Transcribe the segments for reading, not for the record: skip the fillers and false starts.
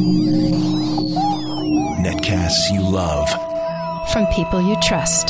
Netcasts you love. From people you trust.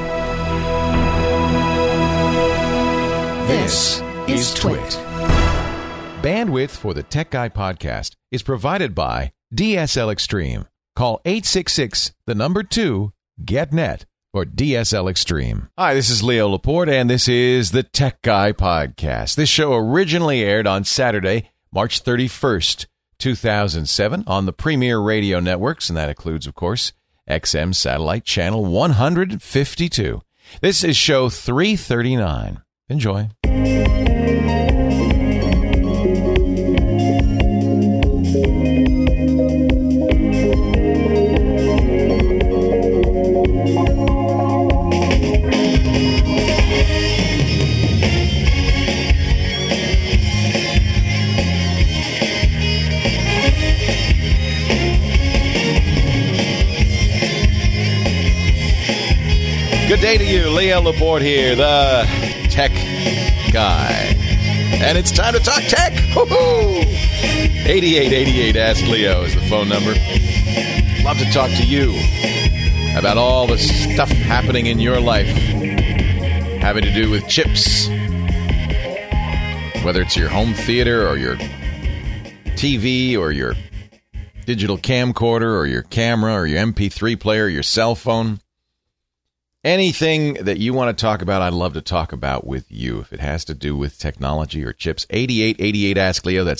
This is Twit. Bandwidth for the Tech Guy podcast is provided by DSL Extreme. Call 866-2-GET-NET for DSL Extreme. Hi, this is Leo Laporte, and this is the Tech Guy podcast. This show originally aired on Saturday, March 31st, 2007, on the Premier Radio Networks, and that includes, of course, XM Satellite Channel 152. This is show 339. Enjoy. Good day to you. Leo Laporte here, the Tech Guy. And it's time to talk tech. Woo-hoo! 8888 Ask Leo is the phone number. Love to talk to you about all the stuff happening in your life having to do with chips. Whether it's your home theater or your TV or your digital camcorder or your camera or your MP3 player or your cell phone. Anything that you want to talk about, I'd love to talk about with you. If it has to do with technology or chips, 8888 Ask Leo. That's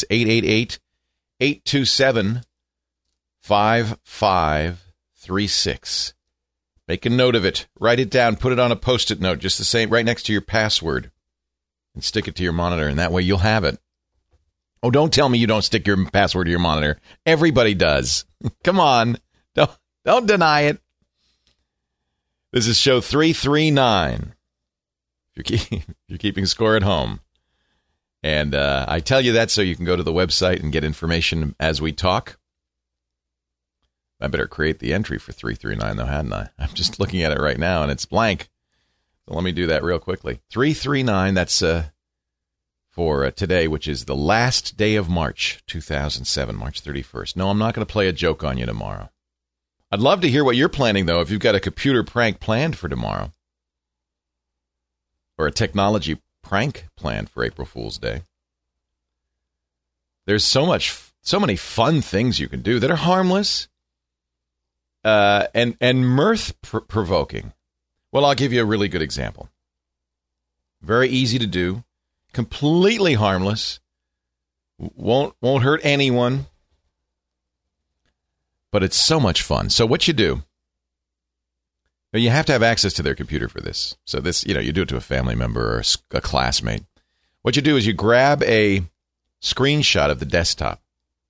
888-827-5536. Make a note of it. Write it down. Put it on a Post-it note, just the same, right next to your password. And stick it to your monitor, and that way you'll have it. Oh, don't tell me you don't stick your password to your monitor. Everybody does. Come on. Don't deny it. This is show 339. If you're keeping score at home. And I tell you that so you can go to the website and get information as we talk. I better create the entry for 339, though, hadn't I? I'm just looking at it right now, and it's blank. So let me do that real quickly. 339, that's for today, which is the last day of March 2007, March 31st. No, I'm not going to play a joke on you tomorrow. I'd love to hear what you're planning, though, if you've got a computer prank planned for tomorrow. Or a technology prank planned for April Fool's Day. There's so many fun things you can do that are harmless and mirth-provoking. Well, I'll give you a really good example. Very easy to do. Completely harmless. Won't hurt anyone. But it's so much fun. So what you do, you have to have access to their computer for this. So this, you do it to a family member or a classmate. What you do is you grab a screenshot of the desktop.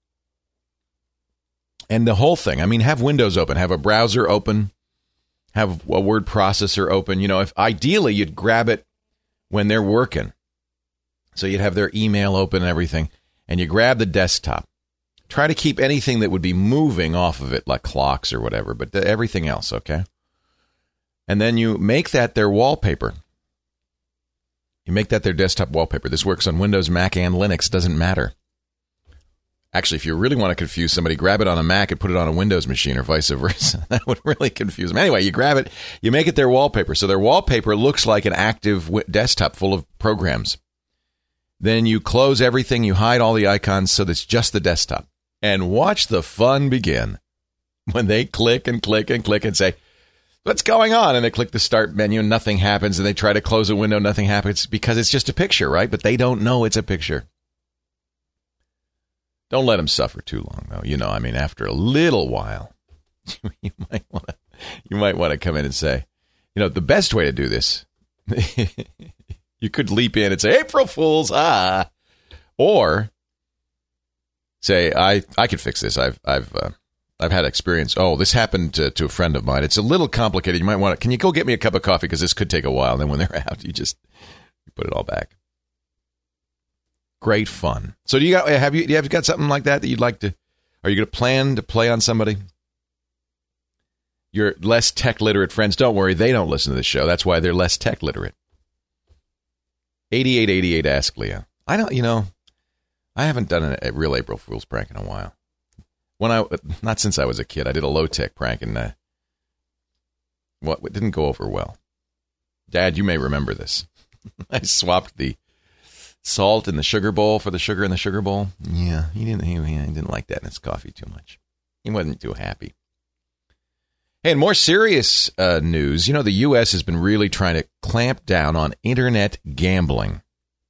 And the whole thing, have Windows open, have a browser open, have a word processor open. If ideally you'd grab it when they're working. So you'd have their email open and everything. And you grab the desktop. Try to keep anything that would be moving off of it, like clocks or whatever, but everything else, okay? And then you make that their wallpaper. You make that their desktop wallpaper. This works on Windows, Mac, and Linux. Doesn't matter. Actually, if you really want to confuse somebody, grab it on a Mac and put it on a Windows machine or vice versa. That would really confuse them. Anyway, you grab it, you make it their wallpaper. So their wallpaper looks like an active desktop full of programs. Then you close everything, you hide all the icons so that's just the desktop. And watch the fun begin when they click and click and click and say, what's going on? And they click the start menu and nothing happens. And they try to close a window, nothing happens because it's just a picture, right? But they don't know it's a picture. Don't let them suffer too long, though. After a little while, you might want to come in and say, the best way to do this, you could leap in and say, April Fools, or say, I could fix this. I've had experience. Oh, this happened to a friend of mine. It's a little complicated. You might want to. Can you go get me a cup of coffee because this could take a while. And then when they're out, you put it all back. Great fun. So do you got something like that you'd like to? Are you going to plan to play on somebody? Your less tech literate friends, don't worry, they don't listen to this show. That's why they're less tech literate. 8888 Ask Leo. I haven't done a real April Fool's prank in a while. not since I was a kid, I did a low-tech prank, and it didn't go over well. Dad, you may remember this. I swapped the salt in the sugar bowl for the sugar in the sugar bowl. Yeah, he didn't like that in his coffee too much. He wasn't too happy. Hey, in more serious news, the U.S. has been really trying to clamp down on internet gambling.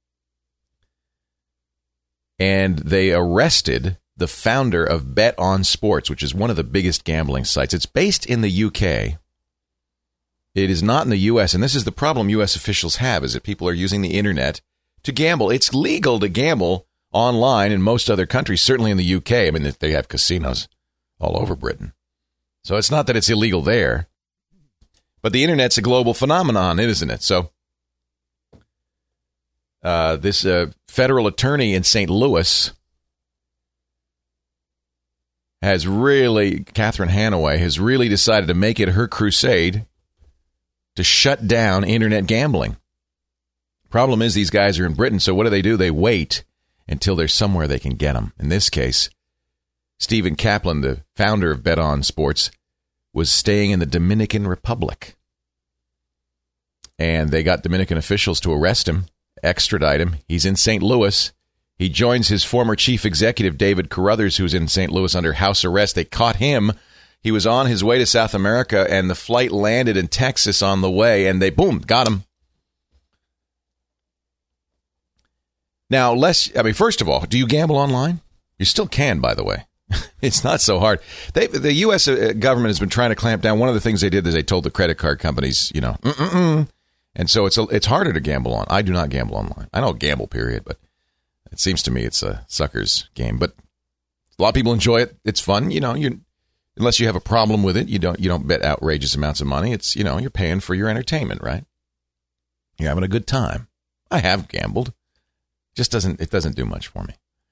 And they arrested the founder of Bet On Sports, which is one of the biggest gambling sites. It's based in the UK. It is not in the U.S., and this is the problem U.S. officials have, is that people are using the internet to gamble. It's legal to gamble online in most other countries, certainly in the UK. I mean, they have casinos all over Britain. So it's not that it's illegal there, but the internet's a global phenomenon, isn't it? So this federal attorney in St. Louis Catherine Hanaway has really decided to make it her crusade to shut down internet gambling. Problem is, these guys are in Britain, so what do? They wait until there's somewhere they can get them. In this case, Stephen Kaplan, the founder of Bet On Sports, was staying in the Dominican Republic. And they got Dominican officials to arrest him, extradite him. He's in St. Louis. He joins his former chief executive, David Carruthers, who's in St. Louis under house arrest. They caught him. He was on his way to South America, and the flight landed in Texas on the way, and they, boom, got him. Now, first of all, do you gamble online? You still can, by the way. It's not so hard. The U.S. government has been trying to clamp down. One of the things they did is they told the credit card companies, and so it's harder to gamble on. I do not gamble online. I don't gamble, period, but it seems to me it's a sucker's game. But a lot of people enjoy it. It's fun, unless you have a problem with it, you don't bet outrageous amounts of money. It's, you're paying for your entertainment, right? You're having a good time. I have gambled. It doesn't do much for me.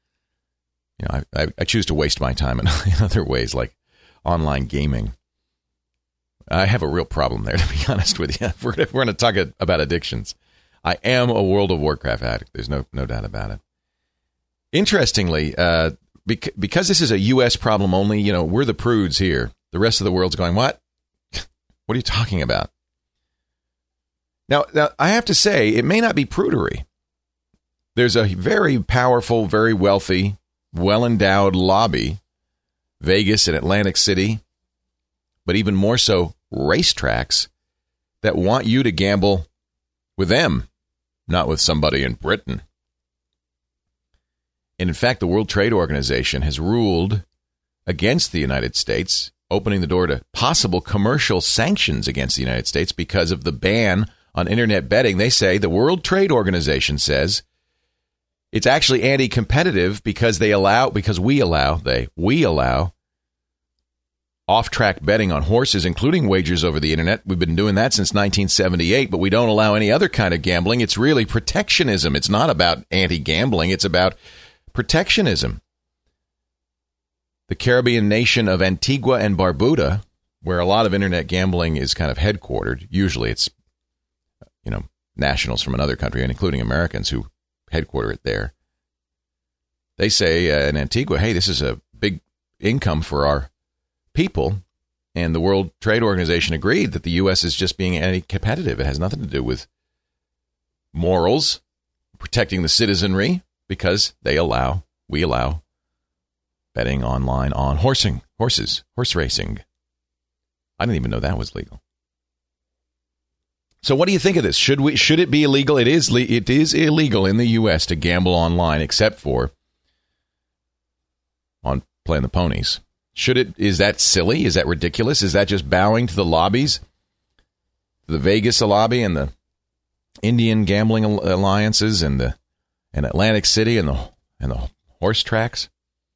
I choose to waste my time in other ways, like online gaming. I have a real problem there, to be honest with you. We're going to talk about addictions. I am a World of Warcraft addict. There's no doubt about it. Interestingly, because this is a U.S. problem only, we're the prudes here. The rest of the world's going, what? What are you talking about? Now, I have to say, it may not be prudery. There's a very powerful, very wealthy, well-endowed lobby, Vegas and Atlantic City, but even more so, racetracks that want you to gamble with them, not with somebody in Britain. And in fact, the World Trade Organization has ruled against the United States, opening the door to possible commercial sanctions against the United States because of the ban on internet betting. They say, the World Trade Organization says, it's actually anti-competitive because we allow off-track betting on horses, including wagers over the internet. We've been doing that since 1978, but we don't allow any other kind of gambling. It's really protectionism. It's not about anti-gambling. It's about protectionism. The Caribbean nation of Antigua and Barbuda, where a lot of internet gambling is kind of headquartered, usually it's, nationals from another country, and including Americans who headquarter it there. They say in Antigua, hey, this is a big income for our people, and the World Trade Organization agreed that the U.S. is just being anti-competitive. It has nothing to do with morals, protecting the citizenry, because we allow betting online on horse racing. I didn't even know that was legal. So what do you think of this? Should it be illegal? It is illegal in the U.S. to gamble online, except for on playing the ponies. Is that silly? Is that ridiculous? Is that just bowing to the lobbies? The Vegas lobby and the Indian gambling alliances and Atlantic City and the horse tracks?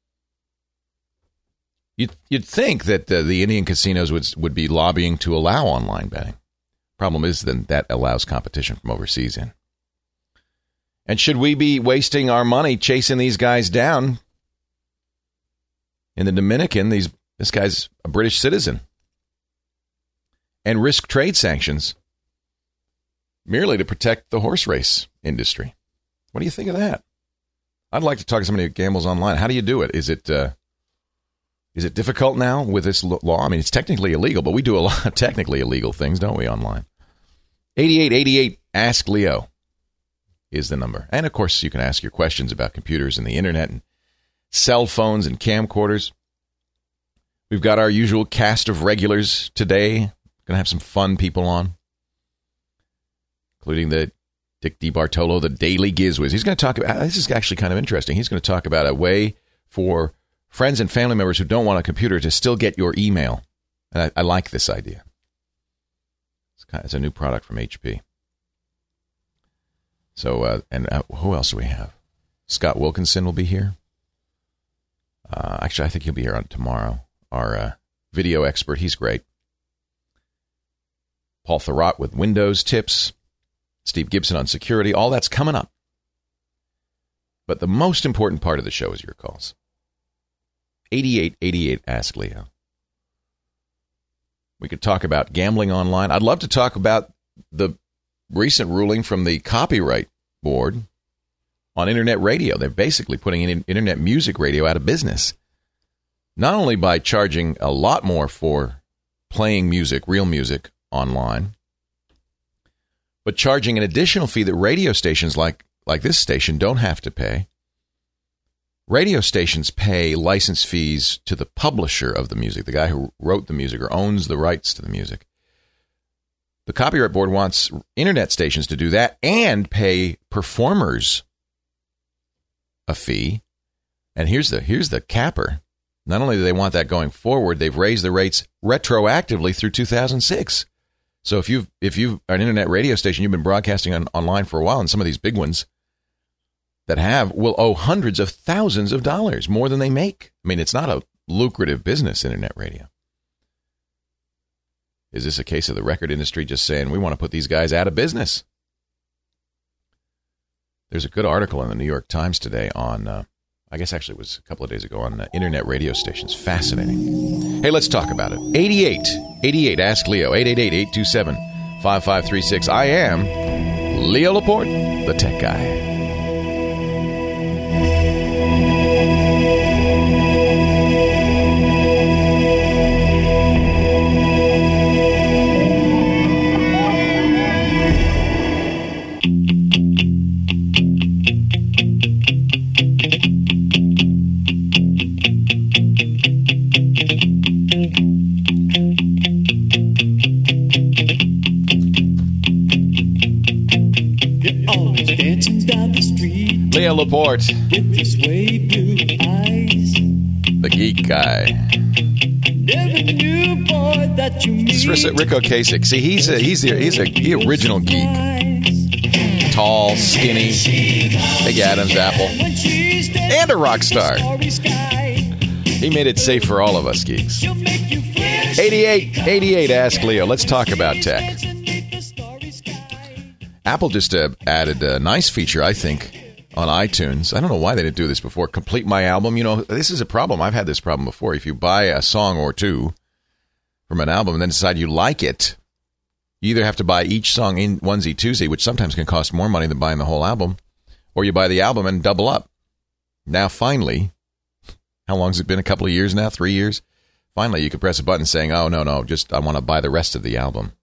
You'd think that the Indian casinos would be lobbying to allow online betting. Problem is, then that allows competition from overseas in. And should we be wasting our money chasing these guys down? In the Dominican, this guy's a British citizen, and risk trade sanctions merely to protect the horse race industry. What do you think of that? I'd like to talk to somebody who gambles online. How do you do it? Is it Is it difficult now with this law? I mean, it's technically illegal, but we do a lot of technically illegal things, don't we, online? 8888 Ask Leo is the number. And, of course, you can ask your questions about computers and the internet and cell phones and camcorders. We've got our usual cast of regulars today. Going to have some fun people on, including the Dick DiBartolo, the Daily Gizwiz. He's going to talk about, this is actually kind of interesting. He's going to talk about a way for friends and family members who don't want a computer to still get your email. And I like this idea. It's a new product from HP. So, who else do we have? Scott Wilkinson will be here. Actually, I think he'll be here on tomorrow. Our video expert, he's great. Paul Thurrott with Windows tips. Steve Gibson on security. All that's coming up. But the most important part of the show is your calls. 8888 Ask Leo. We could talk about gambling online. I'd love to talk about the recent ruling from the Copyright Board on internet radio. They're basically putting internet music radio out of business. Not only by charging a lot more for playing music, real music, online, but charging an additional fee that radio stations like this station don't have to pay. Radio stations pay license fees to the publisher of the music, the guy who wrote the music or owns the rights to the music. The Copyright Board wants internet stations to do that and pay performers a fee. And here's the capper. Not only do they want that going forward, they've raised the rates retroactively through 2006. So if you are an internet radio station, you've been broadcasting online for a while, and some of these big ones that will owe hundreds of thousands of dollars more than they make. I mean, it's not a lucrative business, internet radio. Is this a case of the record industry just saying, we want to put these guys out of business? There's a good article in the New York Times today on, I guess actually it was a couple of days ago, on internet radio stations. Fascinating. Hey, let's talk about it. 8888 Ask Leo, 888-827-5536. I am Leo Laporte, the tech guy. Leo Laporte, the geek guy. This is Rick Ocasek. See, he's the original geek. Tall, skinny, big Adam's apple, and a rock star. He made it safe for all of us geeks. 8888 Ask Leo. Let's talk about tech. Apple just added a nice feature, I think, on iTunes. I don't know why they didn't do this before. Complete My Album. You know, this is a problem. I've had this problem before. If you buy a song or two from an album and then decide you like it, you either have to buy each song in onesie twosie, which sometimes can cost more money than buying the whole album, or you buy the album and double up. Now, finally, how long has it been? A couple of years now? 3 years? Finally, you can press a button saying, oh, no, just I want to buy the rest of the album.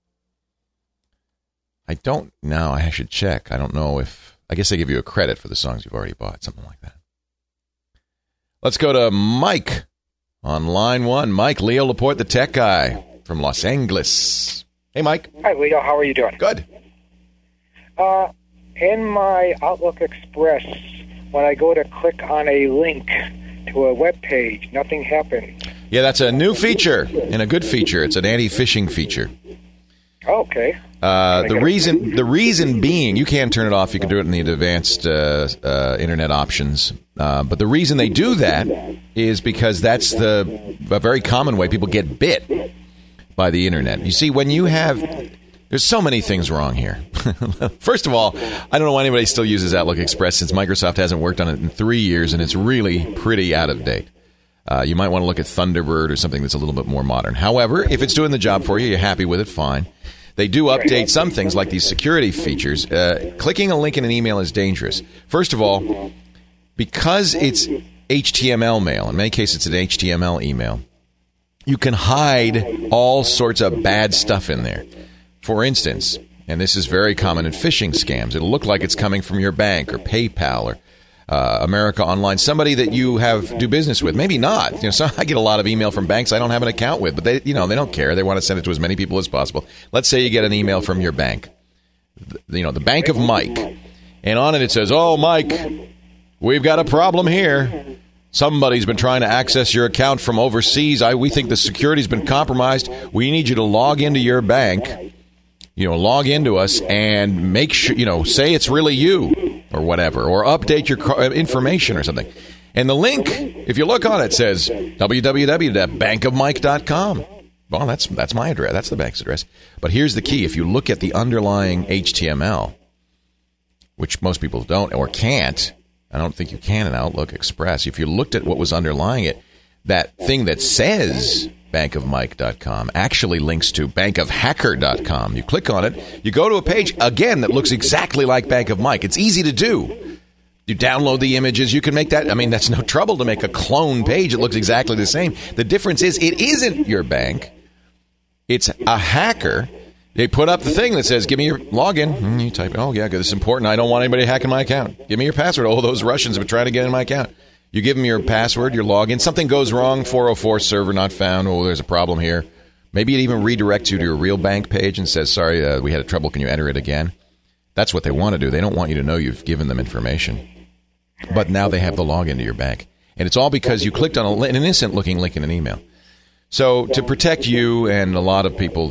I don't know. I should check. I don't know if... I guess they give you a credit for the songs you've already bought, something like that. Let's go to Mike on line one. Mike, Leo Laporte, the tech guy from Los Angeles. Hey, Mike. Hi, Leo. How are you doing? Good. In my Outlook Express, when I go to click on a link to a web page, nothing happened. Yeah, that's a new feature and a good feature. It's an anti-phishing feature. Okay. The reason being, you can turn it off. You can do it in the advanced internet options. But the reason they do that is because that's a very common way people get bit by the internet. You see, when you have... There's so many things wrong here. First of all, I don't know why anybody still uses Outlook Express since Microsoft hasn't worked on it in 3 years, and it's really pretty out of date. You might want to look at Thunderbird or something that's a little bit more modern. However, if it's doing the job for you, you're happy with it, fine. They do update some things like these security features. Clicking a link in an email is dangerous. First of all, because it's HTML mail. In many cases, it's an HTML email. You can hide all sorts of bad stuff in there. For instance, and this is very common in phishing scams, it'll look like it's coming from your bank or PayPal or America Online, somebody that you do business with. Maybe not. So I get a lot of email from banks I don't have an account with, but they don't care. They want to send it to as many people as possible. Let's say you get an email from your bank, the Bank of Mike, and on it says, "Oh, Mike, we've got a problem here. Somebody's been trying to access your account from overseas. We think the security's been compromised. We need you to log into your bank, log into us and make sure, say it's really you or whatever, or update your information or something." And the link, if you look on it, says www.bankofmike.com. Well, that's my address. That's the bank's address. But here's the key. If you look at the underlying HTML, which most people don't or can't, I don't think you can in Outlook Express. If you looked at what was underlying it, that thing that says bankofmike.com actually links to bankofhacker.com. You click on it, you go to a page, again, that looks exactly like Bank of Mike. It's easy to do. You download the images. You can make that. That's no trouble to make a clone page. It looks exactly the same. The difference is it isn't your bank. It's a hacker. They put up the thing that says, "Give me your login." You type, "Oh, yeah, this is important. I don't want anybody hacking my account. Give me your password." Oh, those Russians have been trying to get in my account. You give them your password, your login. Something goes wrong. 404 server not found. Oh, there's a problem here. Maybe it even redirects you to your real bank page and says, "Sorry, we had trouble. Can you enter it again?" That's what they want to do. They don't want you to know you've given them information. But now they have the login to your bank. And it's all because you clicked on an innocent-looking link in an email. So to protect you and a lot of people,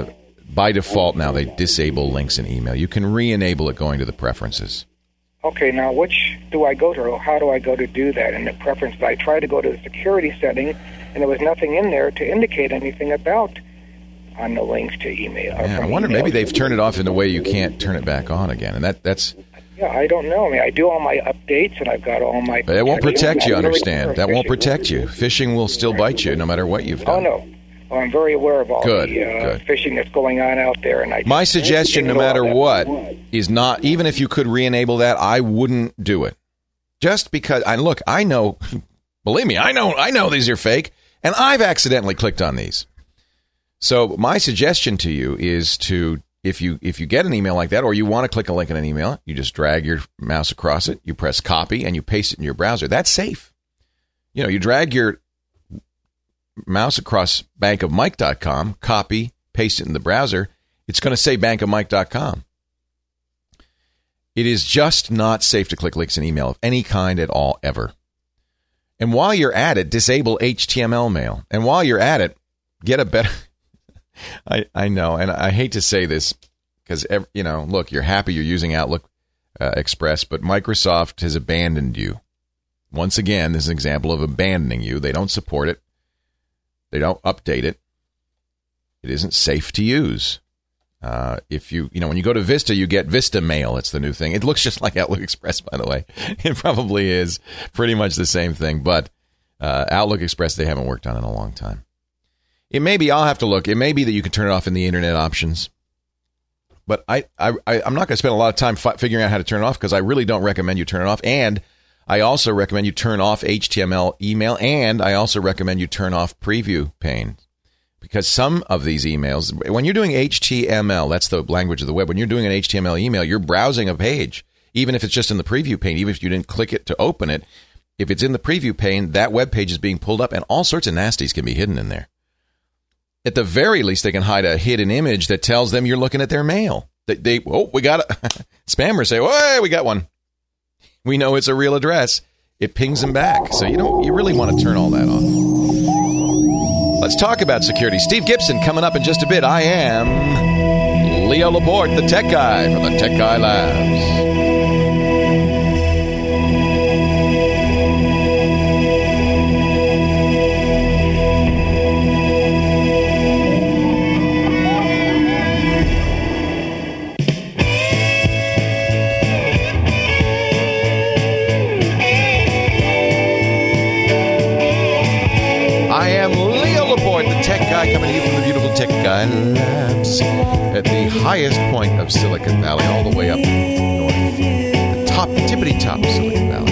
by default now they disable links in email. You can re-enable it going to the preferences. Okay, now which do I go to, or how do I go to do that in the preferences? I tried to go to the security setting, and there was nothing in there to indicate anything about on the links to email. Yeah, I wonder, maybe they've turned it off in a way you can't turn it back on again, and that's... Yeah, I don't know. I do all my updates, and I've got all my... That won't protect you, understand. That won't protect you. Phishing will still bite you no matter what you've done. Oh, no. Well, I'm very aware of all the phishing that's going on out there. And my suggestion, no matter what, is not, even if you could re-enable that, I wouldn't do it. Just because, I know, believe me, I know these are fake, and I've accidentally clicked on these. So my suggestion to you is to, if you get an email like that, or you want to click a link in an email, you just drag your mouse across it, you press copy, and you paste it in your browser. That's safe. You drag your mouse across bankofmike.com, copy, paste it in the browser, it's going to say bankofmike.com. It is just not safe to click links in email of any kind at all, ever. And while you're at it, disable HTML mail. And while you're at it, get a better... I know, and I hate to say this, because, look, you're happy you're using Outlook Express, but Microsoft has abandoned you. Once again, this is an example of abandoning you. They don't support it. They don't update it. It isn't safe to use. If when you go to Vista, you get Vista Mail. It's the new thing. It looks just like Outlook Express, by the way. It probably is pretty much the same thing, but Outlook Express they haven't worked on in a long time. It may be, I'll have to look. It may be that you can turn it off in the internet options. But I'm not going to spend a lot of time figuring out how to turn it off, because I really don't recommend you turn it off. And I also recommend you turn off HTML email, and I also recommend you turn off preview pane. Because some of these emails, when you're doing HTML, that's the language of the web, when you're doing an HTML email, you're browsing a page, even if it's just in the preview pane, even if you didn't click it to open it. If it's in the preview pane, that web page is being pulled up, and all sorts of nasties can be hidden in there. At the very least, they can hide a hidden image that tells them you're looking at their mail. We got it. Spammers say, "Hey, we got one. We know it's a real address." It pings them back. So you really want to turn all that off. Let's talk about security. Steve Gibson coming up in just a bit. I am Leo Laporte, the tech guy from the Tech Guy Labs. Coming to you from the beautiful Tech Guy Labs at the highest point of Silicon Valley, all the way up north, the tippity top of Silicon Valley.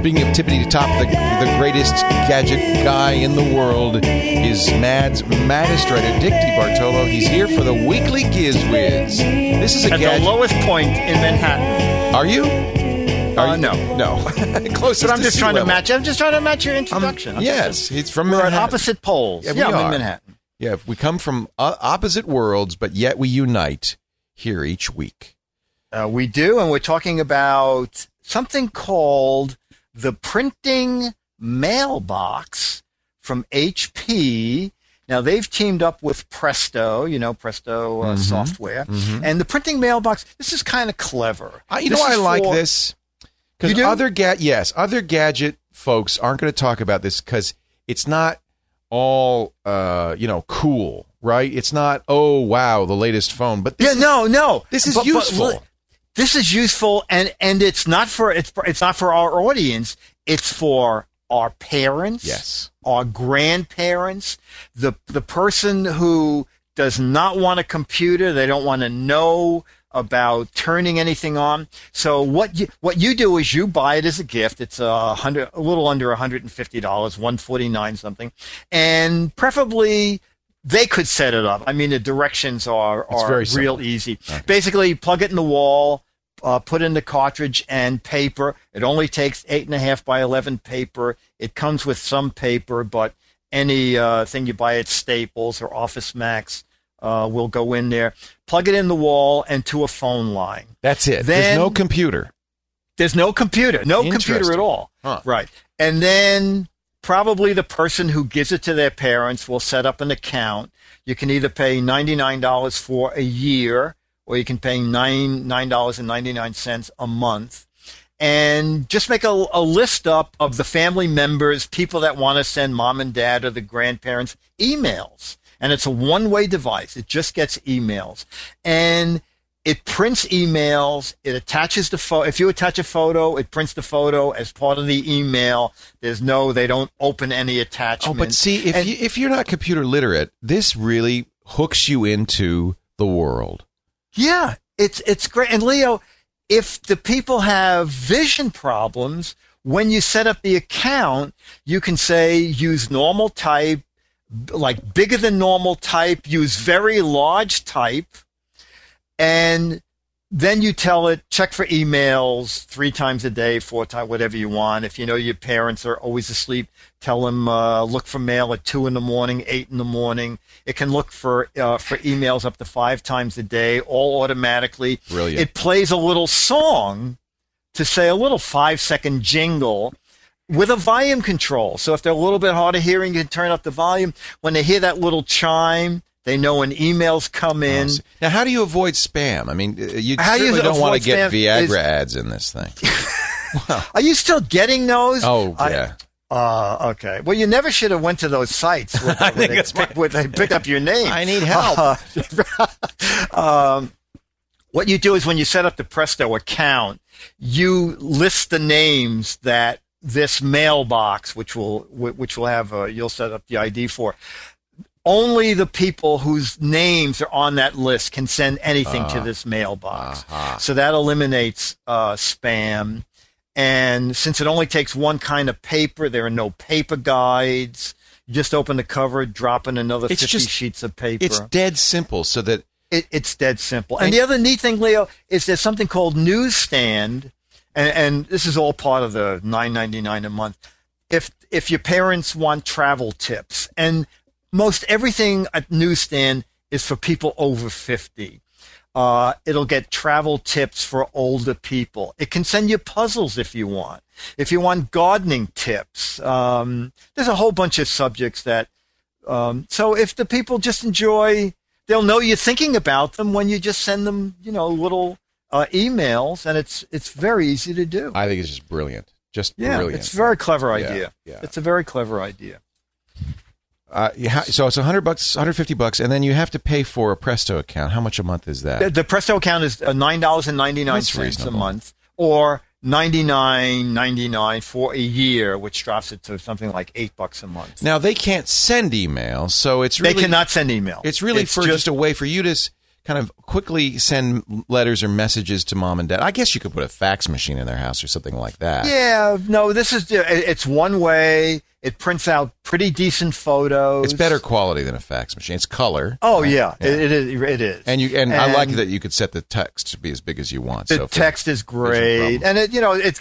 Speaking of tippity top, the greatest gadget guy in the world is Mad's maddest writer, Dick DeBartolo. He's here for the weekly Giz Wiz. This is a at gadget. the lowest point in Manhattan. Are you? No. Closest. But I'm just trying to sea match. I'm just trying to match your introduction. Yes, it's from We're Manhattan. at opposite poles. Yeah, Yeah, we I'm are. in Manhattan. Yeah, we come from opposite worlds, but yet we unite here each week. We do, and we're talking about something called the printing mailbox from HP. Now, they've teamed up with Presto, Presto software. Mm-hmm. And the printing mailbox, this is kind of clever. I like this. You Because do? other gadget folks aren't going to talk about this because it's not all, cool, right? It's not, oh, wow, the latest phone. But this no. This is But useful. this is useful, and it's not for our audience. It's for our parents, Yes. our grandparents, the person who does not want a computer. They don't want to know about turning anything on. So what you do is you buy it as a gift. It's a little under $150, $149 something, and preferably they could set it up. I mean, the directions are very simple. real easy. Okay. Basically, you plug it in the wall, put in the cartridge and paper. It only takes 8.5 by 11 paper. It comes with some paper, but any thing you buy at Staples or Office Max will go in there. Plug it in the wall and to a phone line. That's it. Then- There's no computer. There's no computer Interesting. at all. Huh. Right. And then probably the person who gives it to their parents will set up an account. You can either pay $99 for a year, or you can pay $9.99 a month. And just make a list up of the family members, people that want to send mom and dad or the grandparents emails. And it's a one-way device. It just gets emails. And it prints emails. It attaches the photo. If you attach a photo, it prints the photo as part of the email. They don't open any attachment. Oh, but see, if you're not computer literate, this really hooks you into the world. Yeah, it's great. And Leo, if the people have vision problems, when you set up the account, you can say use normal type, like bigger than normal type, use very large type, and then you tell it, check for emails 3 times a day, 4 times, whatever you want. If you know your parents are always asleep, tell them look for mail at 2 a.m, 8 a.m. It can look for emails up to 5 times a day, all automatically. Brilliant. It plays a little song to say a little 5-second jingle with a volume control. So if they're a little bit hard of hearing, you can turn up the volume. When they hear that little chime, they know when emails come in. Now, how do you avoid spam? I mean, you How do you certainly don't want to avoid get spam Viagra is- ads in this thing. Are you still getting those? Oh, yeah. Okay. Well, you never should have went to those sites where they pick up your name. I need help. What you do is when you set up the Presto account, you list the names that this mailbox, which will have you'll set up the ID for. Only the people whose names are on that list can send anything to this mailbox. So that eliminates spam. And since it only takes one kind of paper, there are no paper guides. You just open the cover, drop in another 50 sheets of paper. It's dead simple so that It's dead simple. And the other neat thing, Leo, is there's something called Newsstand, and this is all part of the $9.99 a month. If your parents want travel tips, and most everything at Newsstand is for people over 50. It'll get travel tips for older people. It can send you puzzles if you want. If you want gardening tips, there's a whole bunch of subjects that. So if the people just enjoy, they'll know you're thinking about them when you just send them, little emails, and it's very easy to do. I think it's just brilliant. Brilliant. It's a very clever idea. Yeah. It's a very clever idea. So it's $100, $150, and then you have to pay for a Presto account. How much a month is that? The Presto account is That's $9.99 a reasonable. month, or $99.99 for a year, which drops it to something like $8 a month. Now they can't send emails, so it's really They cannot send email. It's really just a way for you to, kind of quickly send letters or messages to mom and dad? I guess you could put a fax machine in their house or something like that. Yeah, no, it's one way. It prints out pretty decent photos. It's better quality than a fax machine. It's color. Oh, right? Yeah. It is. And I like that you could set the text to be as big as you want. The text is great. And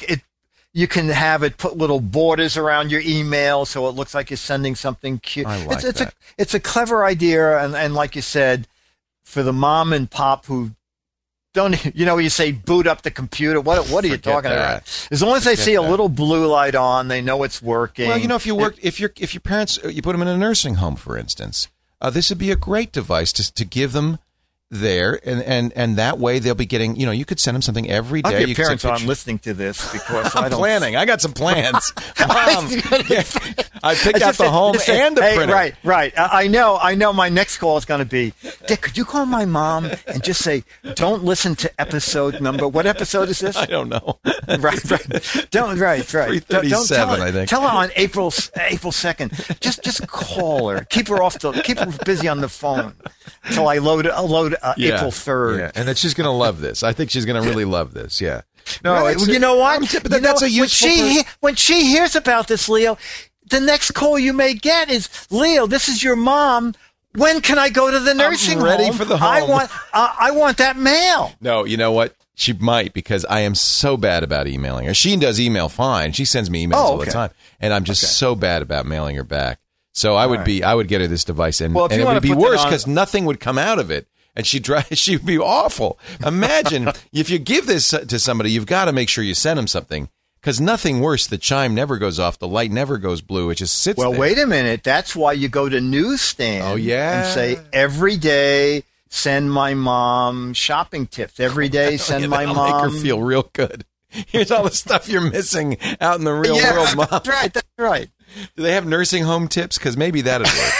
you can have it put little borders around your email so it looks like you're sending something cute. I like that. It's a clever idea, and like you said, for the mom and pop who don't, you say boot up the computer. What are you talking about? As long as they see a little blue light on, they know it's working. Well, if your parents, you put them in a nursing home, for instance, this would be a great device to give them there, and that way they'll be getting, you could send them something every day. Your parents aren't listening to this because I'm planning. I got some plans. Mom, I picked out the home and the printer. Right. I know. My next call is going to be, Dick, could you call my mom and just say, don't listen to episode number. What episode is this? I don't know. Right. Don't. 337, I think. Tell her on April 2nd. Just call her. Keep her busy on the phone until I load April 3rd. Yeah, and then she's going to love this. I think she's going to really love this. Yeah. No, you know what? That's a useful. When she hears about this, Leo, the next call you may get is, Leo, this is your mom. When can I go to the nursing home? I'm ready for the home. I want that mail. No, you know what? She might, because I am so bad about emailing her. She does email fine. She sends me emails all the time, and I'm just so bad about mailing her back. So I would get her this device, and it would be worse because nothing would come out of it, and she'd be awful. Imagine if you give this to somebody, you've got to make sure you send them something, because nothing worse. The chime never goes off, the light never goes blue. It just sits there. Well, wait a minute. That's why you go to Newsstand. Oh, yeah. And say, every day, send my mom shopping tips. Every day, send my mom. Make her feel real good. Here's all the stuff you're missing out in the real world, Mom. That's right. Do they have nursing home tips? Because maybe that'd work.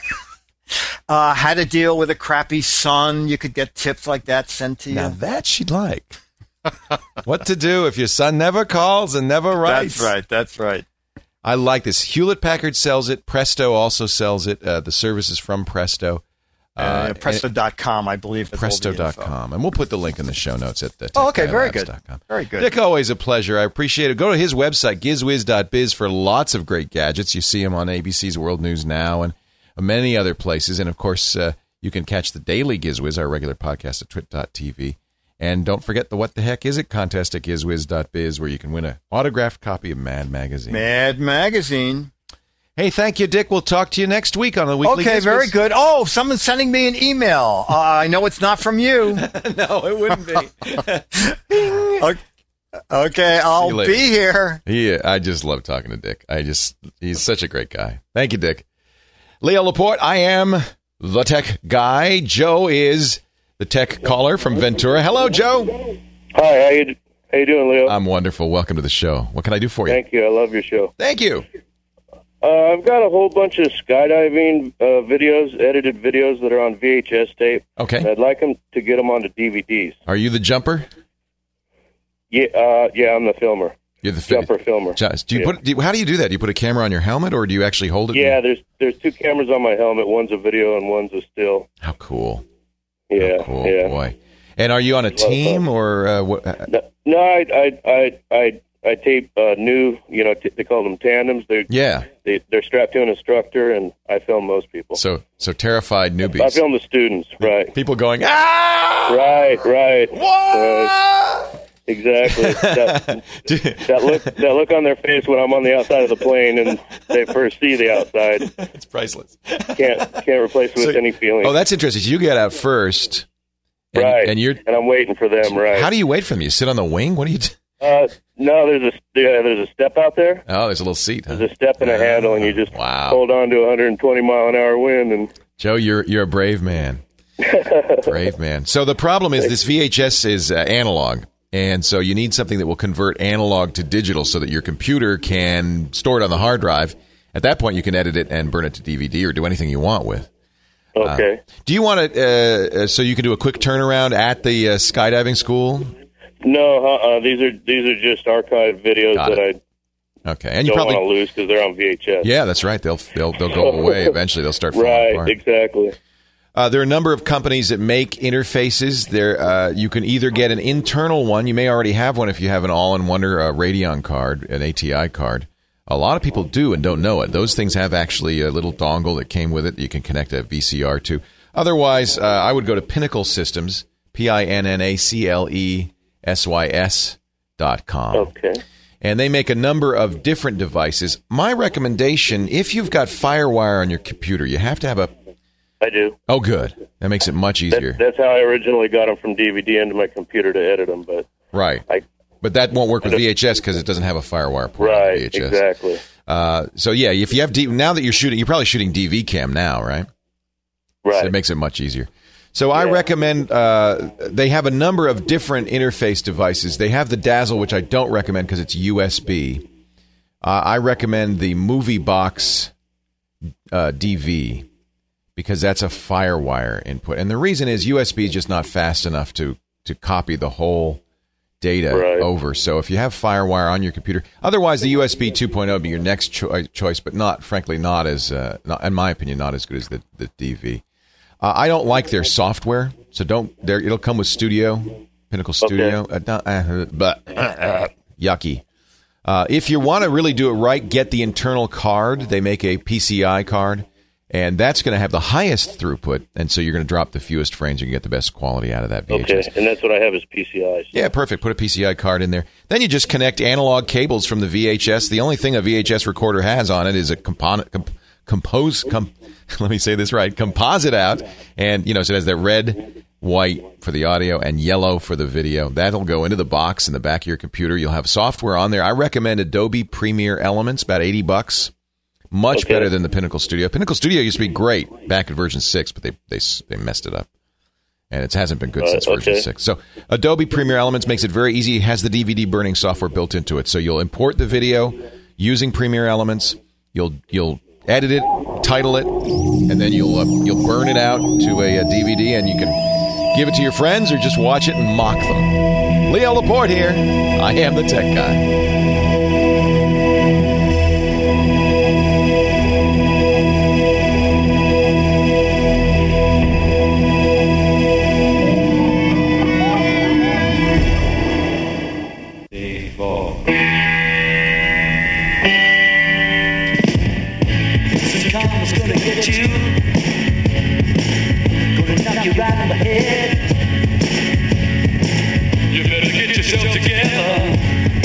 How to deal with a crappy son. You could get tips like that sent to you. Now that she'd like. What to do if your son never calls and never writes. That's right. I like this. Hewlett-Packard sells it. Presto also sells it. The service is from Presto. Presto.com, I believe. Presto.com. And we'll put the link in the show notes at the very good. Very good. Dick, always a pleasure. I appreciate it. Go to his website, gizwiz.biz, for lots of great gadgets. You see him on ABC's World News Now and many other places. And, of course, you can catch the Daily Gizwiz, our regular podcast at twit.tv. And don't forget the What the Heck Is It contest at gizwiz.biz, where you can win an autographed copy of Mad Magazine. Mad Magazine. Hey, thank you, Dick. We'll talk to you next week on the Weekly Okay, Gizwiz. very good. Oh, someone's sending me an email. I know it's not from you. No, it wouldn't be. Okay, I'll be here. Yeah, I just love talking to Dick. He's such a great guy. Thank you, Dick. Leo Laporte, I am the tech guy. Joe is the tech caller from Ventura. Hello, Joe. Hi, how you doing, Leo? I'm wonderful. Welcome to the show. What can I do for you? Thank you. I love your show. Thank you. I've got a whole bunch of skydiving videos, edited videos that are on VHS tape. Okay. And I'd like them to get them onto DVDs. Are you the jumper? Yeah, I'm the filmer. You're the jumper filmer. How do you do that? Do you put a camera on your helmet, or do you actually hold it? Yeah, there's two cameras on my helmet. One's a video and one's a still. How cool. Yeah. How cool, yeah. Boy. And are you on a team or what? No, I tape new, they call them tandems. They're strapped to an instructor, and I film most people. So terrified newbies. I film the students, right. People going, ah! Right. What? Right. Exactly. That look on their face when I'm on the outside of the plane and they first see the outside. It's priceless. Can't replace it with any feeling. Oh, that's interesting. So you get out first. Right. And I'm waiting for them, right. How do you wait for them? You sit on the wing? What do you do? No, there's a step out there. Oh, there's a little seat, huh? There's a step and a handle, and you just hold on to 120 mile an hour wind. And Joe, you're a brave man. Brave man. So the problem is this VHS is analog. And so you need something that will convert analog to digital so that your computer can store it on the hard drive. At that point, you can edit it and burn it to DVD or do anything you want with. Okay. Do you want it so you can do a quick turnaround at the skydiving school? No, these are just archived videos that I and you don't probably want to lose because they're on VHS. Yeah, that's right. They'll go away eventually. They'll start falling apart. Right, exactly. There are a number of companies that make interfaces. You can either get an internal one. You may already have one if you have an all-in-wonder Radeon card, an ATI card. A lot of people do and don't know it. Those things have actually a little dongle that came with it that you can connect a VCR to. Otherwise, I would go to Pinnacle Systems, PINNACLESYS.com. Okay. And they make a number of different devices. My recommendation, if you've got FireWire on your computer, you have to have a... I do. Oh, good. That makes it much easier. That's how I originally got them from DVD into my computer to edit them. But right. But that won't work with VHS because it doesn't have a FireWire port on VHS. Exactly. So, yeah, if you have... now that you're probably shooting DV cam now, right? Right. So it makes it much easier. So I recommend, they have a number of different interface devices. They have the Dazzle, which I don't recommend because it's USB. I recommend the MovieBox DV because that's a FireWire input. And the reason is USB is just not fast enough to copy the whole data over. So if you have FireWire on your computer, otherwise the USB 2.0 would be your next choice, but frankly, not as, in my opinion, not as good as the DV. I don't like their software, so it'll come with Pinnacle Studio, but yucky. If you want to really do it right, get the internal card. They make a PCI card, and that's going to have the highest throughput, and so you're going to drop the fewest frames. You can get the best quality out of that VHS. Okay, and that's what I have is PCIs. Yeah, perfect. Put a PCI card in there. Then you just connect analog cables from the VHS. The only thing a VHS recorder has on it is a let me say this right, composite out, and so it has that red, white for the audio and yellow for the video. That'll go into the box in the back of your computer. You'll have software on there. I recommend Adobe Premiere Elements, about $80, much better than the Pinnacle Studio. Pinnacle Studio used to be great back in version 6, but they messed it up, and it hasn't been good since version 6. So Adobe Premiere Elements makes it very easy. It has the DVD burning software built into it, so you'll import the video using Premiere Elements. You'll edit it, title it, and then you'll burn it out to a DVD, and you can give it to your friends or just watch it and mock them. Leo Laporte here. I am the Tech Guy. You gonna knock you right in the head. You better get yourself together.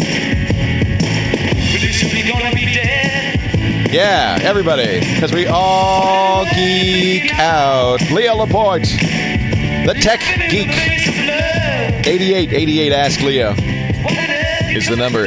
Pretty soon you're gonna be dead. Yeah, everybody, because we all geek out. Leo Laporte, the Tech Geek. 8888 Ask Leo is the number.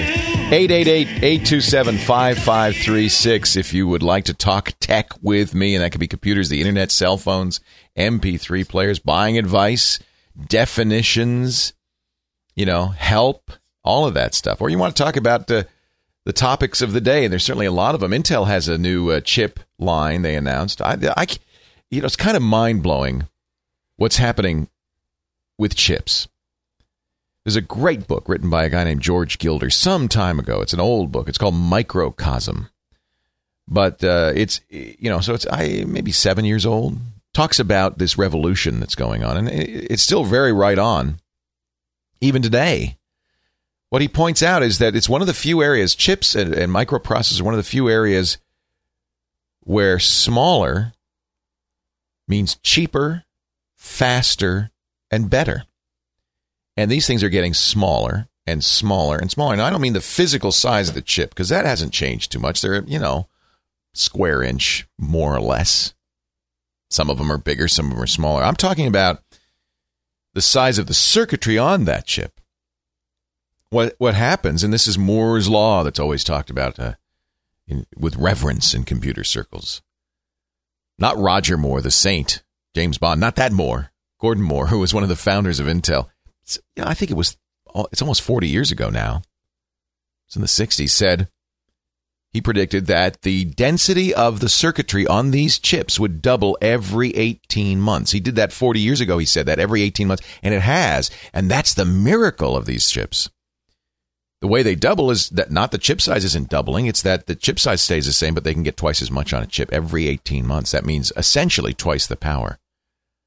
888-827-5536 if you would like to talk tech with me, and that could be computers, the internet, cell phones, MP3 players, buying advice, definitions, help, all of that stuff. Or you want to talk about the topics of the day, and there's certainly a lot of them. Intel has a new chip line they announced. It's kind of mind-blowing what's happening with chips. There's a great book written by a guy named George Gilder some time ago. It's an old book. It's called Microcosm. But it's maybe 7 years old. Talks about this revolution that's going on. And it's still very right on, even today. What he points out is that it's one of the few areas, chips and microprocessors are one of the few areas where smaller means cheaper, faster, and better. And these things are getting smaller and smaller and smaller. Now, I don't mean the physical size of the chip, because that hasn't changed too much. They're, square inch, more or less. Some of them are bigger, some of them are smaller. I'm talking about the size of the circuitry on that chip. What happens, and this is Moore's Law that's always talked about with reverence in computer circles. Not Roger Moore, the saint, James Bond, not that Moore, Gordon Moore, who was one of the founders of Intel. I think it's almost 40 years ago now. It's in the 60s, said he predicted that the density of the circuitry on these chips would double every 18 months. He did that 40 years ago. He said that every 18 months, and it has. And that's the miracle of these chips. The way they double is that not the chip size isn't doubling. It's that the chip size stays the same, but they can get twice as much on a chip every 18 months. That means essentially twice the power.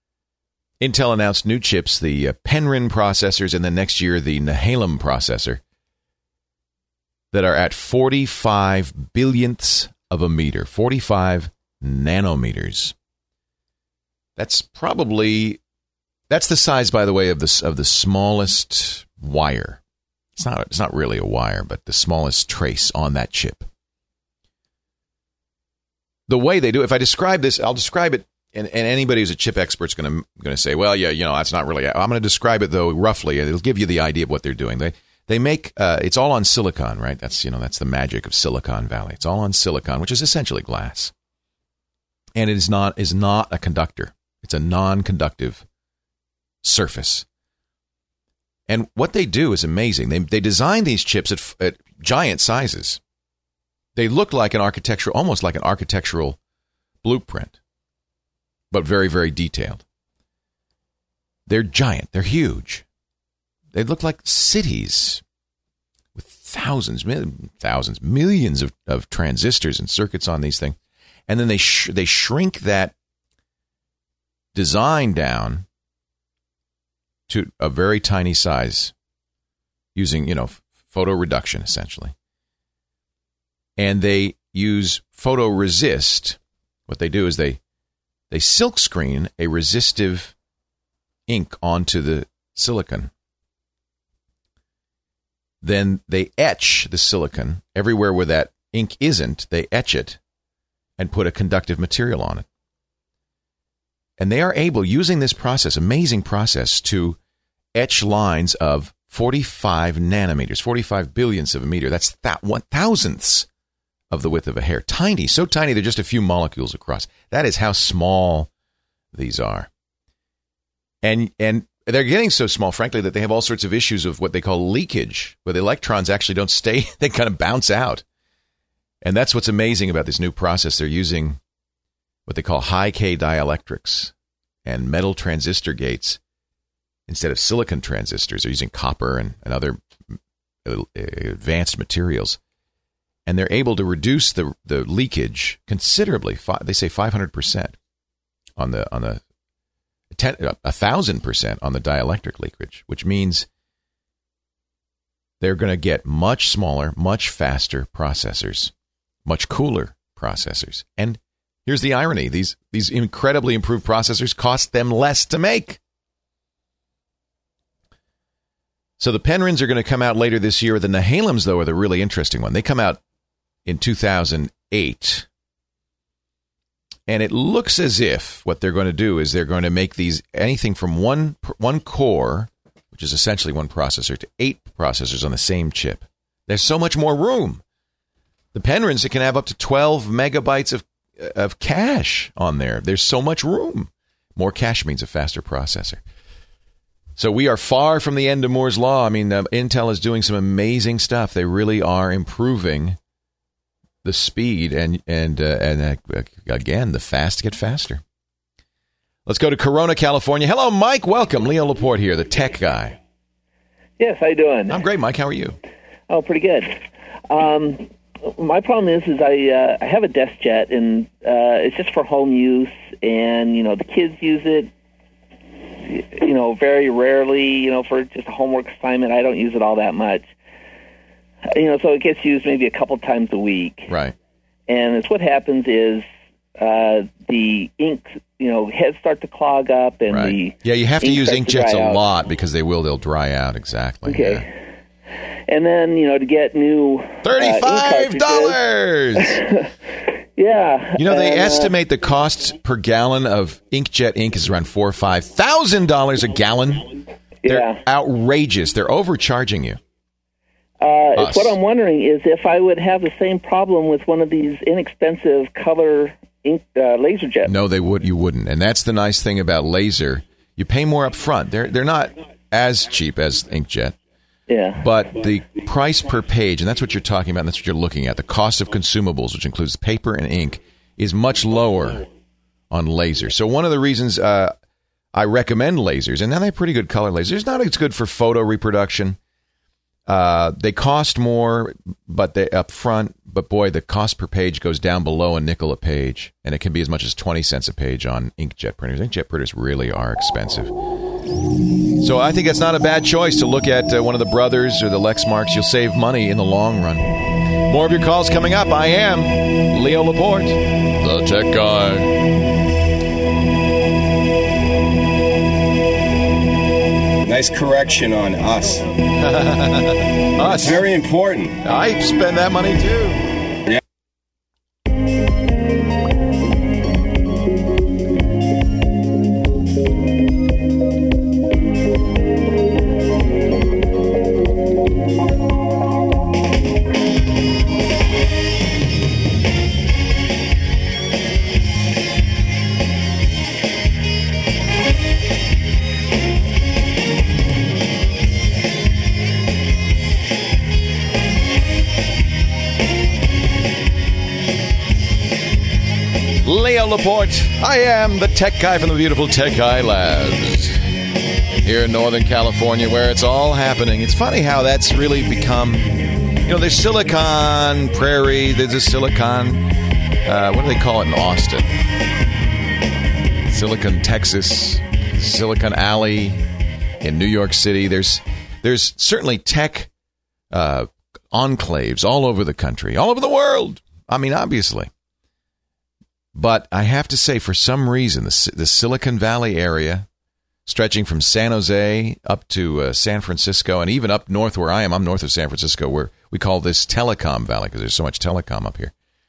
Intel announced new chips, the Penryn processors, and then next year the Nehalem processor, that are at 45 billionths of a meter, 45 nanometers. That's the size, by the way, of the smallest wire. It's not really a wire, but the smallest trace on that chip. The way they do it, if I describe this, I'll describe it, and anybody who's a chip expert is going to say, well, yeah, that's not really. I'm going to describe it though roughly, and it'll give you the idea of what they're doing. They make it's all on silicon, right? That's the magic of Silicon Valley. It's all on silicon, which is essentially glass, and it is not a conductor. It's a non-conductive surface. And what they do is amazing. They design these chips at giant sizes. They look like almost like an architectural blueprint, but very, very detailed. They're giant. They're huge. They look like cities with millions of transistors and circuits on these things. And then they shrink that design down to a very tiny size using, photo reduction, essentially. And they use photoresist. What they do is they silk screen a resistive ink onto the silicon. Then they etch the silicon everywhere where that ink isn't. They etch it and put a conductive material on it. And they are able, using this process, amazing process, to etch lines of 45 nanometers, 45 billionths of a meter. That's 1,000ths of the width of a hair. Tiny, so tiny they're just a few molecules across. That is how small these are. And they're getting so small, frankly, that they have all sorts of issues of what they call leakage, where the electrons actually don't stay, they kind of bounce out. And that's what's amazing about this new process. They're using what they call high-K dielectrics and metal transistor gates instead of silicon transistors. They're using copper and other advanced materials. And they're able to reduce the leakage considerably. They say 500% on the 1,000% on the dielectric leakage, which means they're going to get much smaller, much faster processors, much cooler processors. And here's the irony. These incredibly improved processors cost them less to make. So the Penryns are going to come out later this year. The Nehalems, though, are the really interesting one. They come out in 2008. And it looks as if what they're going to do is they're going to make these anything from one core, which is essentially one processor, to 8 processors on the same chip. There's so much more room. The Penryns, it can have up to 12 megabytes of cache on there. There's so much room. More cache means a faster processor. So we are far from the end of Moore's Law. I mean, Intel is doing some amazing stuff. They really are improving the speed and again, the fast get faster. Let's go to Corona, California. Hello, Mike. Welcome. Leo Laporte here, the tech guy. Yes, how you doing? I'm great, Mike. How are you? Oh, pretty good. My problem is I have a desk jet, and it's just for home use, and, the kids use it, very rarely, for just a homework assignment. I don't use it all that much. So it gets used maybe a couple times a week. Right. And it's what happens is the ink, heads start to clog up, and right. You have to use inkjets a lot because they'll dry out. Exactly. Okay. Yeah. And then, to get new $35. Yeah. They estimate the cost per gallon of inkjet ink is around $4,000 or $5,000 a gallon. They're outrageous. They're overcharging you. It's what I'm wondering is if I would have the same problem with one of these inexpensive color ink laser jets. No, you wouldn't. And that's the nice thing about laser. You pay more up front. They're not as cheap as inkjet. Yeah. But the price per page, and that's what you're talking about, and that's what you're looking at, the cost of consumables, which includes paper and ink, is much lower on laser. So one of the reasons I recommend lasers, and now they have pretty good color lasers, not as good for photo reproduction. They cost more, but they up front. But boy, the cost per page goes down below a nickel a page, and it can be as much as 20 cents a page on inkjet printers. Inkjet printers really are expensive. So I think it's not a bad choice to look at one of the Brothers or the Lexmarks. You'll save money in the long run. More of your calls coming up. I am Leo Laporte, the Tech Guy. Nice correction on us. Us. It's very important. I spend that money too. Yeah. Leo Laporte. I am the tech guy from the beautiful Tech Guy Labs here in Northern California, where it's all happening. It's funny how that's really become, there's Silicon Prairie, there's a Silicon, what do they call it in Austin? Silicon, Texas, Silicon Alley in New York City. There's certainly tech enclaves all over the country, all over the world. I mean, obviously. But I have to say, for some reason, the Silicon Valley area, stretching from San Jose up to San Francisco, and even up north where I am, I'm north of San Francisco, where we call this Telecom Valley because there's so much telecom up here.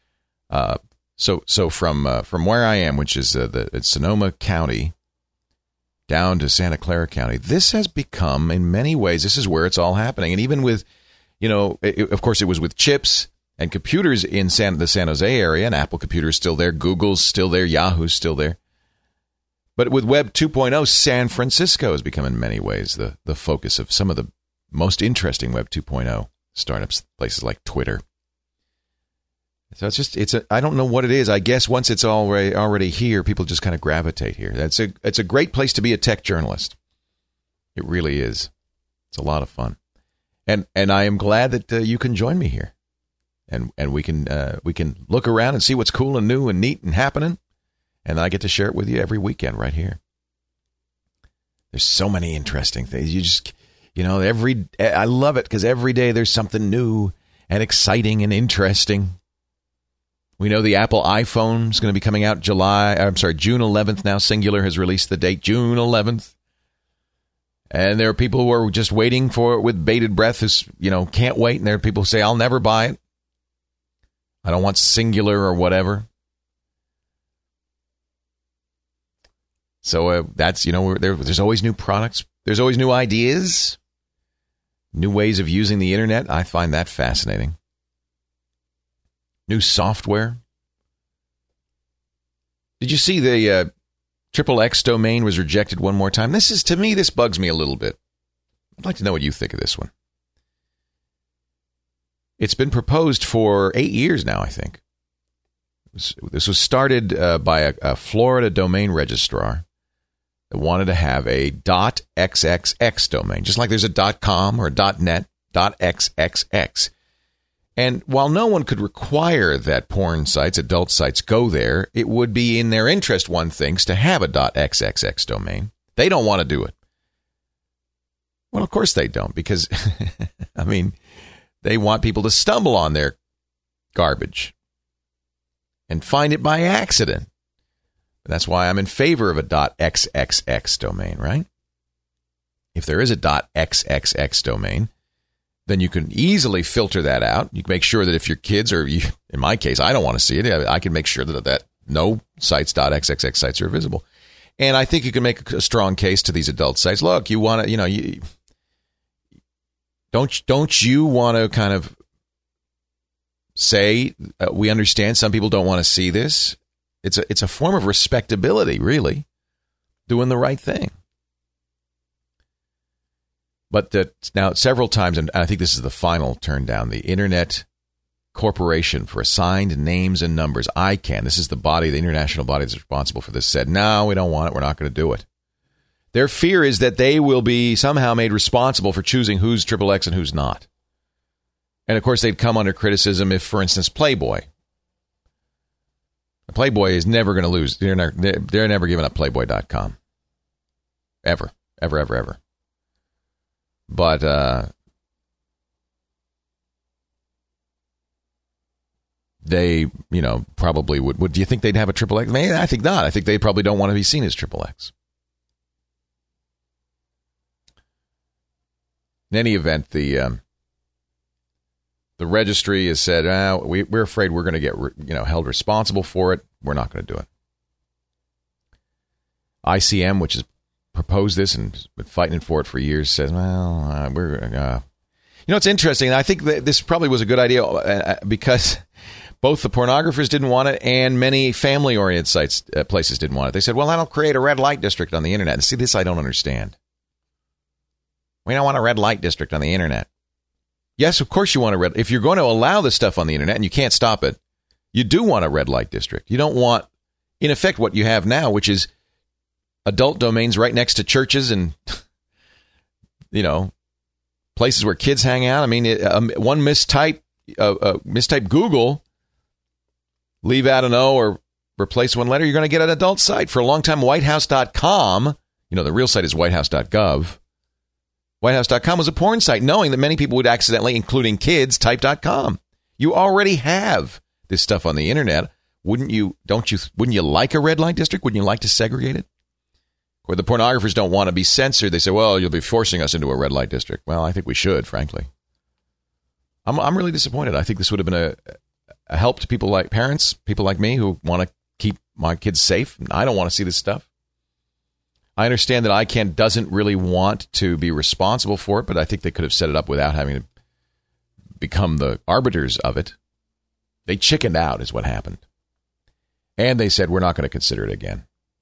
So from where I am, which is it's Sonoma County, down to Santa Clara County, this has become, in many ways, this is where it's all happening. And even with, of course, it was with chips and computers in the San Jose area, and Apple computers still there, Google's still there, Yahoo's still there. But with Web 2.0, San Francisco has become in many ways the focus of some of the most interesting Web 2.0 startups, places like Twitter. So I don't know what it is. I guess once it's already here, people just kind of gravitate here. It's a great place to be a tech journalist. It really is. It's a lot of fun. And I am glad that you can join me here. And we can look around and see what's cool and new and neat and happening, and I get to share it with you every weekend right here. There's so many interesting things. You just, I love it because every day there's something new and exciting and interesting. We know the Apple iPhone is going to be coming out June 11th now. Singular has released the date, June 11th. And there are people who are just waiting for it with bated breath, can't wait. And there are people who say, I'll never buy it. I don't want Singular or whatever. So that's, there's always new products. There's always new ideas, new ways of using the internet. I find that fascinating. New software. Did you see the XXX domain was rejected one more time? This bugs me a little bit. I'd like to know what you think of this one. It's been proposed for 8 years now, I think. This was started by a Florida domain registrar that wanted to have a .xxx domain, just like there's a .com or a .net, .xxx. And while no one could require that porn sites, adult sites go there, it would be in their interest, one thinks, to have a .xxx domain. They don't want to do it. Well, of course they don't, because, they want people to stumble on their garbage and find it by accident. That's why I'm in favor of a .xxx domain, right? If there is a .xxx domain, then you can easily filter that out. You can make sure that if your kids, or in my case, I don't want to see it, I can make sure that no sites .xxx sites are visible. And I think you can make a strong case to these adult sites. Look, you want to, Don't you want to kind of say, we understand some people don't want to see this? It's a form of respectability, really, doing the right thing. But now several times, and I think this is the final turn down, the Internet Corporation for Assigned Names and Numbers, ICANN, this is the international body that's responsible for this, said, no, we don't want it. We're not going to do it. Their fear is that they will be somehow made responsible for choosing who's XXX and who's not. And, of course, they'd come under criticism if, for instance, Playboy. Playboy is never going to lose. They're never giving up Playboy.com. Ever. Ever, ever, ever. But they, probably would. Do you think they'd have a XXX? Maybe, I think not. I think they probably don't want to be seen as XXX. In any event, the registry has said, we're afraid we're going to get held responsible for it. We're not going to do it. ICM, which has proposed this and been fighting for it for years, says, we're it's interesting. I think that this probably was a good idea because both the pornographers didn't want it and many family-oriented sites, places didn't want it. They said, well, that'll create a red light district on the internet. And see, this I don't understand. We don't want a red light district on the internet. Yes, of course you want a red. If you're going to allow this stuff on the internet and you can't stop it, you do want a red light district. You don't want, in effect, what you have now, which is adult domains right next to churches and, places where kids hang out. I mean, one mistype Google, leave out an O or replace one letter, you're going to get an adult site. For a long time, whitehouse.com, the real site is whitehouse.gov. Whitehouse.com was a porn site, knowing that many people would accidentally, including kids, type .com. You already have this stuff on the internet. Wouldn't you like a red light district? Wouldn't you like to segregate it? Where the pornographers don't want to be censored, they say, well, you'll be forcing us into a red light district. Well, I think we should, frankly. I'm really disappointed. I think this would have been a help to people like parents, people like me who want to keep my kids safe. I don't want to see this stuff. I understand that ICANN doesn't really want to be responsible for it, but I think they could have set it up without having to become the arbiters of it. They chickened out is what happened. And they said, we're not going to consider it again.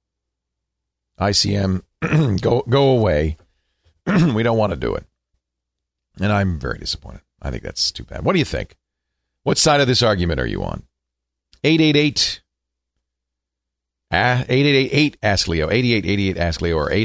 ICM, go away. We don't want to do it. And I'm very disappointed. I think that's too bad. What do you think? What side of this argument are you on? 888 Ask Leo, 8888 Ask Leo, or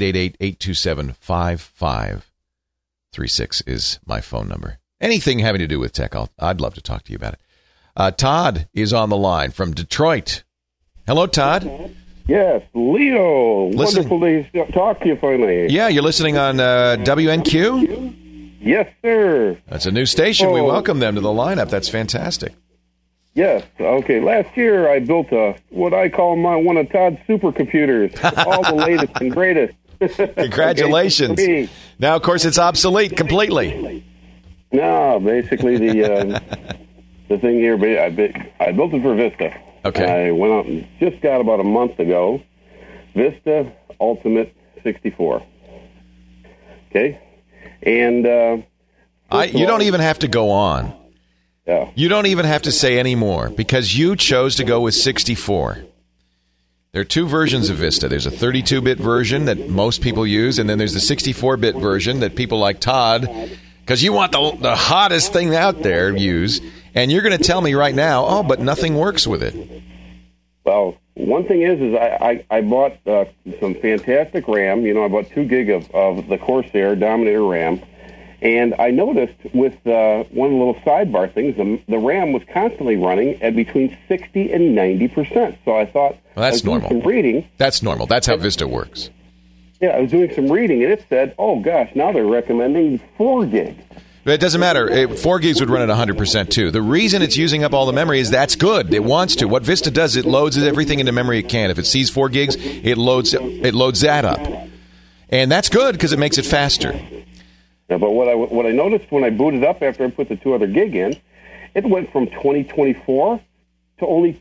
888-827-5536 is my phone number. Anything having to do with tech, I'd love to talk to you about it. Todd is on the line from Detroit. Hello, Todd. Yes, Leo. Wonderful to talk to you finally. Yeah, you're listening on WNQ? Yes, sir. That's a new station. We welcome them to the lineup. That's fantastic. Yes. Okay. Last year, I built what I call one of Todd's supercomputers. All the latest and greatest. Congratulations. Okay, now, of course, it's obsolete completely. No, basically the thing here, I built it for Vista. Okay. I went out and just got about a month ago, Vista Ultimate 64. Okay. And you don't even have to go on. Yeah. You don't even have to say any more because you chose to go with 64. There are two versions of Vista. There's a 32-bit version that most people use, and then there's the 64-bit version that people like Todd, because you want the hottest thing out there, use. And you're going to tell me right now, but nothing works with it. Well, one thing is I bought some fantastic RAM. I bought 2 gig of the Corsair Dominator RAM. And I noticed with one of the little sidebar things, the RAM was constantly running at between 60 and 90%. So I thought, that's normal. Some reading. That's normal. That's how Vista works. Yeah, I was doing some reading, and it said, oh, gosh, now they're recommending 4 gig. But it doesn't matter. 4 gigs would run at 100% too. The reason it's using up all the memory is that's good. It wants to. What Vista does, it loads everything into memory it can. If it sees 4 gigs, it loads that up. And that's good because it makes it faster. Yeah, but what I noticed when I booted up after I put the 2 other gig in, it went from 2024 to only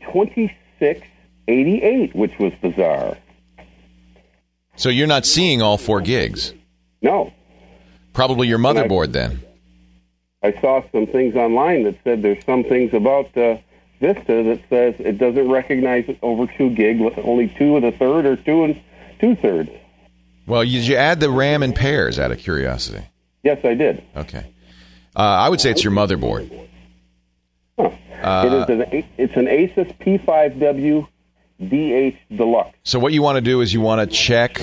2688, which was bizarre. So you're not seeing all 4 gigs? No. Probably your motherboard then. I saw some things online that said there's some things about Vista that says it doesn't recognize it over 2 gig, only 2 1/3 or 2 2/3. Well, did you add the RAM in pairs out of curiosity? Yes, I did. Okay. I would say it's your motherboard. Huh. It's an Asus P5W DH Deluxe. So what you want to do is you want to check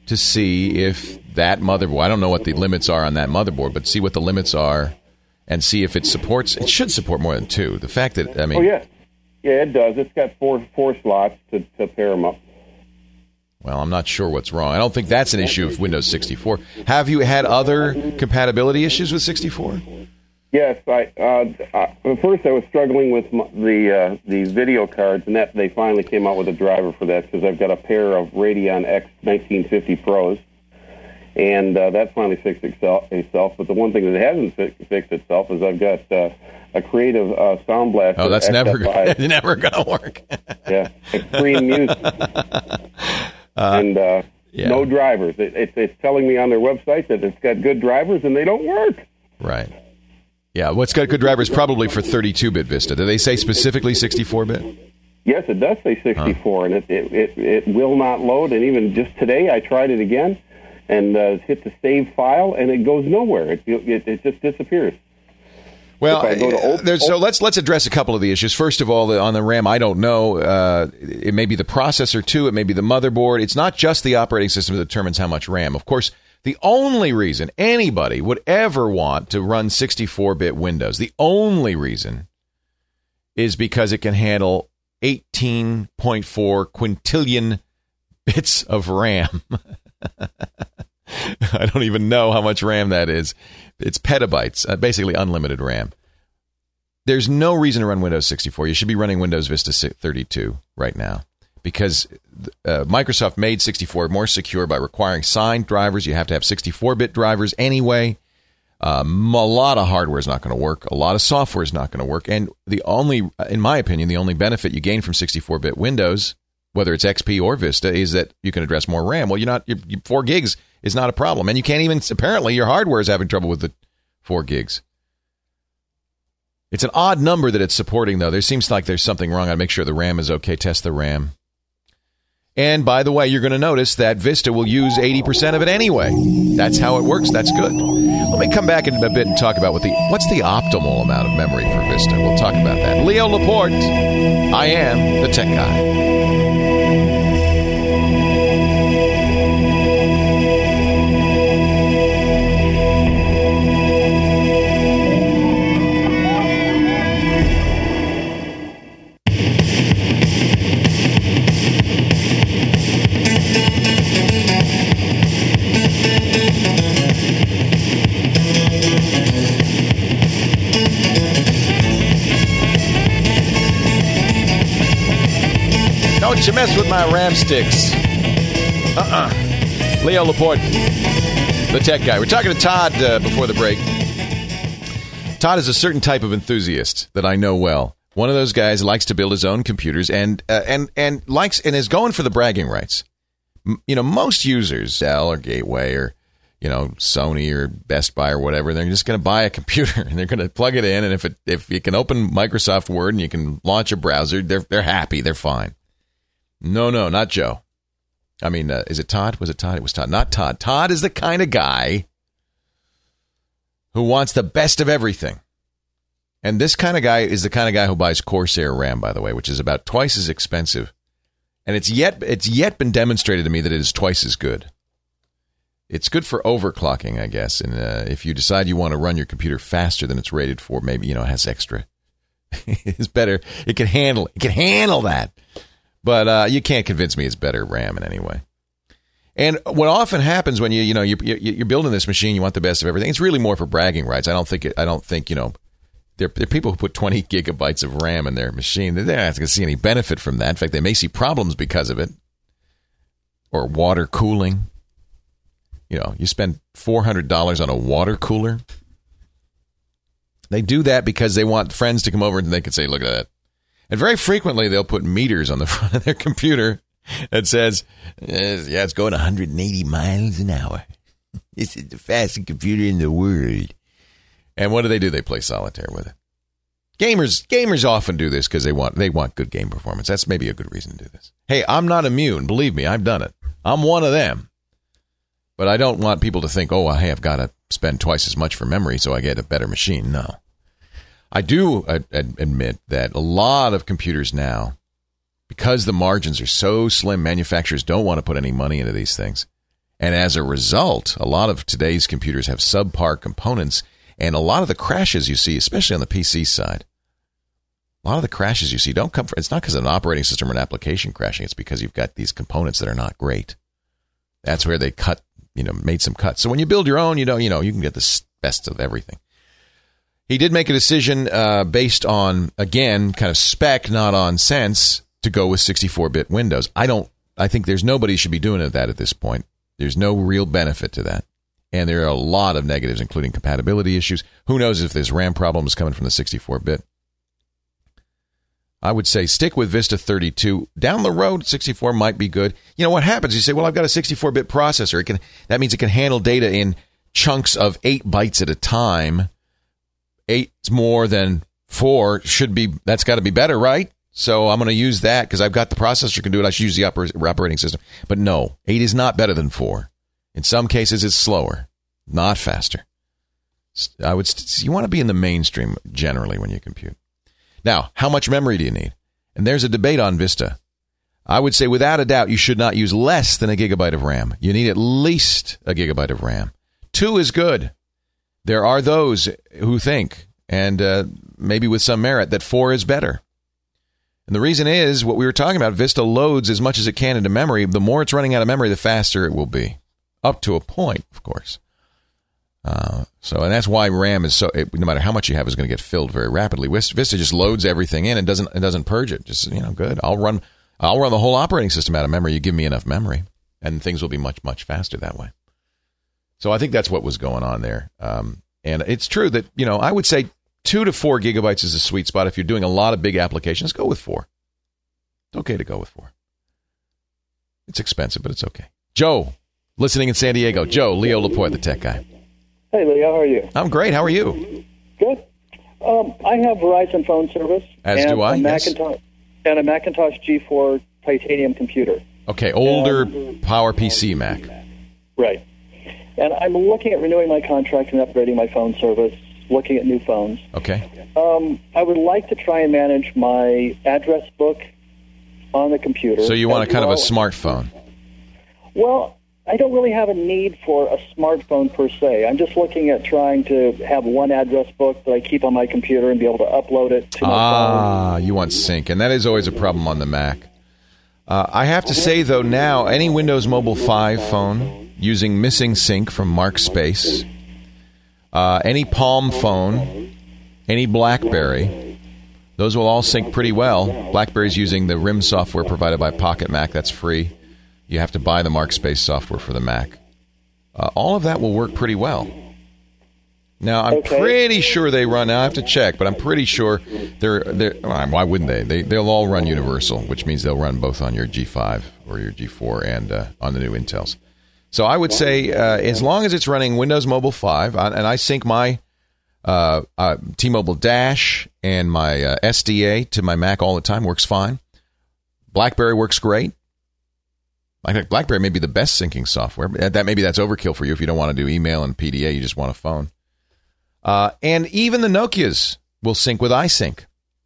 to see if that motherboard, I don't know what the limits are on that motherboard, but see what the limits are and see if it supports, it should support more than 2. The fact that, I mean... Oh, yeah. Yeah, it does. It's got four slots to pair them up. Well, I'm not sure what's wrong. I don't think that's an issue of Windows 64. Have you had other compatibility issues with 64? Yes, at first I was struggling with the video cards, and that they finally came out with a driver for that because I've got a pair of Radeon X 1950 Pros, and that finally fixed itself. But the one thing that hasn't fixed itself is I've got a Creative Sound Blaster. Oh, that's never going to work. Yeah, Extreme Music, and no drivers. It's telling me on their website that it's got good drivers, and they don't work. Right. Yeah, what's got good drivers probably for 32-bit Vista. Do they say specifically 64-bit? Yes, it does say 64, and it will not load. And even just today, I tried it again and hit the save file, and it goes nowhere. It just disappears. Well, so let's address a couple of the issues. First of all, on the RAM, I don't know. It may be the processor, too. It may be the motherboard. It's not just the operating system that determines how much RAM. Of course, the only reason anybody would ever want to run 64-bit Windows, the only reason is because it can handle 18.4 quintillion bits of RAM. I don't even know how much RAM that is. It's petabytes, basically unlimited RAM. There's no reason to run Windows 64. You should be running Windows Vista 32 right now because Microsoft made 64 more secure by requiring signed drivers. You have to have 64-bit drivers anyway. A lot of hardware is not going to work. A lot of software is not going to work. And in my opinion, the only benefit you gain from 64-bit Windows, whether it's XP or Vista, is that you can address more RAM. Well, 4 gigs is not a problem. And you can't even, apparently your hardware is having trouble with the 4 gigs. It's an odd number that it's supporting, though. There seems like there's something wrong. I'll make sure the RAM is okay. Test the RAM. And by the way, you're going to notice that Vista will use 80% of it anyway. That's how it works. That's good. Let me come back in a bit and talk about what's the optimal amount of memory for Vista. We'll talk about that. Leo Laporte. I am the Tech Guy. Don't you mess with my RAM sticks. Leo Laporte, the Tech Guy. We're talking to Todd before the break. Todd is a certain type of enthusiast that I know well. One of those guys likes to build his own computers and likes and is going for the bragging rights. Most users, Dell or Gateway or Sony or Best Buy or whatever, they're just going to buy a computer and they're going to plug it in, and if you can open Microsoft Word and you can launch a browser, they're happy, they're fine. No, not Joe. I mean, is it Todd? Was it Todd? It was Todd. Not Todd. Todd is the kind of guy who wants the best of everything. And this kind of guy is the kind of guy who buys Corsair RAM, by the way, which is about twice as expensive. And it's yet been demonstrated to me that it is twice as good. It's good for overclocking, I guess. And if you decide you want to run your computer faster than it's rated for, maybe, it has extra. It's better. It can handle that. But you can't convince me it's better RAM in any way. And what often happens when you're building this machine, you want the best of everything. It's really more for bragging rights. I don't think there are people who put 20 gigabytes of RAM in their machine. They're not going to see any benefit from that. In fact, they may see problems because of it. Or water cooling. You spend $400 on a water cooler. They do that because they want friends to come over and they can say, look at that. And very frequently, they'll put meters on the front of their computer that says, it's going 180 miles an hour. This is the fastest computer in the world. And what do? They play solitaire with it. Gamers often do this because they want good game performance. That's maybe a good reason to do this. Hey, I'm not immune. Believe me, I've done it. I'm one of them. But I don't want people to think, hey, I've got to spend twice as much for memory so I get a better machine. No. I do admit that a lot of computers now, because the margins are so slim, manufacturers don't want to put any money into these things. And as a result, a lot of today's computers have subpar components, and a lot of the crashes you see, especially on the PC side, a lot of the crashes you see don't come from, it's not because of an operating system or an application crashing, it's because you've got these components that are not great. That's where they made some cuts. So when you build your own, you can get the best of everything. He did make a decision based on, again, kind of spec, not on sense, to go with 64-bit Windows. I think there's nobody should be doing that at this point. There's no real benefit to that. And there are a lot of negatives, including compatibility issues. Who knows if this RAM problem is coming from the 64-bit? I would say stick with Vista 32. Down the road, 64 might be good. You know what happens? You say, well, I've got a 64-bit processor. That means it can handle data in chunks of 8 bytes at a time. 8's more than 4. That's got to be better, right? So I'm going to use that because I've got the processor can do it. I should use the operating system. But no, 8 is not better than 4. In some cases, it's slower, not faster. You want to be in the mainstream generally when you compute. Now, how much memory do you need? And there's a debate on Vista. I would say without a doubt, you should not use less than a gigabyte of RAM. You need at least a gigabyte of RAM. 2 is good. There are those who think, and maybe with some merit, that 4 is better. And the reason is, what we were talking about, Vista loads as much as it can into memory. The more it's running out of memory, the faster it will be. Up to a point, of course. And that's why RAM is no matter how much you have, is going to get filled very rapidly. Vista just loads everything in and doesn't purge it. Just, good. I'll run the whole operating system out of memory. You give me enough memory, and things will be much, much faster that way. So I think that's what was going on there. And it's true that, I would say 2 to 4 gigabytes is a sweet spot. If you're doing a lot of big applications, go with 4. It's okay to go with 4. It's expensive, but it's okay. Joe, listening in San Diego. Joe, Leo Laporte, the tech guy. Hey, Leo, how are you? I'm great. How are you? Good. I have Verizon phone service. As do I, yes. And a Macintosh G4 Titanium computer. Okay, older PowerPC Mac. Right. And I'm looking at renewing my contract and upgrading my phone service, looking at new phones. Okay. I would like to try and manage my address book on the computer. So you want a smartphone? Well, I don't really have a need for a smartphone per se. I'm just looking at trying to have one address book that I keep on my computer and be able to upload it to my phone. You want sync, and that is always a problem on the Mac. I have to say, though, now, any Windows Mobile 5 phone using Missing Sync from MarkSpace, any Palm phone, any BlackBerry, those will all sync pretty well. BlackBerry's using the RIM software provided by Pocket Mac. That's free. You have to buy the MarkSpace software for the Mac. All of that will work pretty well. Now, I'm pretty sure they run. Now, I have to check, but I'm pretty sure they're why wouldn't they? They'll all run universal, which means they'll run both on your G5 or your G4 and on the new Intels. So I would say as long as it's running Windows Mobile 5, and I sync my T-Mobile Dash and my SDA to my Mac all the time, works fine. BlackBerry works great. BlackBerry may be the best syncing software. Maybe that's overkill for you if you don't want to do email and PDA. You just want a phone. And even the Nokias will sync with iSync.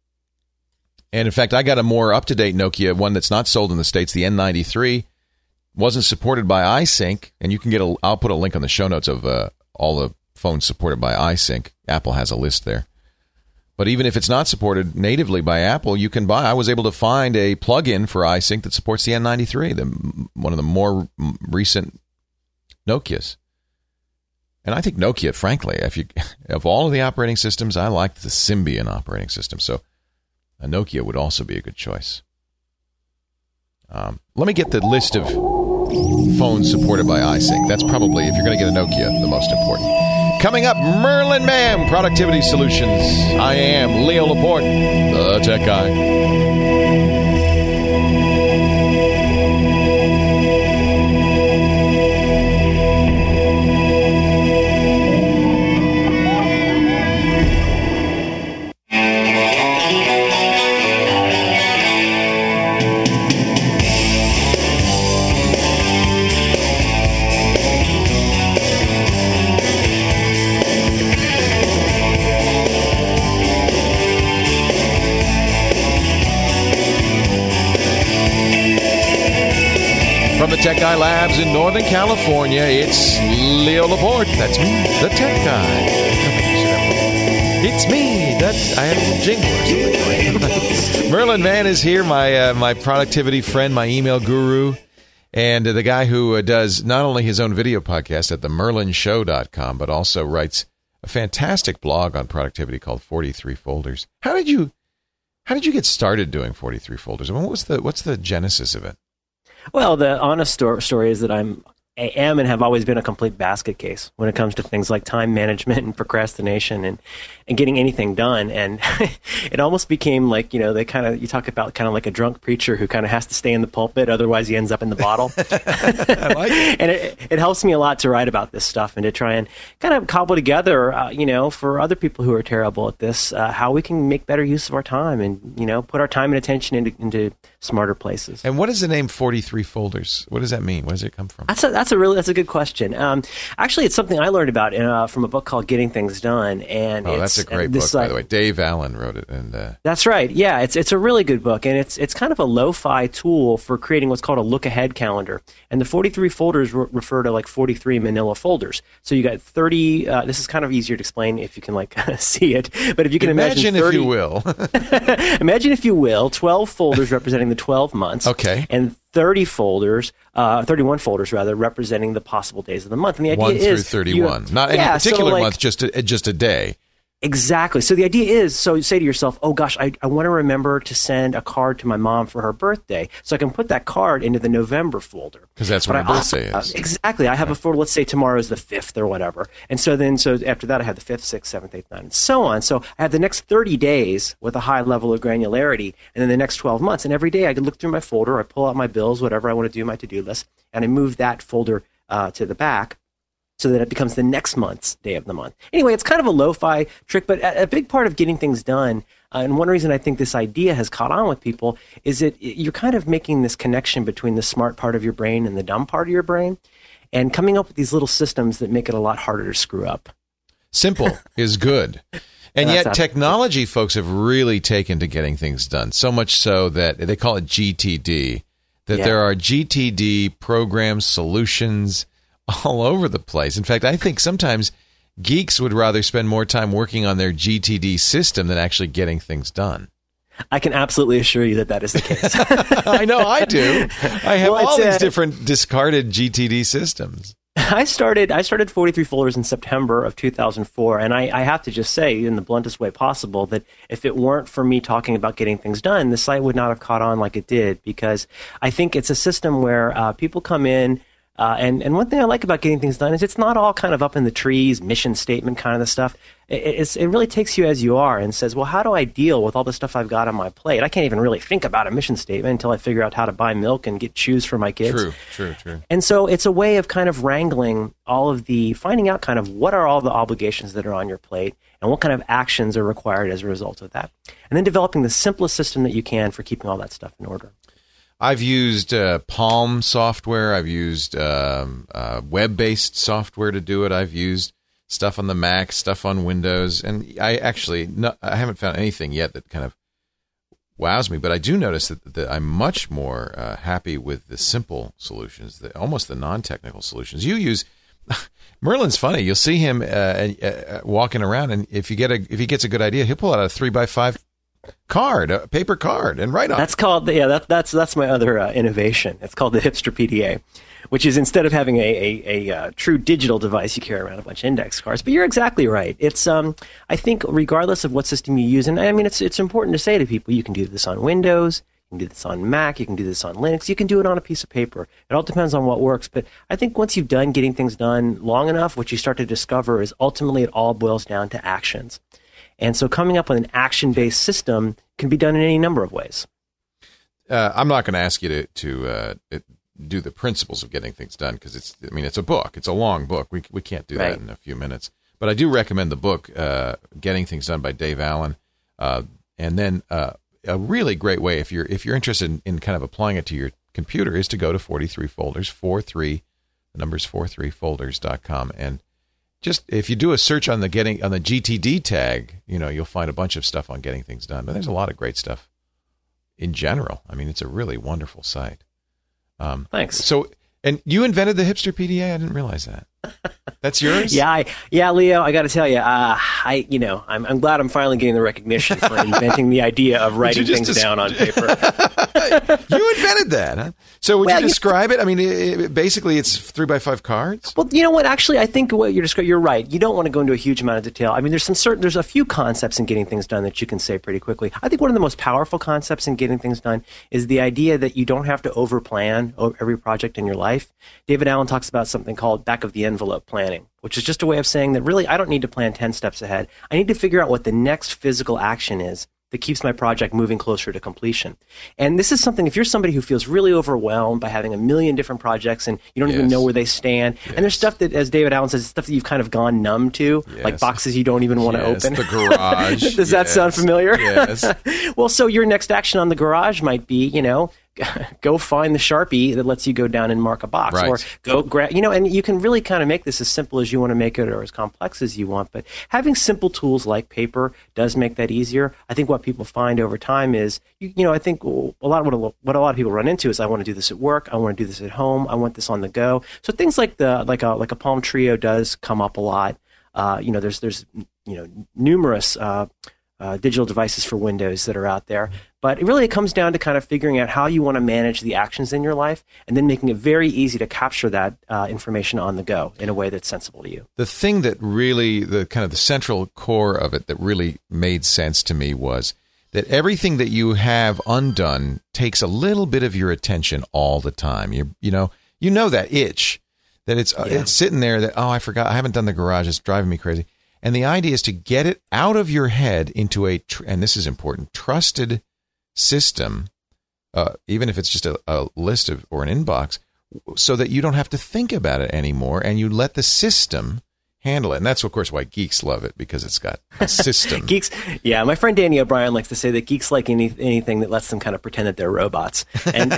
And in fact, I got a more up-to-date Nokia, one that's not sold in the States, the N93, wasn't supported by iSync. And you can get I'll put a link on the show notes of all the phones supported by iSync. Apple has a list there. But even if it's not supported natively by Apple, you can buy. I was able to find a plug-in for iSync that supports the N93, one of the more recent Nokias. And I think Nokia, frankly, of all of the operating systems, I like the Symbian operating system. So a Nokia would also be a good choice. Let me get the list of phones supported by iSync. That's probably, if you're going to get a Nokia, the most important. Coming up, Merlin Mann, Productivity Solutions. I am Leo Laporte, the tech guy. From the Tech Guy Labs in Northern California, it's Leo Laporte. That's me, the Tech Guy. It's me. I have a jingle or something. Merlin Mann is here, my productivity friend, my email guru, and the guy who does not only his own video podcast at themerlinshow.com, but also writes a fantastic blog on productivity called 43 Folders. How did you get started doing 43 Folders? I mean, what's the genesis of it? Well, the honest story is that I am and have always been a complete basket case when it comes to things like time management and procrastination and getting anything done. And it almost became like, you talk about kind of like a drunk preacher who kind of has to stay in the pulpit, otherwise he ends up in the bottle. I like it. And it helps me a lot to write about this stuff and to try and kind of cobble together, for other people who are terrible at this, how we can make better use of our time and, put our time and attention into smarter places. And what is the name 43 Folders? What does that mean? Where does it come from? That's a good question. Actually, it's something I learned about from a book called Getting Things Done. And that's a great book, by the way. Dave Allen wrote it. And that's right. Yeah, it's a really good book, and it's kind of a lo-fi tool for creating what's called a look-ahead calendar. And the 43 folders refer to like 43 manila folders. So you got 30. This is kind of easier to explain if you can see it. But if you can imagine 30, if you will. Imagine if you will, 12 folders representing the 12 months. Okay. And 31 folders rather, representing the possible days of the month. And the idea 1 is through 31. Not any particular month, just a day. Exactly. So the idea is, so you say to yourself, oh gosh, I want to remember to send a card to my mom for her birthday. So I can put that card into the November folder. Because that's when her birthday is. Exactly. I have a folder, let's say tomorrow's the 5th or whatever. And so after that I have the 5th, 6th, 7th, 8th, 9th, and so on. So I have the next 30 days with a high level of granularity, and then the next 12 months. And every day I can look through my folder, I pull out my bills, whatever I want to do, my to-do list, and I move that folder to the back, so that it becomes the next month's day of the month. Anyway, it's kind of a lo-fi trick, but a big part of getting things done, and one reason I think this idea has caught on with people, is that you're kind of making this connection between the smart part of your brain and the dumb part of your brain, and coming up with these little systems that make it a lot harder to screw up. Simple is good. And yet technology folks have really taken to getting things done, so much so that they call it GTD, that there are GTD programs, solutions, all over the place. In fact, I think sometimes geeks would rather spend more time working on their GTD system than actually getting things done. I can absolutely assure you that is the case. I know I do. I have all these different discarded GTD systems. I started 43 folders in September of 2004, and I have to just say, in the bluntest way possible, that if it weren't for me talking about getting things done, the site would not have caught on like it did, because I think it's a system where people come in. And one thing I like about getting things done is it's not all kind of up in the trees, mission statement kind of stuff. It really takes you as you are and says, well, how do I deal with all the stuff I've got on my plate? I can't even really think about a mission statement until I figure out how to buy milk and get shoes for my kids. True. And so it's a way of kind of wrangling finding out kind of what are all the obligations that are on your plate and what kind of actions are required as a result of that. And then developing the simplest system that you can for keeping all that stuff in order. I've used Palm software. I've used web-based software to do it. I've used stuff on the Mac, stuff on Windows, and I haven't found anything yet that kind of wows me. But I do notice that I'm much more happy with the simple solutions, almost the non-technical solutions. You use Merlin's funny. You'll see him walking around, and if he gets a good idea, he'll pull out a 3x5 card, a paper card, and write on it. That's called that's my other innovation. It's called the Hipster PDA, which is instead of having a true digital device, you carry around a bunch of index cards. But you're exactly right. It's I think regardless of what system you use, and I mean it's important to say to people, you can do this on Windows, you can do this on Mac, you can do this on Linux, you can do it on a piece of paper. It all depends on what works. But I think once you've done getting things done long enough, what you start to discover is ultimately it all boils down to actions. And so coming up with an action-based system can be done in any number of ways. I'm not going to ask you to do the principles of getting things done because it's a book. It's a long book. We can't do that in a few minutes. But I do recommend the book, Getting Things Done by Dave Allen. And then a really great way, if you're interested in kind of applying it to your computer, is to go to 43 Folders, 43folders.com. And just if you do a search on the GTD tag, you'll find a bunch of stuff on getting things done. But there's a lot of great stuff in general. I mean, it's a really wonderful site. Thanks. So, and you invented the Hipster PDA? I didn't realize that. That's yours? Yeah, Leo. I got to tell you, I'm glad I'm finally getting the recognition for inventing the idea of writing things down on paper. You invented that, huh? So would you describe it? I mean, basically, it's 3x5 cards. Well, you know what? Actually, I think what you're describing, you're right. You don't want to go into a huge amount of detail. I mean, there's a few concepts in getting things done that you can say pretty quickly. I think one of the most powerful concepts in getting things done is the idea that you don't have to overplan every project in your life. David Allen talks about something called back of the envelope planning, which is just a way of saying that really I don't need to plan 10 steps ahead. I need to figure out what the next physical action is that keeps my project moving closer to completion. And this is something, if you're somebody who feels really overwhelmed by having a million different projects and you don't even know where they stand, and there's stuff that, as David Allen says, stuff that you've kind of gone numb to, like boxes you don't even want to open. The garage. Does that sound familiar? Yes. Well, so your next action on the garage might be, go find the Sharpie that lets you go down and mark a box, right. or go grab, and you can really kind of make this as simple as you want to make it or as complex as you want. But having simple tools like paper does make that easier. I think what people find over time is, I think what a lot of people run into is I want to do this at work, I want to do this at home, I want this on the go. So things like a Palm Trio does come up a lot. There's numerous digital devices for Windows that are out there. But it comes down to kind of figuring out how you want to manage the actions in your life and then making it very easy to capture that information on the go in a way that's sensible to you. The thing that really, the central core of it that really made sense to me was that everything that you have undone takes a little bit of your attention all the time. You know that itch, that it's sitting there that, I forgot, I haven't done the garage, it's driving me crazy. And the idea is to get it out of your head into and this is important, trusted system, even if it's just a list or an inbox, so that you don't have to think about it anymore and you let the system handle it. And that's, of course, why geeks love it, because it's got a system. Geeks, my friend Danny O'Brien likes to say that geeks like anything that lets them kind of pretend that they're robots. And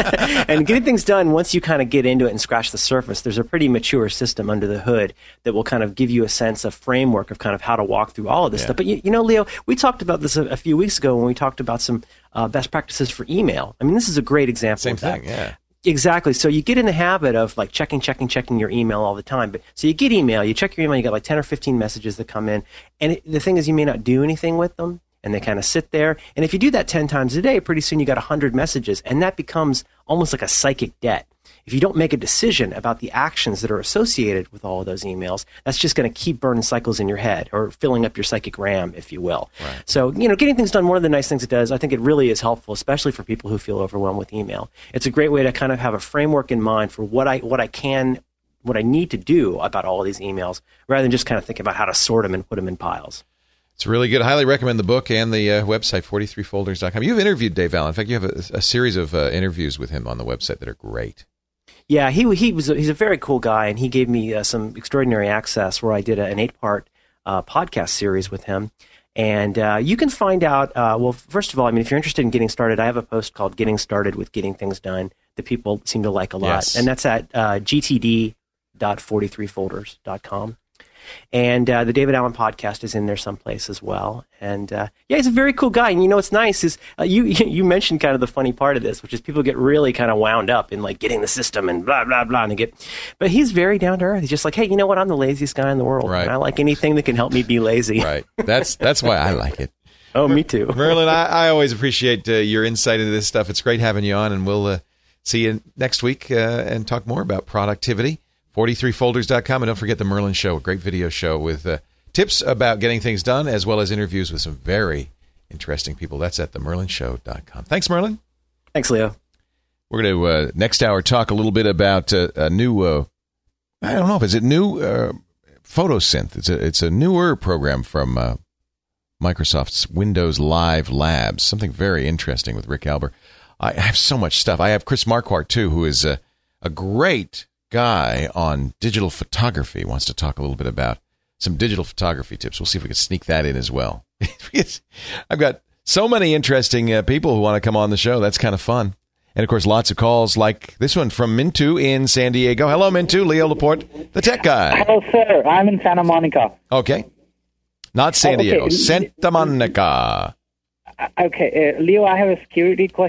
and getting things done, once you kind of get into it and scratch the surface, there's a pretty mature system under the hood that will kind of give you a sense of framework of kind of how to walk through all of this stuff. But, Leo, we talked about this a few weeks ago when we talked about some best practices for email. I mean, this is a great example of that. Same thing, yeah. Exactly. So you get in the habit of like checking your email all the time. But so you get email, you check your email, you got like 10 or 15 messages that come in. And the thing is, you may not do anything with them, and they kind of sit there. And if you do that 10 times a day, pretty soon you got 100 messages, and that becomes almost like a psychic debt. If you don't make a decision about the actions that are associated with all of those emails, that's just going to keep burning cycles in your head or filling up your psychic RAM, if you will. Right. So, getting things done, one of the nice things it does, I think it really is helpful, especially for people who feel overwhelmed with email. It's a great way to kind of have a framework in mind for what I need to do about all of these emails, rather than just kind of think about how to sort them and put them in piles. It's really good. I highly recommend the book and the website, 43folders.com. You've interviewed Dave Allen. In fact, you have a series of interviews with him on the website that are great. Yeah, he's a very cool guy, and he gave me some extraordinary access where I did an 8-part podcast series with him. And you can find out, first of all, if you're interested in getting started, I have a post called Getting Started with Getting Things Done that people seem to like a lot. Yes. And that's at gtd.43folders.com. And the David Allen podcast is in there someplace as well. And he's a very cool guy. And what's nice is you mentioned kind of the funny part of this, which is people get really kind of wound up in like getting the system and blah blah blah, but he's very down to earth. He's just like, hey, you know what? I'm the laziest guy in the world. Right. And I like anything that can help me be lazy. Right. That's why I like it. Oh, me too. Merlin, I always appreciate your insight into this stuff. It's great having you on, and we'll see you next week and talk more about productivity. 43folders.com, and don't forget the Merlin Show, a great video show with tips about getting things done, as well as interviews with some very interesting people. That's at themerlinshow.com. Thanks, Merlin. Thanks, Leo. We're going to, next hour, talk a little bit about a new, I don't know if it's a new PhotoSynth. It's a newer program from Microsoft's Windows Live Labs, something very interesting with Rick Alber. I have so much stuff. I have Chris Marquardt, too, who is a great guy on digital photography, wants to talk a little bit about some digital photography tips. We'll see if we can sneak that in as well. I've got so many interesting people who want to come on the show. That's kind of fun. And, of course, lots of calls like this one from Mintu in San Diego. Hello, Mintu. Leo Laporte, the tech guy. Hello, sir. I'm in Santa Monica. Okay. Not San Diego. Santa Monica. Okay. Leo, I have a security question. It's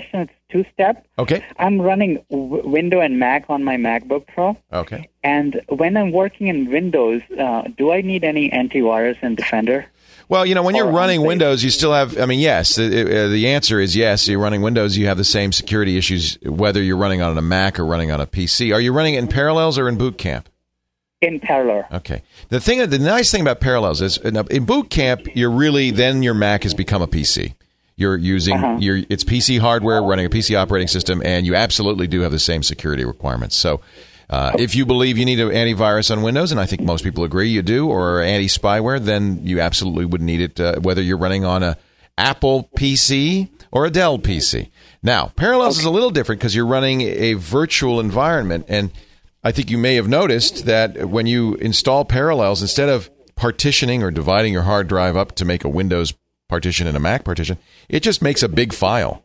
two-step. Okay. I'm running Windows and Mac on my MacBook Pro. Okay. And when I'm working in Windows, do I need any antivirus and Defender? Well, when you're running Windows, you still have, yes, the answer is yes. You're running Windows, you have the same security issues, whether you're running on a Mac or running on a PC. Are you running it in Parallels or in Boot Camp? In Parallel. Okay. The nice thing about Parallels is in Boot Camp, then your Mac has become a PC. You're using it's PC hardware running a PC operating system, and you absolutely do have the same security requirements. So if you believe you need an antivirus on Windows, and I think most people agree you do, or anti-spyware, then you absolutely would need it, whether you're running on a Apple PC or a Dell PC. Now, Parallels is a little different because you're running a virtual environment, and I think you may have noticed that when you install Parallels, instead of partitioning or dividing your hard drive up to make a Windows partition and a Mac partition, it just makes a big file.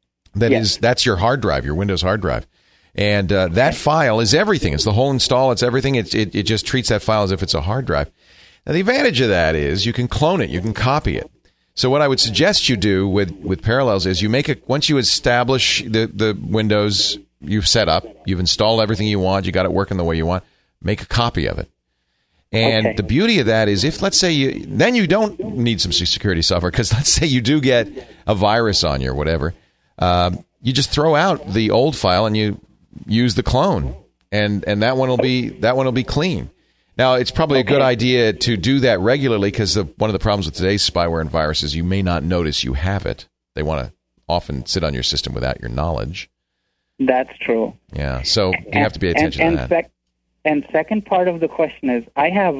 That's your hard drive, your Windows hard drive. And that file is everything. It's the whole install. It's everything. It just treats that file as if it's a hard drive. Now, the advantage of that is you can clone it. You can copy it. So what I would suggest you do with Parallels is once you establish the Windows you've set up, you've installed everything you want, you got it working the way you want, make a copy of it. And the beauty of that is if, let's say, you don't need some security software, because let's say you do get a virus on you or whatever, you just throw out the old file and you use the clone, and that one will be clean. Now, it's probably a good idea to do that regularly, because one of the problems with today's spyware and viruses, you may not notice you have it. They want to often sit on your system without your knowledge. That's true. Yeah, so you have to pay attention to that. And second part of the question is, I have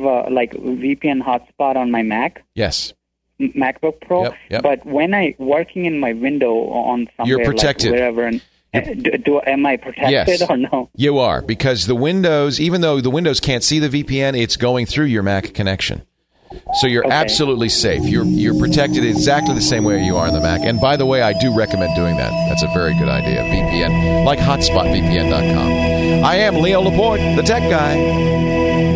VPN hotspot on my Mac. Yes. MacBook Pro. Yep. But when I working in my window on somewhere, you're protected. Like wherever, am I protected or no? You are, because the Windows, even though the Windows can't see the VPN, it's going through your Mac connection. So you're absolutely safe. You're protected exactly the same way you are in the Mac. And by the way, I do recommend doing that. That's a very good idea. VPN, like hotspotvpn.com. I am Leo Laporte, the tech guy.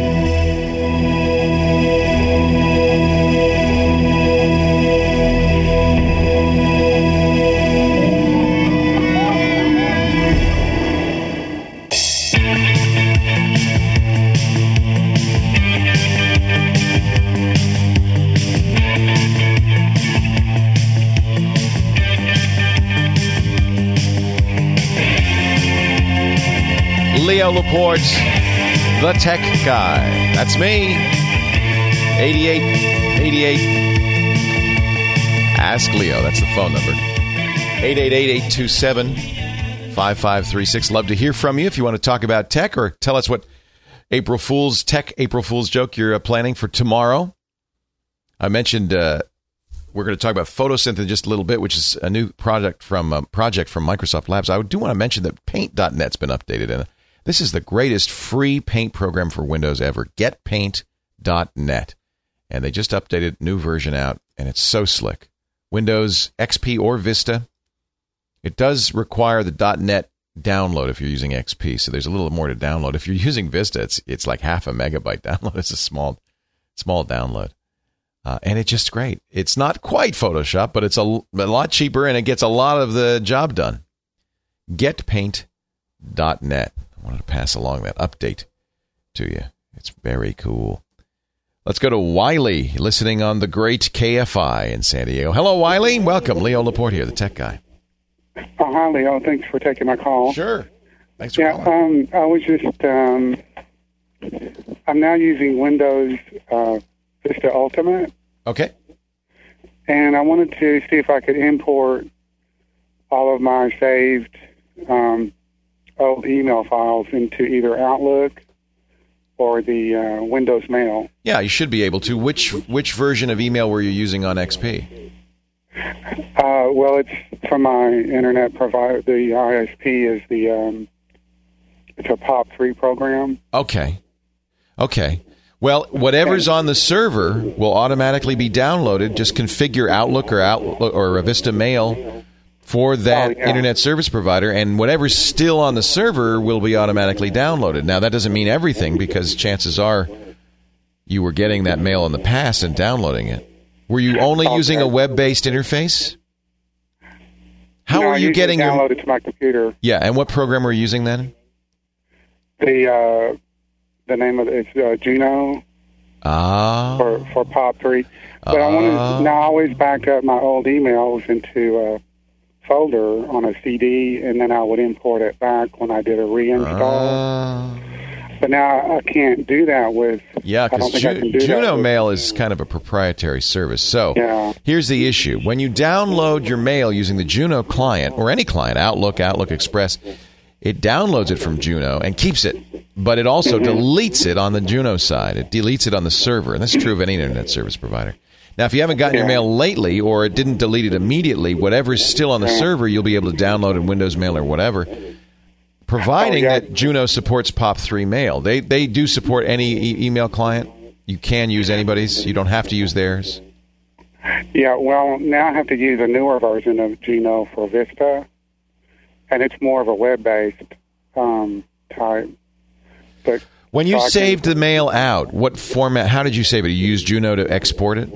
Leo Laporte, the tech guy. That's me. 8888. Ask Leo. That's the phone number. 888-827-5536. Love to hear from you if you want to talk about tech, or tell us what April Fool's joke you're planning for tomorrow. I mentioned we're going to talk about photosynth in just a little bit, which is a new project from Microsoft Labs. I do want to mention that Paint.net's been updated, and this is the greatest free paint program for Windows ever. GetPaint.net. And they just updated new version out, and it's so slick. Windows XP or Vista. It does require the .net download if you're using XP, so there's a little more to download. If you're using Vista, it's like half a megabyte download. It's a small download. And it's just great. It's not quite Photoshop, but it's a lot cheaper, and it gets a lot of the job done. GetPaint.net. I wanted to pass along that update to you. It's very cool. Let's go to Wiley, listening on the great KFI in San Diego. Hello, Wiley. Welcome. Leo Laporte here, the tech guy. Hi, Leo. Thanks for taking my call. Sure. Thanks for calling. I was just, I'm now using Windows Vista Ultimate. Okay. And I wanted to see if I could import all of my saved old email files into either Outlook or the Windows Mail. Yeah, you should be able to. Which version of email were you using on XP? Well, it's from my internet provider. The ISP is it's a POP3 program. Okay. Well, whatever's on the server will automatically be downloaded. Just configure Outlook or a Vista Mail for that internet service provider, and whatever's still on the server will be automatically downloaded. Now, that doesn't mean everything, because chances are you were getting that mail in the past and downloading it. Were you only using a web-based interface? How are you getting download it to my computer? Yeah, and what program are you using then? The name of it's Juno. For POP3. But I always back up my old emails into a folder on a CD, and then I would import it back when I did a reinstall. But now I can't do that with... Yeah, because Juno Mail is kind of a proprietary service. So here's the issue. When you download your mail using the Juno client, or any client, Outlook Express, it downloads it from Juno and keeps it. But it also deletes it on the Juno side. It deletes it on the server. And that's true of any internet service provider. Now, if you haven't gotten your mail lately, or it didn't delete it immediately, whatever's still on the server, you'll be able to download in Windows Mail or whatever, providing that Juno supports POP3 Mail. They do support any email client. You can use anybody's. You don't have to use theirs. Yeah, well, now I have to use a newer version of Juno for Vista, and it's more of a web-based type. But when you saved the mail out, what format? How did you save it? You used Juno to export it?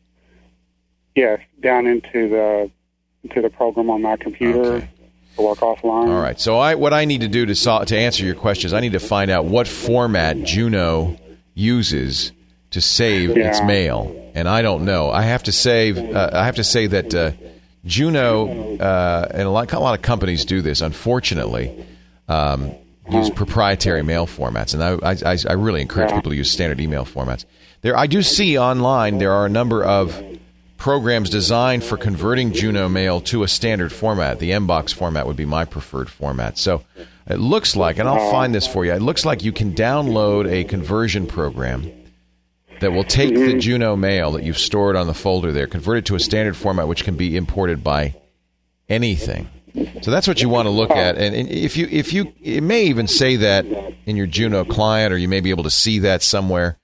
Yes, down into the program on my computer to work offline. All right. So what I need to do to answer your questions, I need to find out what format Juno uses to save its mail, and I don't know. I have to say that Juno and a lot of companies do this. Unfortunately. Use proprietary mail formats, and I really encourage people to use standard email formats. I do see online there are a number of programs designed for converting Juno Mail to a standard format. The MBox format would be my preferred format. So it looks like, and I'll find this for you, it looks like you can download a conversion program that will take the Juno Mail that you've stored on the folder there, convert it to a standard format which can be imported by anything. So that's what you want to look at, and if you, it may even say that in your Juno client, or you may be able to see that somewhere.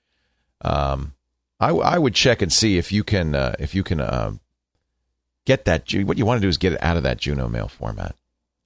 I would check and see if you can get that. What you want to do is get it out of that Juno Mail format.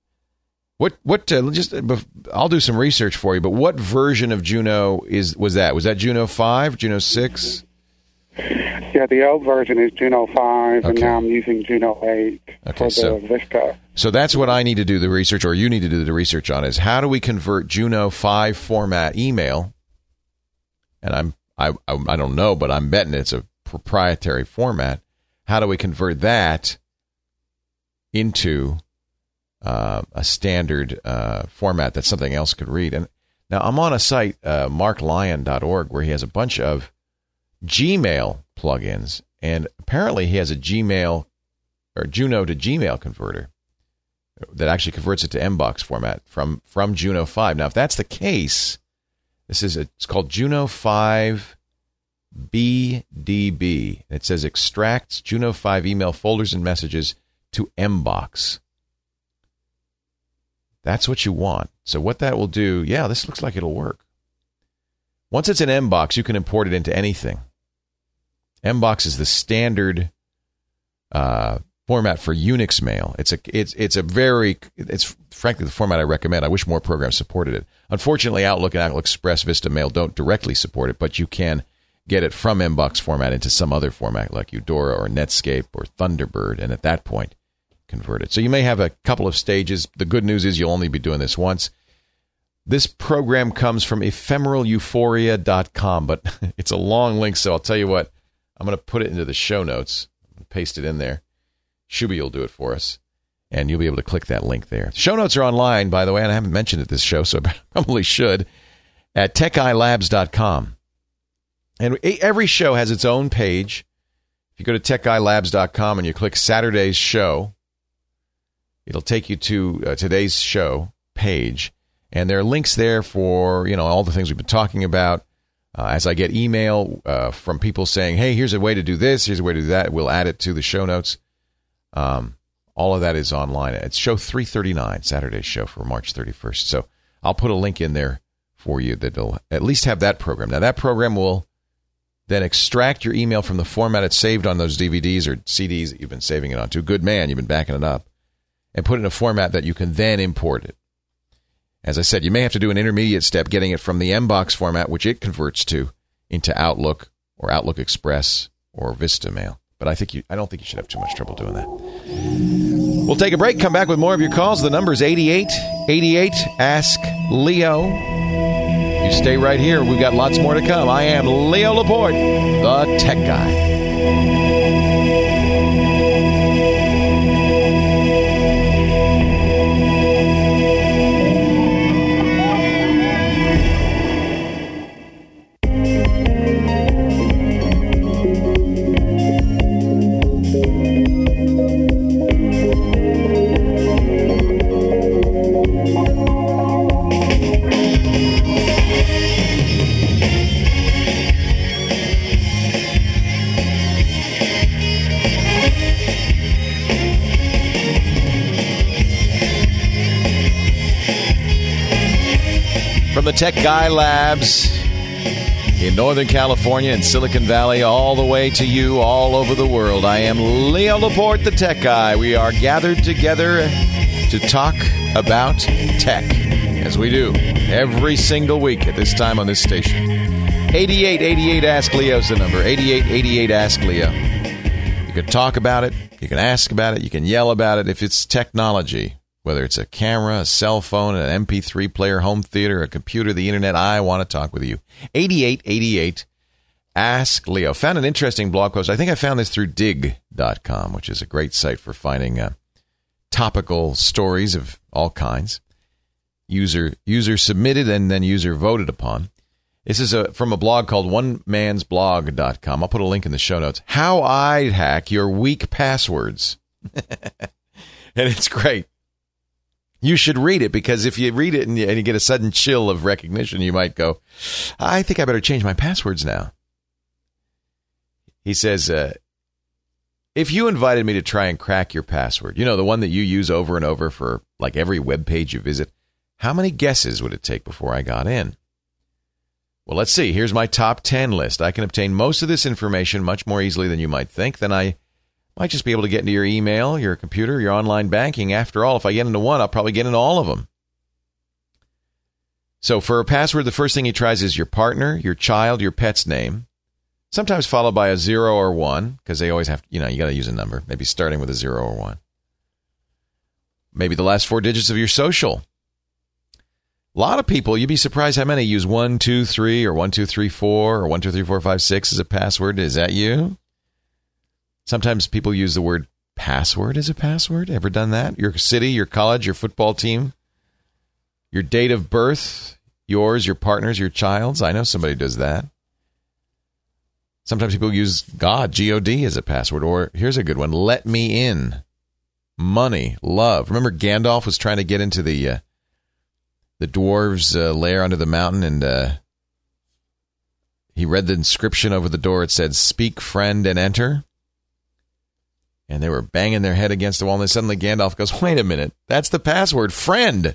I'll do some research for you. But what version of Juno was that? Was that Juno 5, Juno 6? Yeah, the old version is Juno 5, and now I'm using Juno 8 for the Vista. So that's what I need to do the research, or you need to do the research on, is how do we convert Juno 5 format email? And I don't know, but I'm betting it's a proprietary format. How do we convert that into a standard format that something else could read? And now I'm on a site, marklyon.org, where he has a bunch of Gmail plugins, and apparently he has a Gmail or Juno to Gmail converter that actually converts it to MBox format from Juno 5. Now, if that's the case, it's called Juno 5 BDB. It says extracts Juno 5 email folders and messages to MBox. That's what you want. So what that will do, this looks like it'll work. Once it's in MBox, you can import it into anything. MBox is the standard format for Unix mail. It's frankly the format I recommend. I wish more programs supported it. Unfortunately, Outlook and Outlook Express Vista Mail don't directly support it, but you can get it from MBox format into some other format like Eudora or Netscape or Thunderbird, and at that point, convert it. So you may have a couple of stages. The good news is you'll only be doing this once. This program comes from ephemeraleuphoria.com, but it's a long link, so I'll tell you what. I'm going to put it into the show notes and paste it in there. Shuby will do it for us, and you'll be able to click that link there. Show notes are online, by the way, and I haven't mentioned it this show, so I probably should, at techguylabs.com. And every show has its own page. If you go to techguylabs.com and you click Saturday's show, it'll take you to today's show page, and there are links there for all the things we've been talking about. As I get email from people saying, hey, here's a way to do this, here's a way to do that, we'll add it to the show notes. All of that is online. It's show 339, Saturday's show for March 31st. So I'll put a link in there for you that'll at least have that program. Now, that program will then extract your email from the format it's saved on those DVDs or CDs that you've been saving it onto. Good man, you've been backing it up. And put it in a format that you can then import it. As I said, you may have to do an intermediate step getting it from the MBox format, which it converts to, into Outlook or Outlook Express or Vista Mail. But I don't think you should have too much trouble doing that. We'll take a break, come back with more of your calls. The number is 8888 Ask Leo. You stay right here. We've got lots more to come. I am Leo Laporte, the Tech Guy. From the Tech Guy Labs in Northern California and Silicon Valley, all the way to you all over the world, I am Leo Laporte, the Tech Guy. We are gathered together to talk about tech, as we do every single week at this time on this station. 8888 Ask Leo is the number. 8888 Ask Leo. You can talk about it. You can ask about it. You can yell about it. If it's technology, whether it's a camera, a cell phone, an MP3 player, home theater, a computer, the internet, I want to talk with you. 8888 Ask Leo. Found an interesting blog post. I think I found this through dig.com, which is a great site for finding topical stories of all kinds. User submitted and then user voted upon. This is from a blog called onemansblog.com. I'll put a link in the show notes. How I'd hack your weak passwords. And it's great. You should read it, because if you read it and you get a sudden chill of recognition, you might go, I think I better change my passwords now. He says, if you invited me to try and crack your password, you know, the one that you use over and over for like every web page you visit, how many guesses would it take before I got in? Well, let's see. Here's my top 10 list. I can obtain most of this information much more easily than you might think. Then I might just be able to get into your email, your computer, your online banking. After all, if I get into one, I'll probably get into all of them. So for a password, the first thing he tries is your partner, your child, your pet's name, sometimes followed by a 0 or 1, because they always have, you got to use a number, maybe starting with a 0 or 1. Maybe the last 4 digits of your social. A lot of people, you'd be surprised how many use 1, 2, 3 or 1, 2, 3, 4 or 1, 2, 3, 4, 5, 6 as a password. Is that you? Sometimes people use the word password as a password. Ever done that? Your city, your college, your football team, your date of birth, yours, your partner's, your child's. I know somebody does that. Sometimes people use God, G-O-D, as a password. Or here's a good one, let me in. Money, love. Remember Gandalf was trying to get into the dwarves' lair under the mountain, and he read the inscription over the door. It said, speak, friend, and enter. And they were banging their head against the wall, and then suddenly Gandalf goes, wait a minute, that's the password, friend.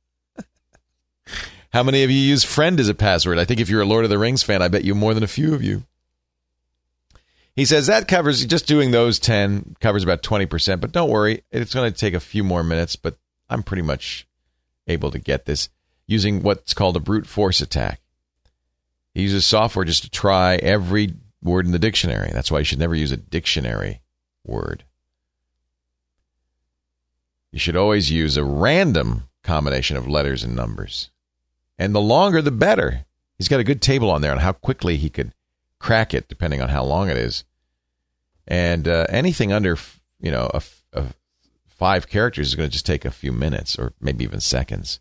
How many of you use friend as a password? I think if you're a Lord of the Rings fan, I bet you more than a few of you. He says that covers, just doing those 10 covers about 20%, but don't worry, it's going to take a few more minutes, but I'm pretty much able to get this using what's called a brute force attack. He uses software just to try every word in the dictionary. That's why you should never use a dictionary word. You should always use a random combination of letters and numbers. And the longer, the better. He's got a good table on there on how quickly he could crack it, depending on how long it is. And anything under, 5 characters is going to just take a few minutes or maybe even seconds.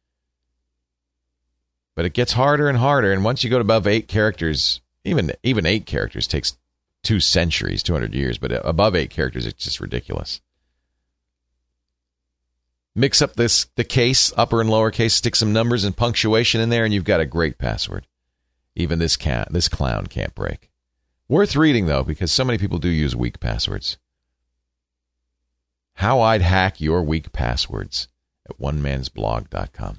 But it gets harder and harder. And once you go to above 8 characters, even 8 characters takes 2 centuries, 200 years, but above 8 characters, it's just ridiculous. Mix up the case, upper and lower case, stick some numbers and punctuation in there, and you've got a great password. Even this clown can't break. Worth reading, though, because so many people do use weak passwords. How I'd hack your weak passwords at onemansblog.com.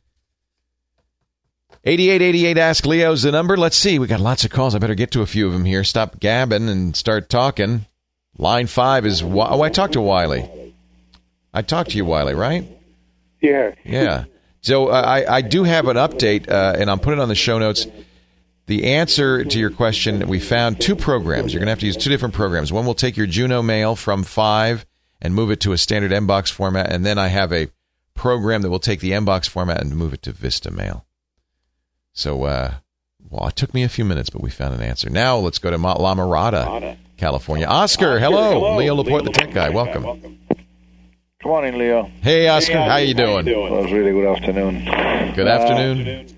8888 Ask Leo's the number. Let's see. We got lots of calls. I better get to a few of them here. Stop gabbing and start talking. Line 5 is... I talked to Wiley. I talked to you, Wiley, right? Yeah. Yeah. So I do have an update, and I'll put it on the show notes. The answer to your question, we found 2 programs. You're going to have to use 2 different programs. One will take your Juno mail from 5 and move it to a standard MBox format, and then I have a program that will take the MBox format and move it to Vista Mail. So, it took me a few minutes, but we found an answer. Now let's go to La Mirada, California. Oscar, hello. Leo Laporte, the tech guy. Welcome. Good morning, Leo. Hey, Oscar. How you doing? Well, it's really good afternoon. Good afternoon.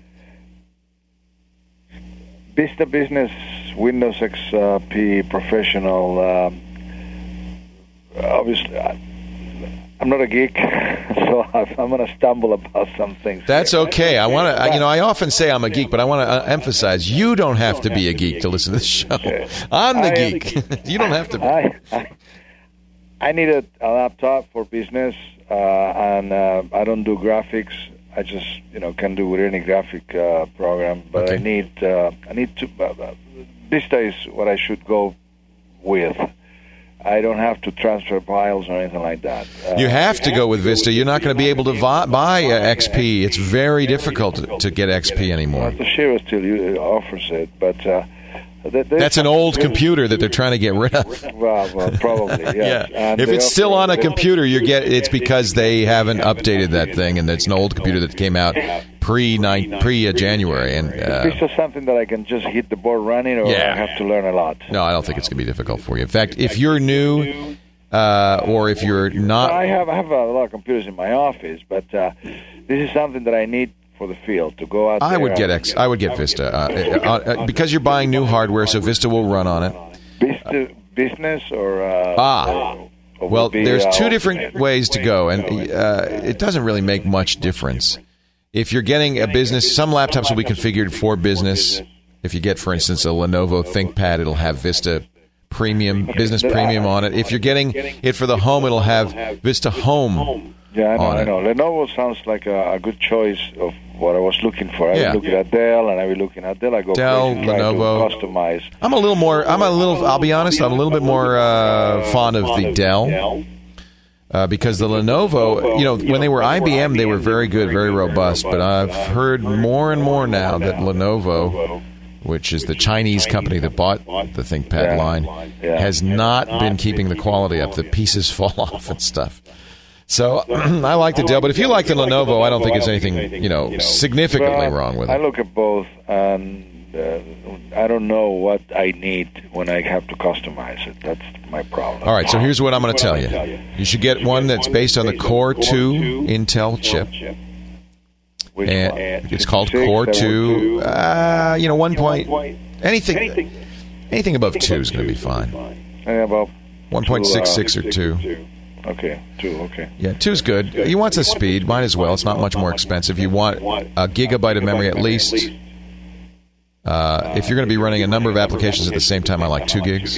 Vista Business Windows XP Professional. Obviously, I'm not a geek, so I'm going to stumble about some things. That's okay. I want to, I often say I'm a geek, but I want to emphasize you don't have to be a geek to listen to this show. I'm the geek. You don't have to be. I needed a laptop for business, and I don't do graphics. I just, can do with any graphic program. But okay. I need to. Vista is what I should go with. I don't have to transfer files or anything like that. You have to go with Vista. You're not going to be able to buy XP. It's very difficult to get XP anymore. The Shira still offers it, but that's an old computer that they're trying to get rid of. Well, probably, yes. Yeah. If it's still on a computer, it's because they haven't updated that thing, and it's an old computer that came out pre-January. And is this something that I can just hit the board running, or I have to learn a lot? No, I don't think it's going to be difficult for you. In fact, if you're new, or if you're not, I have a lot of computers in my office, but this is something that I need for the field to go out. I would get Vista because you're buying new hardware, so Vista will run on it. Vista business or well, there's two different ways to go, and it doesn't really make much difference. If you're getting a business, some laptops will be configured for business. If you get, for instance, a Lenovo ThinkPad, it'll have Vista Premium, Business Premium on it. If you're getting it for the home, it'll have Vista Home. Yeah, I know. Lenovo sounds like a good choice of what I was looking for. I was looking at Dell, and I was looking at Dell. I go Dell, crazy, Lenovo. To customize. I'll be honest, I'm a little bit more fond of the Dell. Because the Lenovo, when they were IBM, they were very good, very robust. But I've heard more and more now that Lenovo, which is the Chinese company that bought the ThinkPad line, has not been keeping the quality up. The pieces fall off and stuff. So I like the Dell, but if you like the Lenovo, I don't think there's anything, significantly wrong with it. I look at both, and I don't know what I need when I have to customize it. That's my problem. All right, so here's what I'm going to tell you. You should get one that's based on the Core 2 Intel chip. And it's called Core 2. 1 point, anything above 2 is going to be fine. About 1.66 or 2. Okay, 2, okay. Yeah, 2's good. You want the speed, might as well. It's not much more expensive. You want a gigabyte of memory at least. If you're going to be running a number of applications at the same time, I like 2 gigs.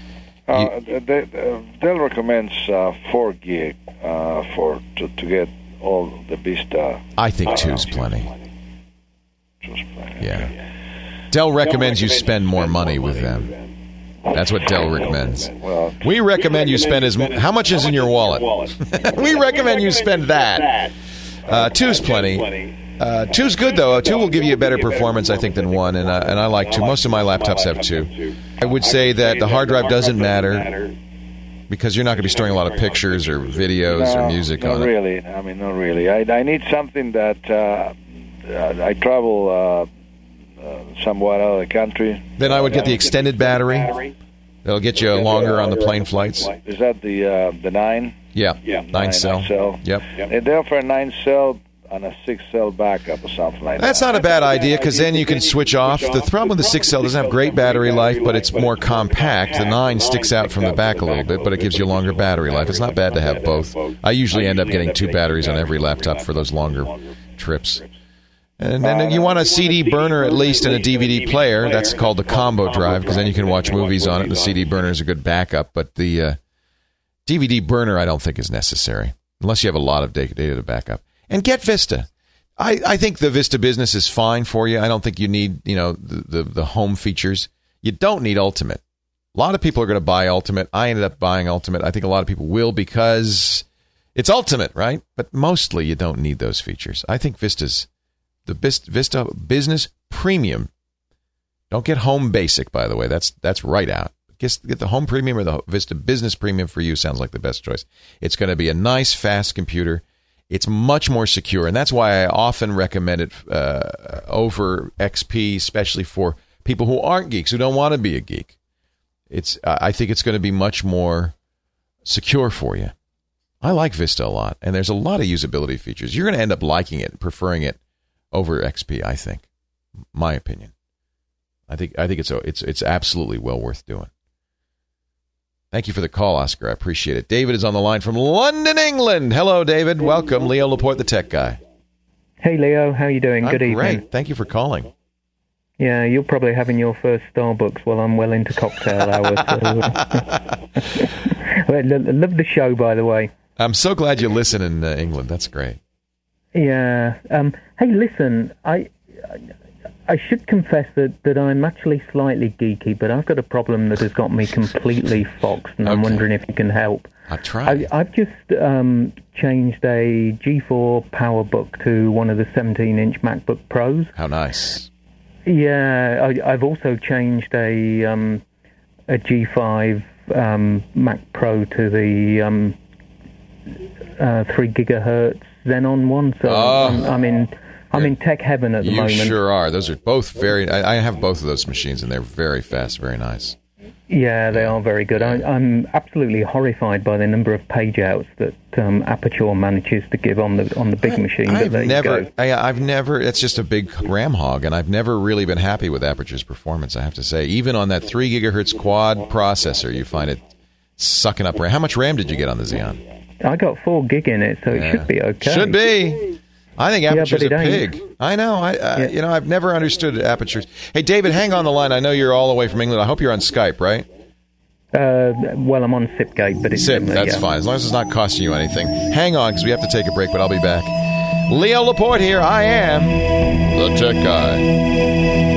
Dell recommends 4 gig to get all the Vista. I think 2's plenty. 2's plenty. Yeah. Okay. Dell recommends you spend more money with them. That's what Dell recommends. We recommend you spend how much is in your wallet? We recommend you spend that. 2's plenty. 2's good, though. 2 will give you a better performance, I think, than 1, and I like 2. Most of my laptops have 2. I would say that the hard drive doesn't matter because you're not going to be storing a lot of pictures or videos or music on it. Not really. I need something that I travel somewhat out of the country. Then I would get the extended battery. It'll get you longer on the plane flights. Is that the 9? Yeah, 9 cell. Yep. They offer a 9 cell on a 6 cell backup or something like that. That's not a bad idea because then you can switch off. The problem with the 6 cell doesn't have great battery life, but it's more compact. The 9 sticks out from the back a little bit, but it gives you longer battery life. It's not bad to have both. I usually end up getting 2 batteries on every laptop for those longer trips. And then you want a CD burner at least and a DVD player. That's called the combo drive because then you can watch movies on it. The CD burner is a good backup, but the DVD burner I don't think is necessary unless you have a lot of data to back up. And get Vista. I think the Vista Business is fine for you. I don't think you need the home features. You don't need Ultimate. A lot of people are going to buy Ultimate. I ended up buying Ultimate. I think a lot of people will because it's Ultimate, right? But mostly you don't need those features. I think Vista's the Vista Business Premium. Don't get Home Basic, by the way. That's right out. get the Home Premium or the Vista Business Premium for you sounds like the best choice. It's going to be a nice, fast computer. It's much more secure, and that's why I often recommend it over XP, especially for people who aren't geeks, who don't want to be a geek. I think it's going to be much more secure for you. I like Vista a lot, and there's a lot of usability features. You're going to end up liking it and preferring it over XP, I think. My opinion. I think it's absolutely well worth doing. Thank you for the call, Oscar. I appreciate it. David is on the line from London, England. Hello, David. Welcome. Leo Laporte, the tech guy. Hey, Leo. How you doing? Good evening. Great. Thank you for calling. Yeah, you're probably having your first Starbucks while I'm well into cocktail hour. So. I love the show, by the way. I'm so glad you listen in England. That's great. Yeah. Hey, listen, I should confess that I'm actually slightly geeky, but I've got a problem that has got me completely foxed, and I'm wondering if you can help. I'll try. I've just changed a G4 PowerBook to one of the 17-inch MacBook Pros. How nice. Yeah, I've also changed a G5 Mac Pro to the 3 gigahertz Xenon one, so I'm in tech heaven at the moment. You sure are. Those are both very... I have both of those machines, and they're very fast, very nice. Yeah, they are very good. I'm absolutely horrified by the number of page outs that Aperture manages to give on the big machine. I've never. It's just a big RAM hog, and I've never really been happy with Aperture's performance, I have to say. Even on that 3 gigahertz quad processor, you find it sucking up RAM. How much RAM did you get on the Xeon? I got 4 gig in it, so it should be okay. Should be. I think Aperture's a pig. I know. I've never understood Aperture's. Hey, David, hang on the line. I know you're all the way from England. I hope you're on Skype, right? Well, I'm on SIPGate, but it's SIP. That's fine, as long as it's not costing you anything. Hang on, because we have to take a break, but I'll be back. Leo Laporte here. I am the Tech Guy.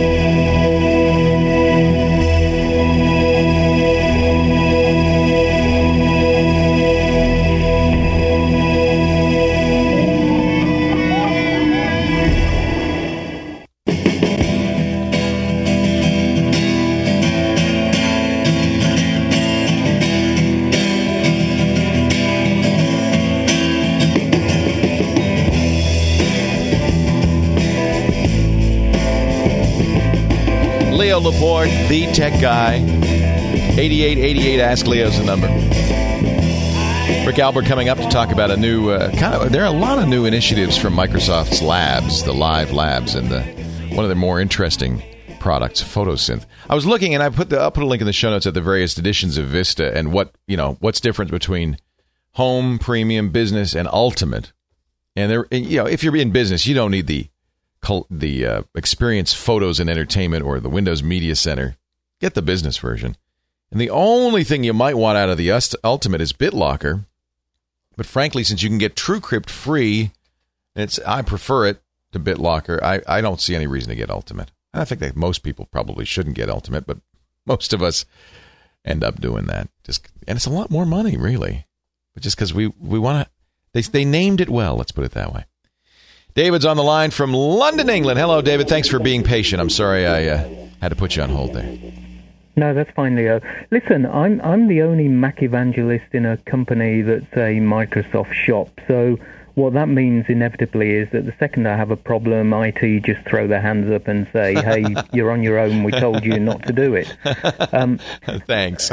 Leo Laporte, the tech guy. 8888 Ask Leo's the number. Rick Albert coming up to talk about a new there are a lot of new initiatives from Microsoft's labs, the Live Labs, and one of the more interesting products, Photosynth. I was looking, and I'll put a link in the show notes at the various editions of Vista and what's different between Home, Premium, Business, and Ultimate. And if you're in business, you don't need the Experience Photos and Entertainment or the Windows Media Center. Get the business version. And the only thing you might want out of the Ultimate is BitLocker. But frankly, since you can get TrueCrypt free, I prefer it to BitLocker. I don't see any reason to get Ultimate. I think that most people probably shouldn't get Ultimate, but most of us end up doing that. And it's a lot more money, really. But just because we want to... They named it well, let's put it that way. David's on the line from London, England. Hello, David. Thanks for being patient. I'm sorry I had to put you on hold there. No, that's fine, Leo. Listen, I'm the only Mac evangelist in a company that's a Microsoft shop. So what that means inevitably is that the second I have a problem, IT just throw their hands up and say, hey, you're on your own. We told you not to do it. Thanks.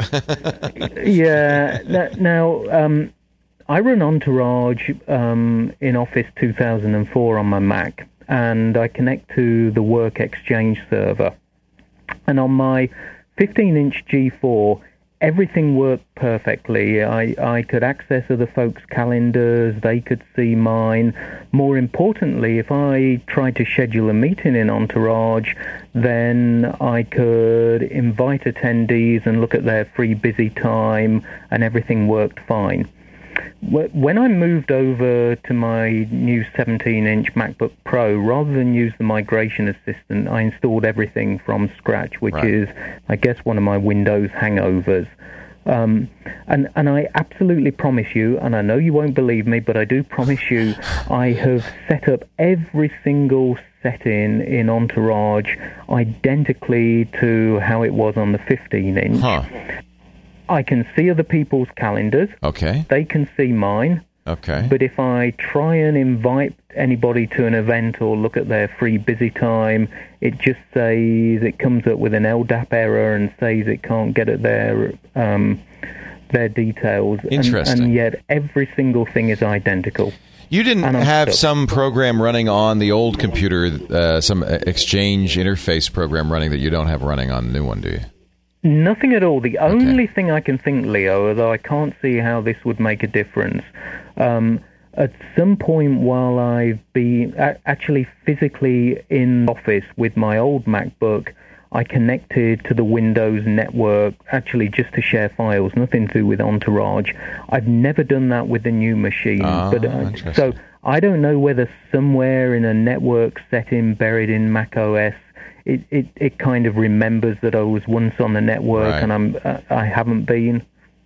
Yeah. Now, I run Entourage in Office 2004 on my Mac, and I connect to the Work Exchange server. And on my 15-inch G4, everything worked perfectly. I could access other folks' calendars. They could see mine. More importantly, if I tried to schedule a meeting in Entourage, then I could invite attendees and look at their free busy time, and everything worked fine. When I moved over to my new 17-inch MacBook Pro, rather than use the migration assistant, I installed everything from scratch, which is, I guess, one of my Windows hangovers. And I absolutely promise you, and I know you won't believe me, but I do promise you, I have set up every single setting in Entourage identically to how it was on the 15-inch. Huh. I can see other people's calendars. Okay. They can see mine. Okay. But if I try and invite anybody to an event or look at their free busy time, it just says, it comes up with an LDAP error and says it can't get at their details. Interesting. And yet every single thing is identical. You didn't have some program running on the old computer, some Exchange interface program running that you don't have running on the new one, do you? Nothing at all. The only thing I can think, Leo, although I can't see how this would make a difference, at some point while I've been actually physically in office with my old MacBook, I connected to the Windows network, actually just to share files, nothing to do with Entourage. I've never done that with the new machine. So I don't know whether somewhere in a network setting buried in Mac OS, it kind of remembers that I was once on the network and I haven't been.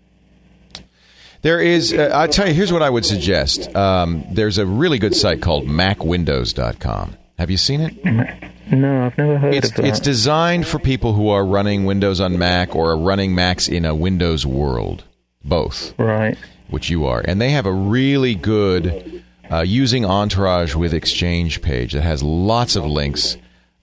There is, I'll tell you, here's what I would suggest. There's a really good site called MacWindows.com. Have you seen it? No, I've never heard of that. It's designed for people who are running Windows on Mac or are running Macs in a Windows world, both. Right. Which you are. And they have a really good using Entourage with Exchange page that has lots of links,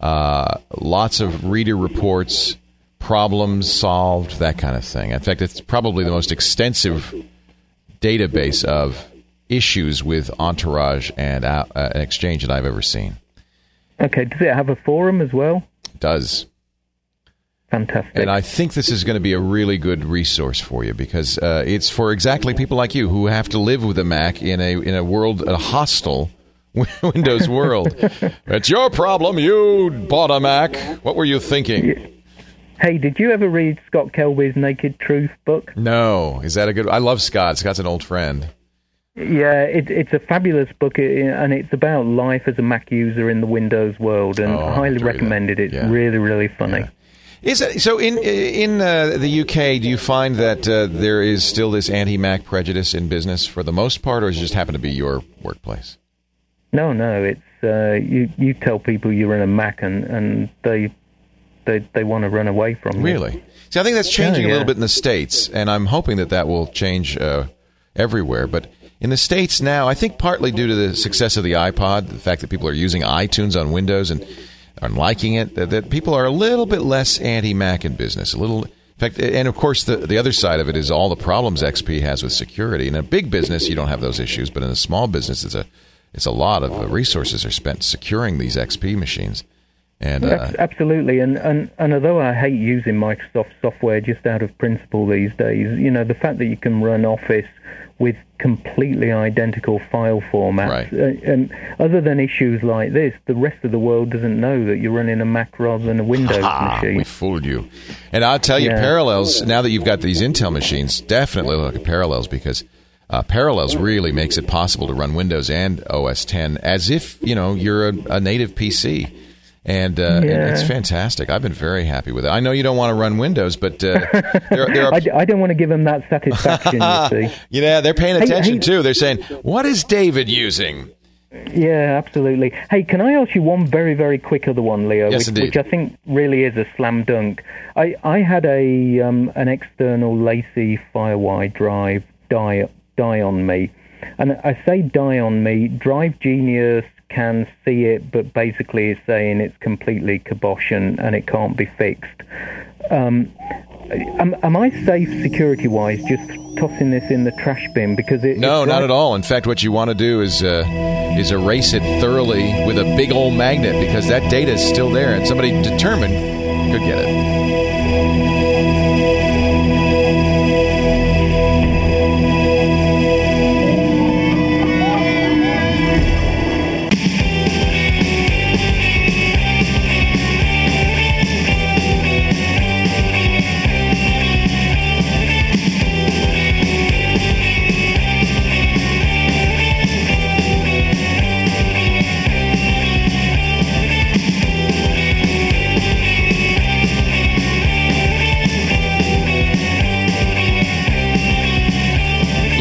lots of reader reports, problems solved, that kind of thing. In fact, it's probably the most extensive database of issues with Entourage and Exchange that I've ever seen. Okay, does it have a forum as well? It does. Fantastic. And I think this is going to be a really good resource for you because it's for exactly people like you who have to live with a Mac in a world, a hostile Windows world. It's your problem. You bought a Mac. What were you thinking? Hey, did you ever read Scott Kelby's Naked Truth book? No. Is that a good... I love Scott. Scott's an old friend. Yeah, it's a fabulous book, and it's about life as a Mac user in the Windows world, and I highly recommend it. It's really, really funny. Yeah. Is it, so in the UK, do you find that there is still this anti-Mac prejudice in business for the most part, or does it just happen to be your workplace? No, it's you tell people you run a Mac, and they want to run away from you. Really? See, I think that's changing a little bit in the States, and I'm hoping that will change everywhere, but in the States now, I think partly due to the success of the iPod, the fact that people are using iTunes on Windows and are liking it, that people are a little bit less anti-Mac in business. In fact, and of course, the other side of it is all the problems XP has with security. In a big business, you don't have those issues, but in a small business, it's a lot of resources are spent securing these XP machines. And absolutely, and although I hate using Microsoft software just out of principle these days, the fact that you can run Office with completely identical file formats, and other than issues like this, the rest of the world doesn't know that you're running a Mac rather than a Windows machine. We fooled you. And I'll tell you, Parallels, now that you've got these Intel machines, definitely look at Parallels, because Parallels really makes it possible to run Windows and OS X as if, you're a native PC. And it's fantastic. I've been very happy with it. I know you don't want to run Windows, but there are... I don't want to give them that satisfaction, you see. Yeah, they're paying attention, too. They're saying, what is David using? Yeah, absolutely. Hey, can I ask you one very, very quick other one, Leo? Yes, which I think really is a slam dunk. I had an external Lacey FireWire drive die on me. And I say die on me, Drive Genius can see it, but basically is saying it's completely kibosh and it can't be fixed. Am I safe security-wise just tossing this in the trash bin? Because No, not at all. In fact, what you want to do is erase it thoroughly with a big old magnet, because that data is still there, and somebody determined could get it.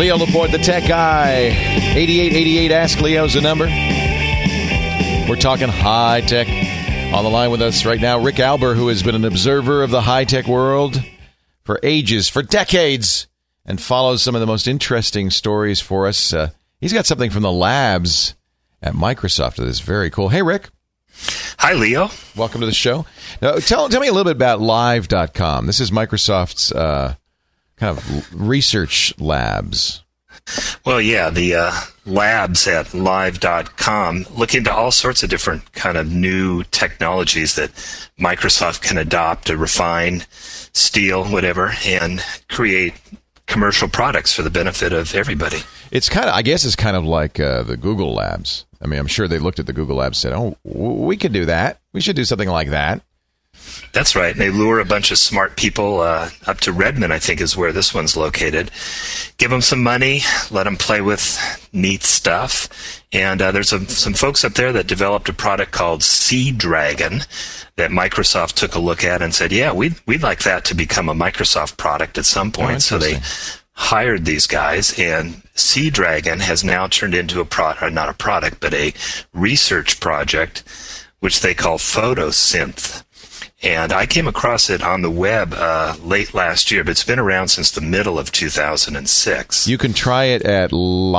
Leo Laporte, the tech guy. 8888 Ask Leo's the number. We're talking high tech. On the line with us right now, Rick Alber, who has been an observer of the high tech world for ages, for decades, and follows some of the most interesting stories for us. He's got something from the labs at Microsoft that is very cool. Hey, Rick. Hi, Leo. Welcome to the show. Now, tell me a little bit about Live.com. This is Microsoft's kind of research labs. Well, yeah, the labs at Live.com look into all sorts of different kind of new technologies that Microsoft can adopt to refine, steal, whatever, and create commercial products for the benefit of everybody. It's kind of, I guess it's kind of like the Google Labs. I mean, I'm sure they looked at the Google Labs and said, oh, we could do that. We should do something like that. That's right. They lure a bunch of smart people up to Redmond, I think is where this one's located. Give them some money, let them play with neat stuff. And there's some folks up there that developed a product called Sea Dragon that Microsoft took a look at and said, yeah, we'd like that to become a Microsoft product at some point. So they hired these guys, and Sea Dragon has now turned into not a product, but a research project, which they call Photosynth. And I came across it on the web late last year, but it's been around since the middle of 2006. You can try it at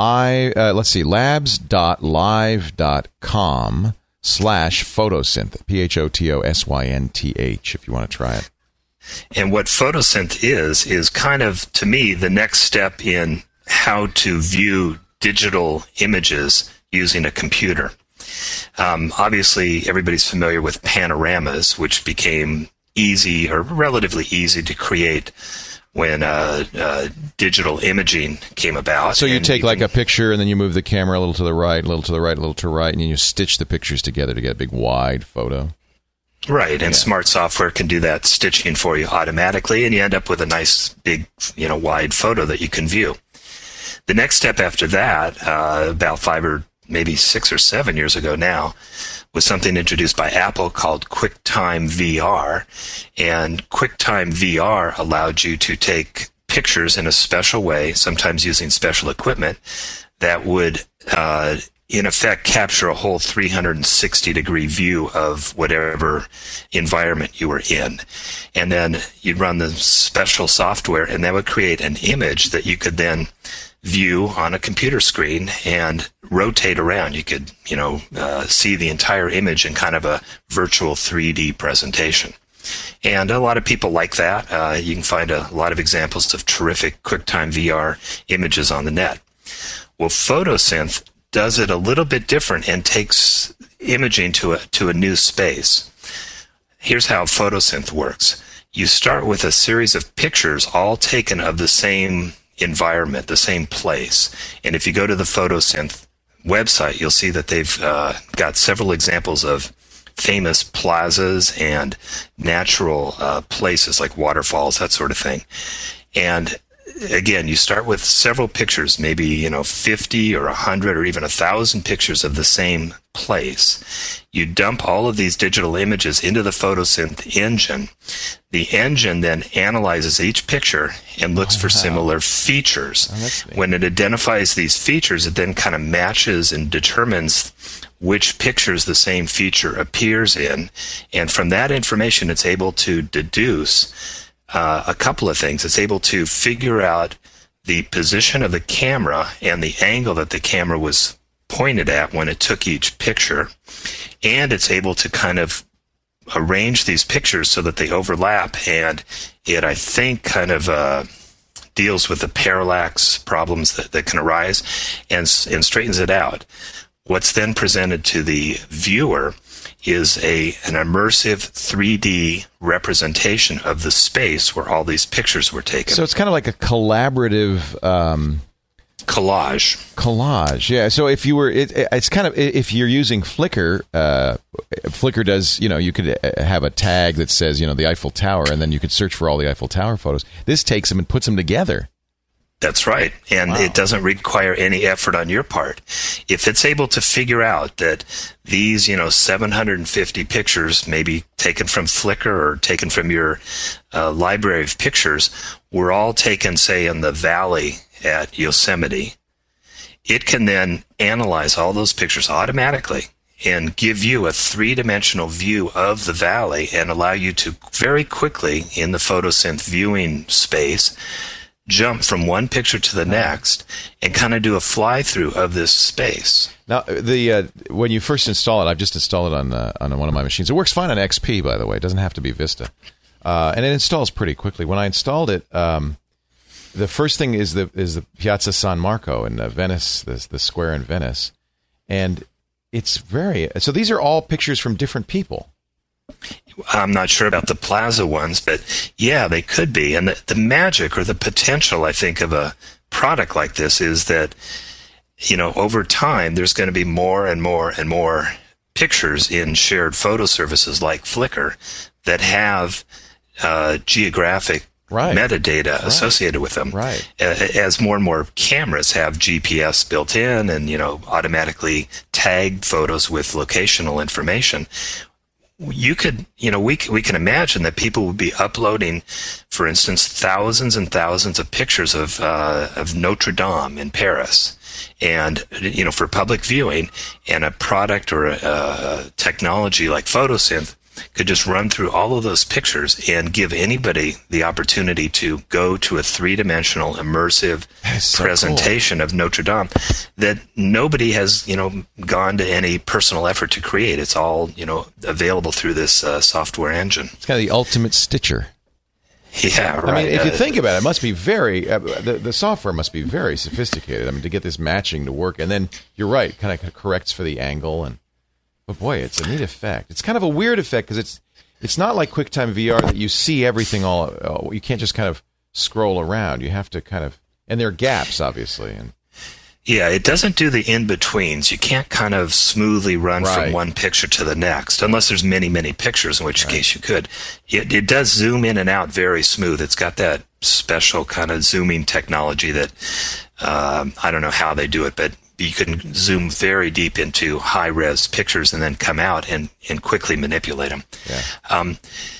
labs.live.com/photosynth, PHOTOSYNTH, if you want to try it. And what Photosynth is kind of, to me, the next step in how to view digital images using a computer. Obviously, everybody's familiar with panoramas, which became easy or relatively easy to create when digital imaging came about. So you take like a picture and then you move the camera a little to the right, a little to the right, a little to the right, and you stitch the pictures together to get a big wide photo. Right, and smart software can do that stitching for you automatically, and you end up with a nice big, wide photo that you can view. The next step after that, about 5 or maybe 6 or 7 years ago now, was something introduced by Apple called QuickTime VR. And QuickTime VR allowed you to take pictures in a special way, sometimes using special equipment, that would, in effect, capture a whole 360-degree view of whatever environment you were in. And then you'd run the special software, and that would create an image that you could then view on a computer screen and rotate around. You could, see the entire image in kind of a virtual 3D presentation. And a lot of people like that. You can find a lot of examples of terrific QuickTime VR images on the net. Well, Photosynth does it a little bit different and takes imaging to a new space. Here's how Photosynth works. You start with a series of pictures all taken of the same environment, the same place. And if you go to the Photosynth website, you'll see that they've got several examples of famous plazas and natural places like waterfalls, that sort of thing. And again, you start with several pictures, maybe 50 or 100 or even 1,000 pictures of the same place. You dump all of these digital images into the Photosynth engine. The engine then analyzes each picture and looks for similar features. When it identifies these features, it then kind of matches and determines which pictures the same feature appears in. And from that information, it's able to deduce a couple of things. It's able to figure out the position of the camera and the angle that the camera was pointed at when it took each picture. And it's able to kind of arrange these pictures so that they overlap. And it, I think, kind of deals with the parallax problems that can arise and straightens it out. What's then presented to the viewer is an immersive 3D representation of the space where all these pictures were taken. So it's kind of like a collaborative collage. Yeah. So if you were, it's kind of, if you're using Flickr, Flickr does, you could have a tag that says, the Eiffel Tower, and then you could search for all the Eiffel Tower photos. This takes them and puts them together. That's right. And it doesn't require any effort on your part. If it's able to figure out that these, 750 pictures, maybe taken from Flickr or taken from your library of pictures, were all taken, say, in the valley at Yosemite, it can then analyze all those pictures automatically and give you a three-dimensional view of the valley and allow you to very quickly, in the photosynth viewing space, jump from one picture to the next and kind of do a fly-through of this space. Now, when you first install it, I've just installed it on one of my machines. It works fine on XP, by the way. It doesn't have to be Vista. And it installs pretty quickly. When I installed it, the first thing is the Piazza San Marco in Venice, the square in Venice. And it's so these are all pictures from different people. I'm not sure about the plaza ones, but yeah, they could be. And the magic or the potential, I think, of a product like this is that, over time, there's going to be more and more and more pictures in shared photo services like Flickr that have geographic metadata associated with them. Right. As more and more cameras have GPS built in and, automatically tagged photos with locational information, you could, we can imagine that people would be uploading, for instance, thousands and thousands of pictures of Notre Dame in Paris, and for public viewing, and a product or a technology like Photosynth could just run through all of those pictures and give anybody the opportunity to go to a three-dimensional immersive presentation of Notre Dame that nobody has, gone to any personal effort to create. It's all, available through this software engine. It's kind of the ultimate stitcher. Yeah, right. I mean, if you think about it, it must be very, the software must be very sophisticated. I mean, to get this matching to work. And then, you're right, kind of corrects for the angle. But boy, it's a neat effect. It's kind of a weird effect because it's not like QuickTime VR that you see everything you can't just kind of scroll around. You have to kind of, and there are gaps, obviously. Yeah, it doesn't do the in-betweens. You can't kind of smoothly run from one picture to the next, unless there's many, many pictures, in which case you could. It does zoom in and out very smooth. It's got that special kind of zooming technology that, I don't know how they do it, but you can zoom very deep into high-res pictures and then come out and quickly manipulate them. Yeah.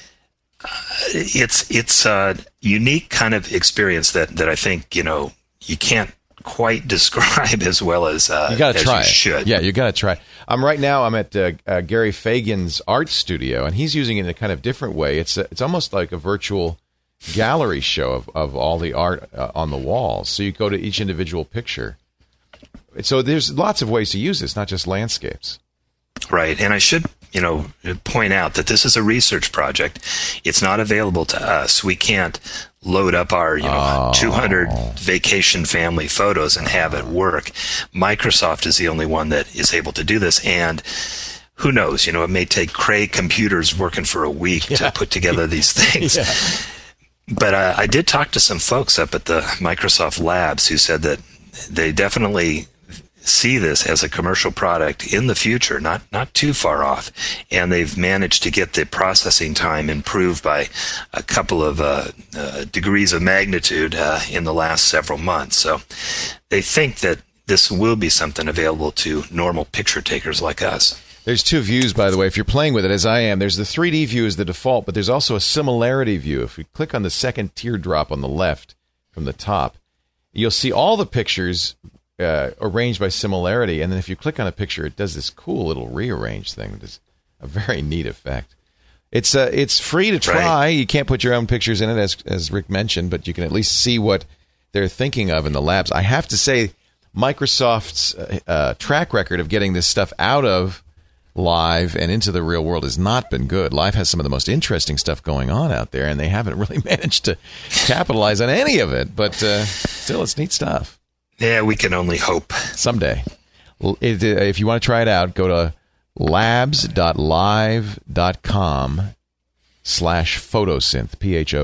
It's a unique kind of experience that I think, you can't quite describe as well as you got to try it. Should. Yeah, you got to try. I'm at Gary Fagan's art studio, and he's using it in a kind of different way. It's almost like a virtual gallery show of all the art on the walls. So you go to each individual picture. So there's lots of ways to use this, not just landscapes. Right, and I should, point out that this is a research project. It's not available to us. We can't load up our, 200 vacation family photos and have it work. Microsoft is the only one that is able to do this, and who knows, it may take Cray computers working for a week to put together these things. Yeah. But I did talk to some folks up at the Microsoft Labs who said that they definitely see this as a commercial product in the future, not too far off, and they've managed to get the processing time improved by a couple of degrees of magnitude in the last several months. So they think that this will be something available to normal picture takers like us. There's two views, by the way, if you're playing with it, as I am. There's the 3D view as the default, but there's also a similarity view. If we click on the second teardrop on the left from the top, you'll see all the pictures arranged by similarity, and then if you click on a picture, it does this cool little rearrange thing. It's a very neat effect. It's free to try. Right. You can't put your own pictures in it, as Rick mentioned, but you can at least see what they're thinking of in the labs. I have to say, Microsoft's track record of getting this stuff out of Live and into the real world has not been good. Live has some of the most interesting stuff going on out there, and they haven't really managed to capitalize on any of it, but still, it's neat stuff. Yeah, we can only hope. Someday. If you want to try it out, go to labs.live.com/photosynth,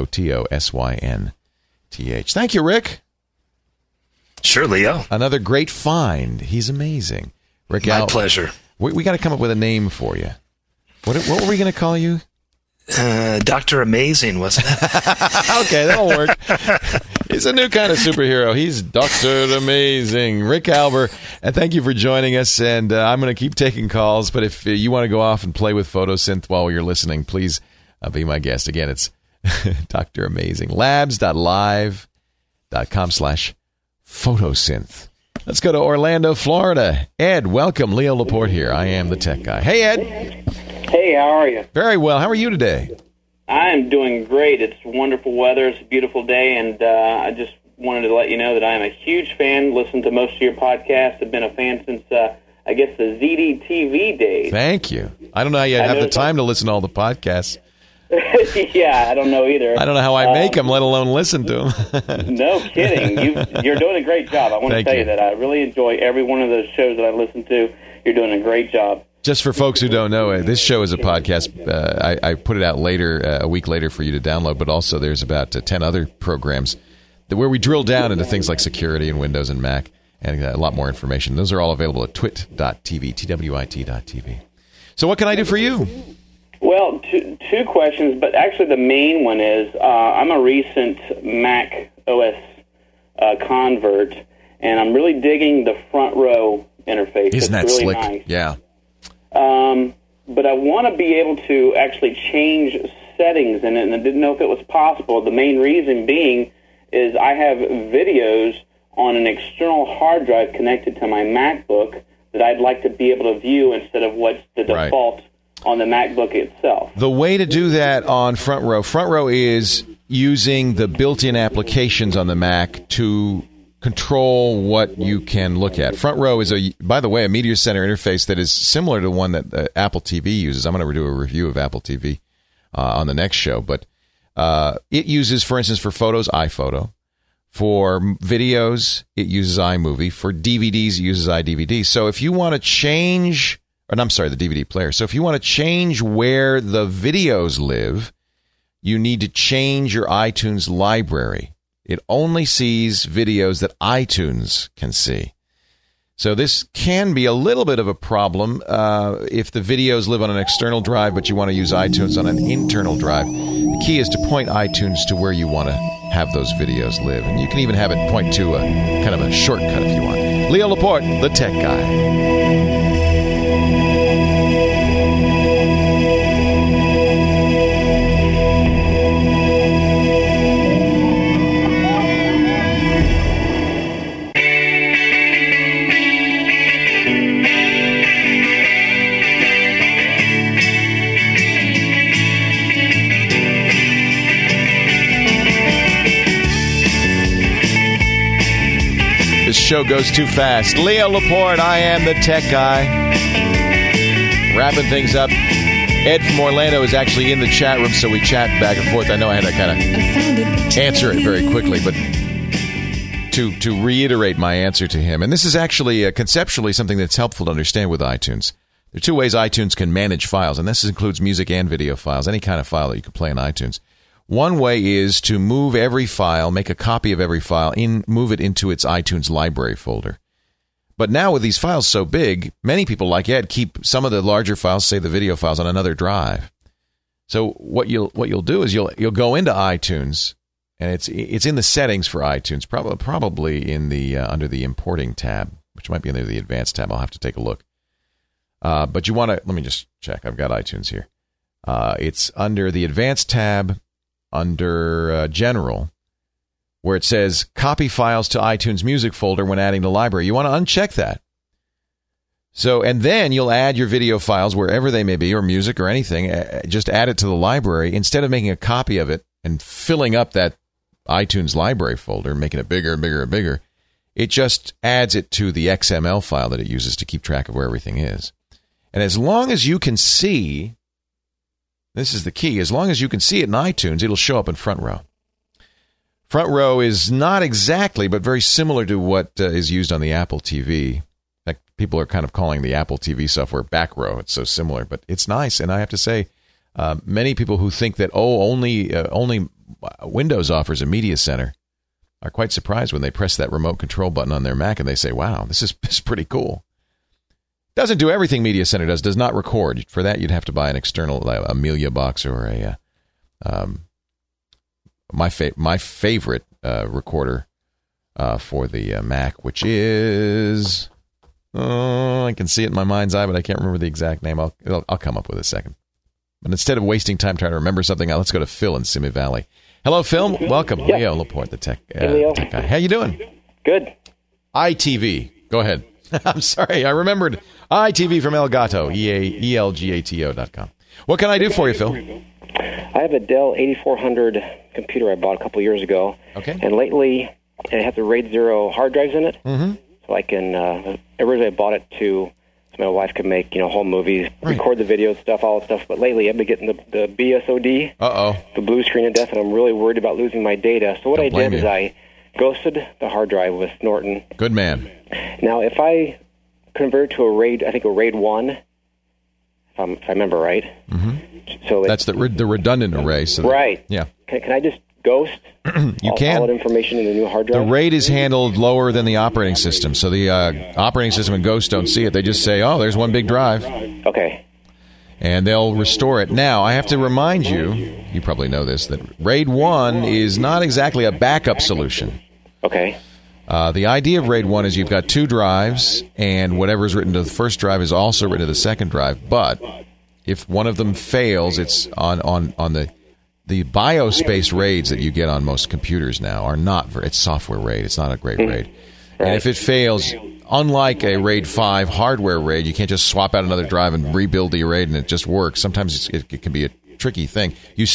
PHOTOSYNTH. Thank you, Rick. Sure, Leo. Another great find. He's amazing. Rick, My pleasure. We got to come up with a name for you. What were we going to call you? Dr. Amazing, wasn't it? Okay, that'll work. He's a new kind of superhero. He's Dr. Amazing. Rick Alber, and thank you for joining us. And I'm going to keep taking calls, but if you want to go off and play with Photosynth while you're listening, please be my guest. Again, it's Dr. Amazing. Labs.live.com/photosynth. photosynth. Let's go to Orlando, Florida. Ed, welcome. Leo Laporte here. I am the tech guy. Hey, Ed. Hey, how are you? Very well. How are you today? I'm doing great. It's wonderful weather. It's a beautiful day, and I just wanted to let you know that I am a huge fan. Listen to most of your podcasts. I've been a fan since, I guess, the ZDTV days. Thank you. I don't know how you have the time to listen to all the podcasts. Yeah, I don't know either. I don't know how I make them, let alone listen to them. No kidding. You're doing a great job. I want to tell you that I really enjoy every one of those shows that I listen to. You're doing a great job. Just for folks who don't know, this show is a podcast. I put it out later, a week later for you to download, but also there's about 10 other programs where we drill down into things like security and Windows and Mac and a lot more information. Those are all available at twit.tv, twit.tv. So what can I do for you? Well, two questions, but actually the main one is I'm a recent Mac OS convert, and I'm really digging the front row interface. Isn't that really slick? Nice. Yeah. But I want to be able to actually change settings in it, and I didn't know if it was possible. The main reason being is I have videos on an external hard drive connected to my MacBook that I'd like to be able to view instead of what's the default on the MacBook itself. The way to do that on Front Row is using the built-in applications on the Mac to control what you can look at. Front Row is, by the way, a Media Center interface that is similar to one that Apple TV uses. I'm going to do a review of Apple TV on the next show, but it uses, for instance, for photos, iPhoto. For videos, it uses iMovie. For DVDs, it uses iDVD. So if you want to change... the DVD player. So if you want to change where the videos live, you need to change your iTunes library. It only sees videos that iTunes can see. So this can be a little bit of a problem if the videos live on an external drive, but you want to use iTunes on an internal drive. The key is to point iTunes to where you want to have those videos live. And you can even have it point to a kind of a shortcut if you want. Leo Laporte, the tech guy. This show goes too fast. Leo Laporte, I am the tech guy. Wrapping things up. Ed from Orlando is actually in the chat room, so we chat back and forth. I know I had to kind of answer it very quickly, but to reiterate my answer to him, and this is actually conceptually something that's helpful to understand with iTunes. There are two ways iTunes can manage files, and this includes music and video files, any kind of file that you can play in iTunes. One way is to move every file, make a copy of every file, move it into its iTunes library folder. But now with these files so big, many people like Ed keep some of the larger files, say the video files, on another drive. So what you'll do is you'll go into iTunes, and it's in the settings for iTunes, probably in the under the importing tab, which might be under the advanced tab. I'll have to take a look. But you want to, let me just check. I've got iTunes here. It's under the advanced tab. Under General, where it says copy files to iTunes Music folder when adding to library. You want to uncheck that. So, and then you'll add your video files wherever they may be, or music or anything. Just add it to the library. Instead of making a copy of it and filling up that iTunes library folder, making it bigger and bigger and bigger, it just adds it to the XML file that it uses to keep track of where everything is. And as long as you can see... This is the key. As long as you can see it in iTunes, it'll show up in Front Row. Front Row is not exactly, but very similar to what is used on the Apple TV. In fact, people are kind of calling the Apple TV software Back Row. It's so similar, but it's nice. And I have to say, many people who think that, only Windows offers a media center are quite surprised when they press that remote control button on their Mac and they say, wow, this is pretty cool. Doesn't do everything Media Center does not record. For that, you'd have to buy an external Amelia box or a my favorite recorder for the Mac, which is I can see it in my mind's eye, but I can't remember the exact name. I'll come up with it a second. But instead of wasting time trying to remember something, let's go to Phil in Simi Valley. Hello, Phil. Welcome, Leo Laporte, the tech guy. How you doing? Good. iTV. Go ahead. I'm sorry. I remembered iTV from Elgato, ELGATO.com. What can I do for you, Phil? I have a Dell 8400 computer I bought a couple years ago. Okay. And lately, it has the RAID 0 hard drives in it. Mm-hmm. So I can, originally I bought it so my wife could make, home movies, record the video stuff, all that stuff. But lately, I've been getting the BSOD, the blue screen of death, and I'm really worried about losing my data. So what I did is I ghosted the hard drive with Norton. Good man. Now, if I convert to a RAID 1, if I remember right. Mm-hmm. So that's the redundant array. So right. Yeah. Can I just ghost you can. all that information in the new hard drive? The RAID is handled lower than the operating system. So the operating system and Ghost don't see it. They just say, there's one big drive. Okay. And they'll restore it. Now, I have to remind you, you probably know this, that RAID 1 is not exactly a backup solution. Okay. The idea of RAID 1 is you've got 2 drives, and whatever's written to the first drive is also written to the second drive. But if one of them fails, it's on the BIOS-based RAIDs that you get on most computers now are not. It's software RAID. It's not a great RAID. Right. And if it fails, unlike a RAID 5 hardware RAID, you can't just swap out another drive and rebuild the RAID and it just works. Sometimes it can be a tricky thing.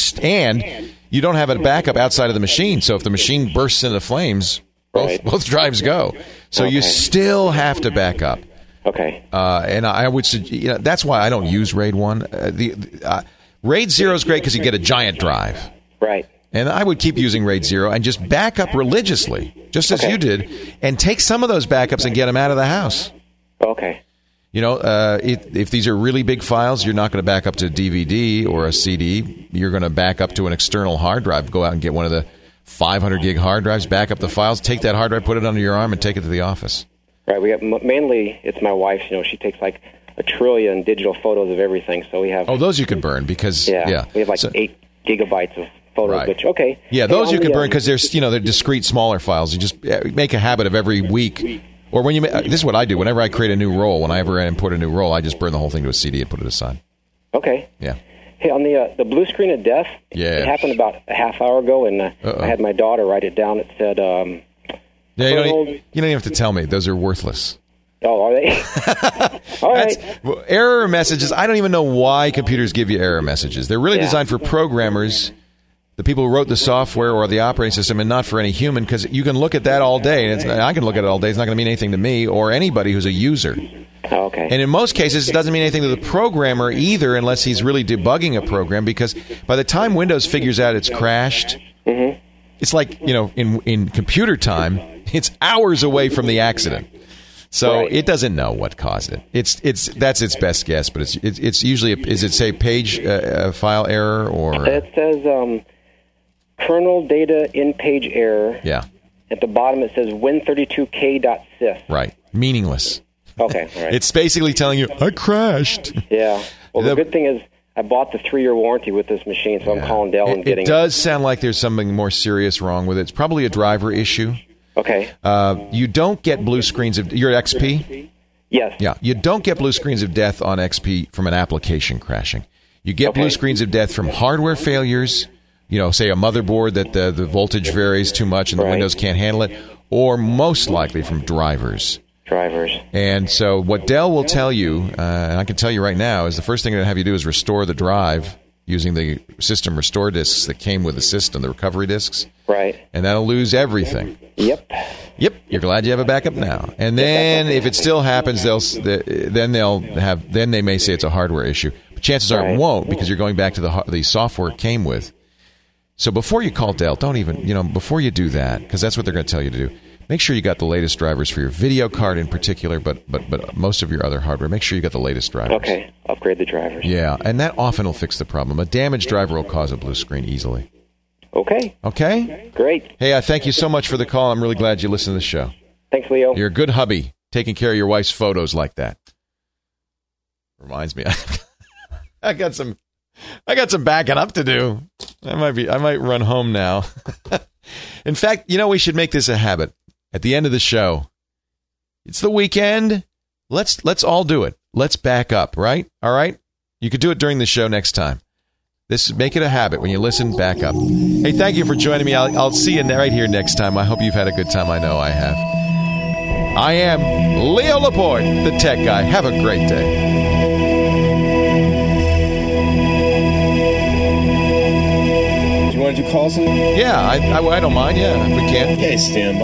You don't have a backup outside of the machine, so if the machine bursts into flames, both drives go. So you still have to back up. Okay. And I would suggest, that's why I don't use RAID 1. RAID 0 is great because you get a giant drive. Right. And I would keep using RAID 0 and just back up religiously, just as you did, and take some of those backups and get them out of the house. Okay. If these are really big files, you're not going to back up to DVD or a CD. You're going to back up to an external hard drive. Go out and get one of the 500 gig hard drives, back up the files, take that hard drive, put it under your arm, and take it to the office. Right. We have mainly it's my wife. She takes like 1 trillion digital photos of everything. So we have those you can burn because we have 8 gigabytes of photos. Right. Which okay. Yeah, those you can burn because they're discrete smaller files. You just make a habit of every week. Or when this is what I do. Whenever I create a new roll, whenever I import a new roll, I just burn the whole thing to a CD and put it aside. Okay. Yeah. Hey, on the blue screen of death, it happened about a half hour ago, and I had my daughter write it down. It said, you don't even have to tell me. Those are worthless. Oh, are they? All right. Error messages, I don't even know why computers give you error messages. They're really designed for programmers, the people who wrote the software or the operating system, and not for any human, because you can look at that all day, and I can look at it all day. It's not going to mean anything to me or anybody who's a user. Oh, okay. And in most cases, it doesn't mean anything to the programmer either, unless he's really debugging a program, because by the time Windows figures out it's crashed, it's like, in computer time, it's hours away from the accident. So it doesn't know what caused it. That's its best guess, but it's usually is it say page file error or it says kernel data in page error. Yeah. At the bottom it says win32k.sys. Right. Meaningless. Okay. All right. It's basically telling you I crashed. Yeah. Well, the good thing is I bought the 3-year warranty with this machine, so I'm calling Dell and getting it. It does sound like there's something more serious wrong with it. It's probably a driver issue. Okay. You don't get blue screens of your XP? Yes. Yeah. You don't get blue screens of death on XP from an application crashing. You get blue screens of death from hardware failures, say a motherboard that the voltage varies too much and the Windows can't handle it, or most likely from drivers. And so what Dell will tell you, and I can tell you right now, is the first thing they're going to have you do is restore the drive using the system restore disks that came with the system, the recovery disks. Right. And that'll lose everything. Yep. You're glad you have a backup now. And then if it still happens, then they may say it's a hardware issue. But chances are it won't, because you're going back to the software it came with. So before you call Dell, don't even, before you do that, because that's what they're going to tell you to do. Make sure you got the latest drivers for your video card in particular, but most of your other hardware. Make sure you got the latest drivers. Okay, upgrade the drivers. Yeah, and that often will fix the problem. A damaged driver will cause a blue screen easily. Okay. Okay? Great. Hey, I thank you so much for the call. I'm really glad you listened to the show. Thanks, Leo. You're a good hubby, taking care of your wife's photos like that. Reminds me, I got some backing up to do. I might run home now. In fact, we should make this a habit. At the end of the show, it's the weekend. Let's all do it. Let's back up, right? All right? You could do it during the show next time. Make it a habit. When you listen, back up. Hey, thank you for joining me. I'll see you right here next time. I hope you've had a good time. I know I have. I am Leo Laporte, the tech guy. Have a great day. You want to do calls? Yeah, I don't mind. Yeah, if we can. Okay, stand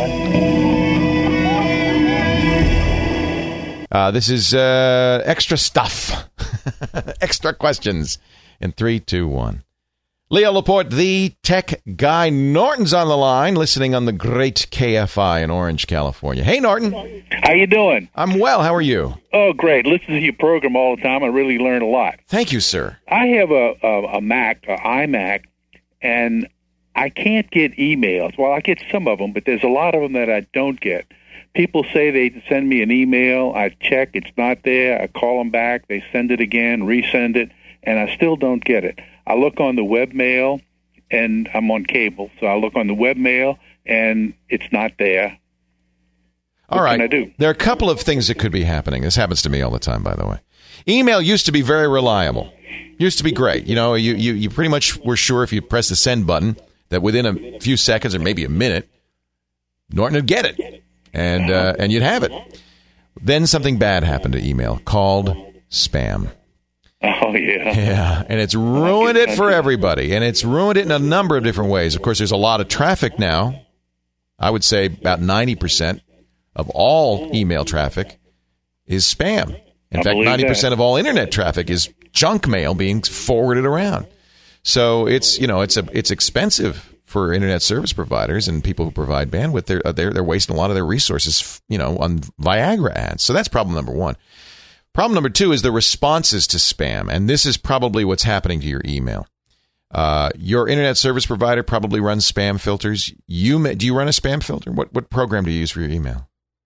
by. This is extra stuff. Extra questions in 3, 2, 1. Leo Laporte, the tech guy. Norton's on the line, listening on the great KFI in Orange, California. Hey, Norton. How you doing? I'm well. How are you? Oh, great. Listen to your program all the time. I really learn a lot. Thank you, sir. I have a Mac, an iMac, and I can't get emails. Well, I get some of them, but there's a lot of them that I don't get. People say they send me an email. I check. It's not there. I call them back. They send it again, resend it, and I still don't get it. I look on the webmail, and I'm on cable, so I look on the webmail, and it's not there. All right. What can I do? There are a couple of things that could be happening. This happens to me all the time, by the way. Email used to be very reliable. Used to be great. You know, you pretty much were sure if you press the send button that within a few seconds or maybe a minute, Norton would get it, and you'd have it. Then something bad happened to email called spam. Oh, yeah. Yeah, and it's ruined it for everybody, and it's ruined it in a number of different ways. Of course, there's a lot of traffic now. I would say about 90% of all email traffic is spam. In fact, 90% of all internet traffic is junk mail being forwarded around. So it's expensive for internet service providers and people who provide bandwidth. They're wasting a lot of their resources, on Viagra ads. So that's problem number one. Problem number two is the responses to spam, and this is probably what's happening to your email. Your internet service provider probably runs spam filters. Do you run a spam filter? What program do you use for your email?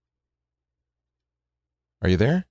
Are you there?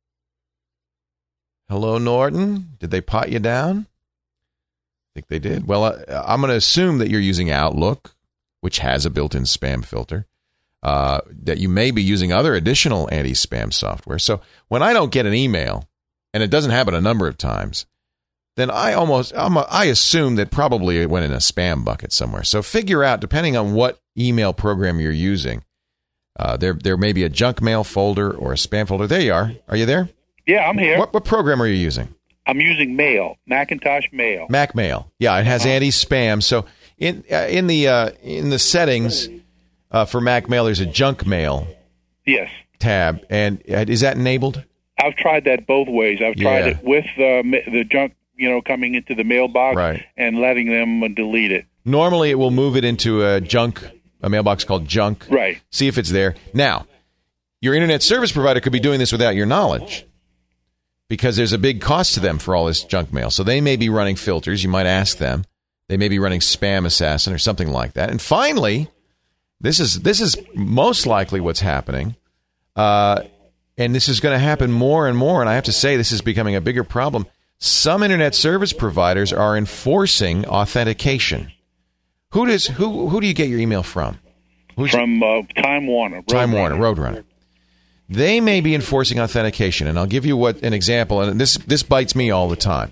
Hello, Norton. Did they pot you down? I think they did. Well, I'm going to assume that you're using Outlook, which has a built-in spam filter. That you may be using other additional anti-spam software. So when I don't get an email, and it doesn't happen a number of times, then I assume that probably it went in a spam bucket somewhere. So figure out, depending on what email program you're using, there may be a junk mail folder or a spam folder. There you are. Are you there? Yeah, I'm here. What program are you using? I'm using Mail, Macintosh Mail. Mac Mail. Yeah, it has anti-spam. So in the settings. For Mac Mail, there's a junk mail tab. And is that enabled? I've tried that both ways. I've tried it with the junk, coming into the mailbox and letting them delete it. Normally, it will move it into a mailbox called junk. Right. See if it's there. Now, your internet service provider could be doing this without your knowledge because there's a big cost to them for all this junk mail. So they may be running filters. You might ask them. They may be running Spam Assassin or something like that. And finally, This is most likely what's happening, and this is going to happen more and more, and I have to say this is becoming a bigger problem. Some internet service providers are enforcing authentication. Who do you get your email from? From Time Warner. Roadrunner. They may be enforcing authentication, and I'll give you an example, and this bites me all the time.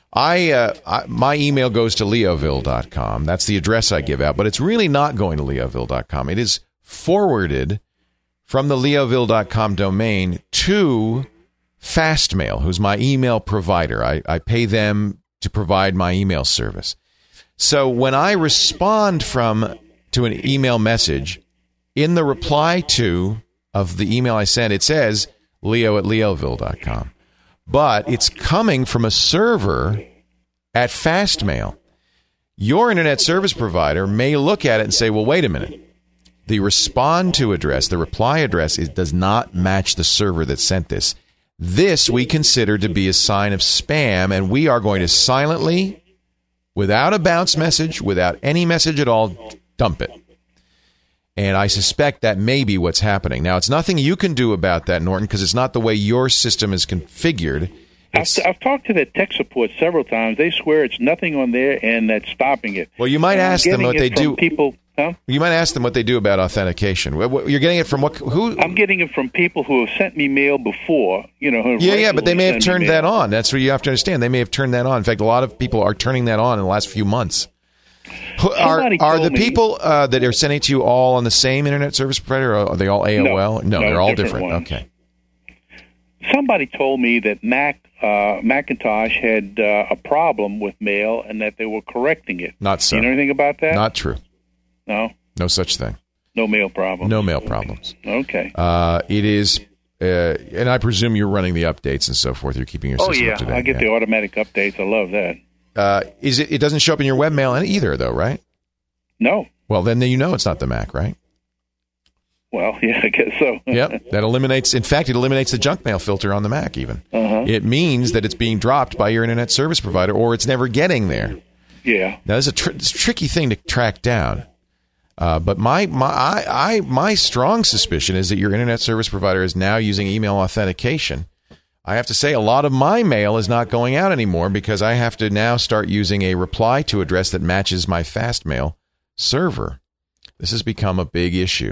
My email goes to Leoville.com. That's the address I give out, but it's really not going to Leoville.com. It is forwarded from the Leoville.com domain to Fastmail, who's my email provider. I pay them to provide my email service. So when I respond to an email message, in the reply to of the email I send, it says Leo@Leoville.com. But it's coming from a server at Fastmail. Your internet service provider may look at it and say, well, wait a minute. The respond to address, the reply address, does not match the server that sent this. This we consider to be a sign of spam, and we are going to silently, without a bounce message, without any message at all, dump it. And I suspect that may be what's happening. Now, it's nothing you can do about that, Norton, because it's not the way your system is configured. I've talked to the tech support several times. They swear it's nothing on there and that's stopping it. Well, you might ask them what they do. Huh? You might ask them what they do about authentication. You're getting it from who? I'm getting it from people who have sent me mail before. Yeah, but they may have turned that on. That's what you have to understand. They may have turned that on. In fact, a lot of people are turning that on in the last few months. Are the people that are sending to you all on the same internet service provider? Or are they all AOL? No, they're all different. Okay. Somebody told me that Macintosh had a problem with mail and that they were correcting it. Not so. You know anything about that? Not true. No? No such thing. No mail problems? No mail problems. Okay. It is, and I presume you're running the updates and so forth. You're keeping your system up to date. I get the automatic updates. I love that. It doesn't show up in your webmail either, though, right? No. Well, then you know it's not the Mac, right? Well, yeah, I guess so. Yep. That eliminates the junk mail filter on the Mac even. It means that it's being dropped by your internet service provider or it's never getting there. Yeah. Now, it's a tricky thing to track down. But my strong suspicion is that your internet service provider is now using email authentication. I have to say a lot of my mail is not going out anymore because I have to now start using a reply to address that matches my Fastmail server. This has become a big issue.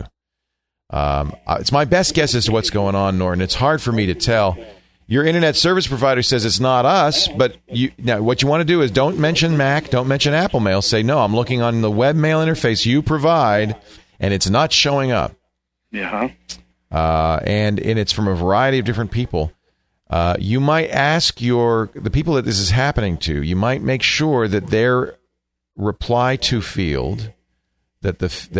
It's my best guess as to what's going on, Norton. It's hard for me to tell. Your internet service provider says it's not us, but now what you want to do is don't mention Mac, don't mention Apple Mail. Say, no, I'm looking on the webmail interface you provide, and it's not showing up. Yeah. And it's from a variety of different people. You might ask the people that this is happening to, you might make sure that their reply to field, that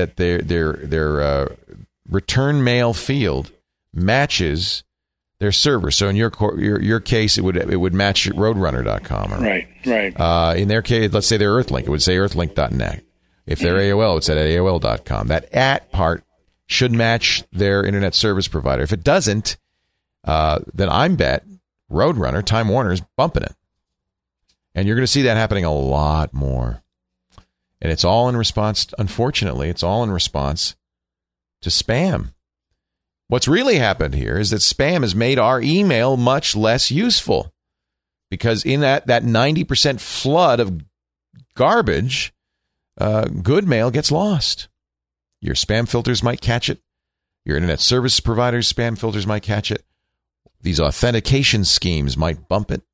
their return mail field matches their server. So in your case, it would match Roadrunner.com. Right. In their case, let's say they're Earthlink, it would say Earthlink.net. If they're AOL, it would say AOL.com. That @ part should match their internet service provider. If it doesn't, then I bet Roadrunner, Time Warner, is bumping it. And you're going to see that happening a lot more. And it's all in response, unfortunately, it's all in response to spam. What's really happened here is that spam has made our email much less useful because in that 90% flood of garbage, good mail gets lost. Your spam filters might catch it. Your internet service provider's spam filters might catch it. These authentication schemes might bump it.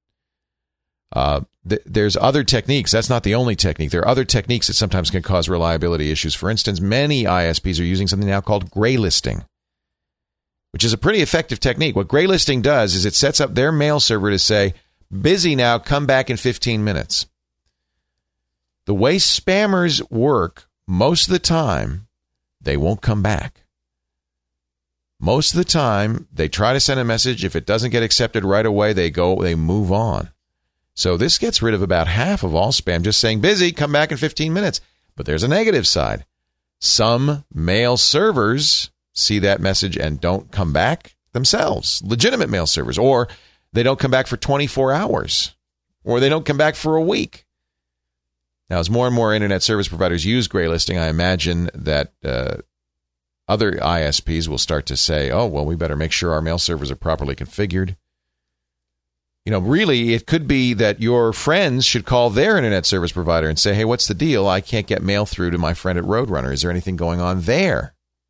There's other techniques. That's not the only technique. There are other techniques that sometimes can cause reliability issues. For instance, many ISPs are using something now called gray listing, which is a pretty effective technique. What gray listing does is it sets up their mail server to say, busy now, come back in 15 minutes. The way spammers work, most of the time, they won't come back. Most of the time, they try to send a message. If it doesn't get accepted right away, they move on. So this gets rid of about half of all spam, just saying, busy, come back in 15 minutes. But there's a negative side. Some mail servers see that message and don't come back themselves, legitimate mail servers, or they don't come back for 24 hours, or they don't come back for a week. Now, as more and more internet service providers use gray listing, I imagine that other ISPs will start to say, oh, well, we better make sure our mail servers are properly configured. You know, really, it could be that your friends should call their internet service provider and say, hey, what's the deal? I can't get mail through to my friend at Roadrunner. Is there anything going on there?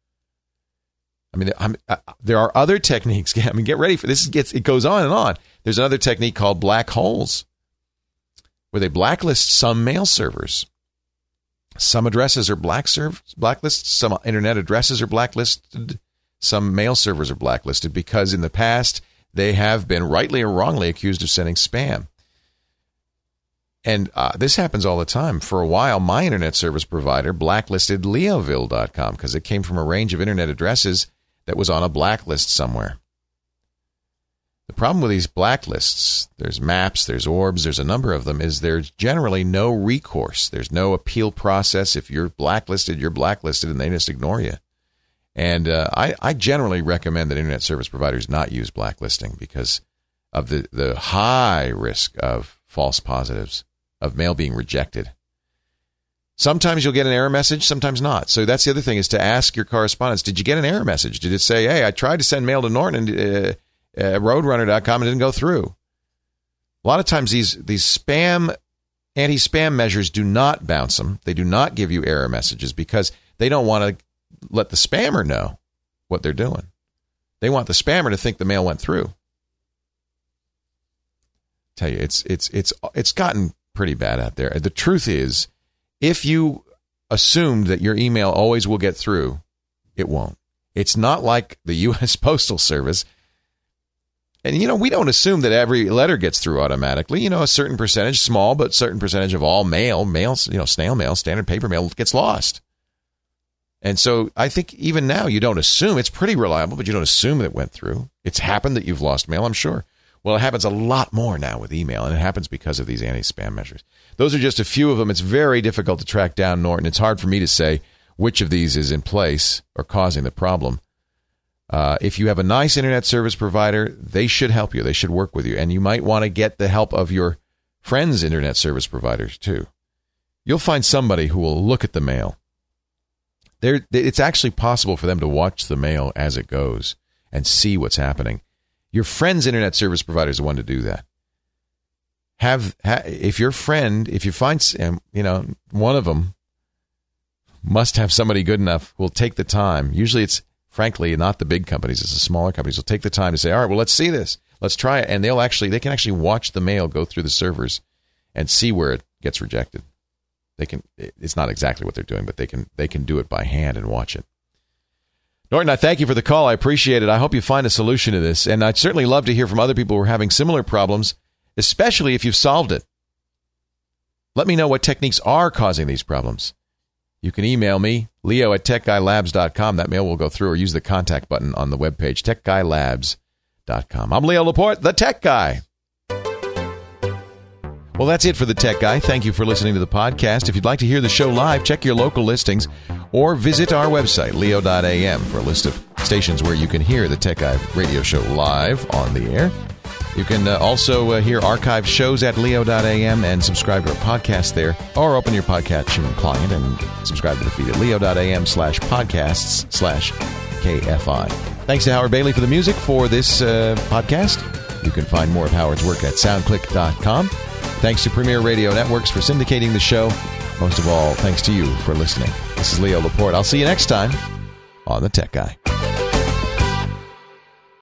I mean, there are other techniques. I mean, get ready for this. It goes on and on. There's another technique called black holes, where they blacklist some mail servers. Some addresses are blacklisted. Some internet addresses are blacklisted. Some mail servers are blacklisted because in the past they have been rightly or wrongly accused of sending spam. And this happens all the time. For a while, my internet service provider blacklisted Leoville.com because it came from a range of internet addresses that was on a blacklist somewhere. The problem with these blacklists, there's maps, there's orbs, there's a number of them, is there's generally no recourse. There's no appeal process. If you're blacklisted, and they just ignore you. And I generally recommend that internet service providers not use blacklisting because of the high risk of false positives, of mail being rejected. Sometimes you'll get an error message, sometimes not. So that's the other thing, is to ask your correspondents, did you get an error message? Did it say, hey, I tried to send mail to Norton and Roadrunner.com and it didn't go through? A lot of times these anti-spam measures do not bounce them. They do not give you error messages because they don't want to let the spammer know what they're doing. They want the spammer to think the mail went through. Tell you, it's gotten pretty bad out there. The truth is, if you assumed that your email always will get through, it won't. It's not like the U.S. Postal Service. And, we don't assume that every letter gets through automatically. A certain percentage, small, but certain percentage of all mail, snail mail, standard paper mail gets lost. And so I think even now you don't assume. It's pretty reliable, but you don't assume that it went through. It's happened that you've lost mail, I'm sure. Well, it happens a lot more now with email, and it happens because of these anti-spam measures. Those are just a few of them. It's very difficult to track down, Norton. It's hard for me to say which of these is in place or causing the problem. If you have a nice internet service provider, they should help you. They should work with you. And you might want to get the help of your friends' internet service providers, too. You'll find somebody who will look at the mail. It's actually possible for them to watch the mail as it goes and see what's happening. Your friend's internet service provider is the one to do that. If you find, one of them must have somebody good enough who will take the time. Usually it's, frankly, not the big companies, it's the smaller companies. Will take the time to say, all right, well, let's see this. Let's try it. And they can actually watch the mail go through the servers and see where it gets rejected. It's not exactly what they're doing, but they can do it by hand and watch it. Norton, I thank you for the call. I appreciate it. I hope you find a solution to this. And I'd certainly love to hear from other people who are having similar problems, especially if you've solved it. Let me know what techniques are causing these problems. You can email me, leo@techguylabs.com. That mail will go through, or use the contact button on the webpage, techguylabs.com. I'm Leo Laporte, the Tech Guy. Well, that's it for the Tech Guy. Thank you for listening to the podcast. If you'd like to hear the show live, check your local listings or visit our website, leo.am, for a list of stations where you can hear the Tech Guy radio show live on the air. You can also hear archived shows at leo.am and subscribe to our podcast there, or open your podcatching client and subscribe to the feed at leo.am/podcasts/KFI. Thanks to Howard Bailey for the music for this podcast. You can find more of Howard's work at soundclick.com. Thanks to Premier Radio Networks for syndicating the show. Most of all, thanks to you for listening. This is Leo Laporte. I'll see you next time on The Tech Guy.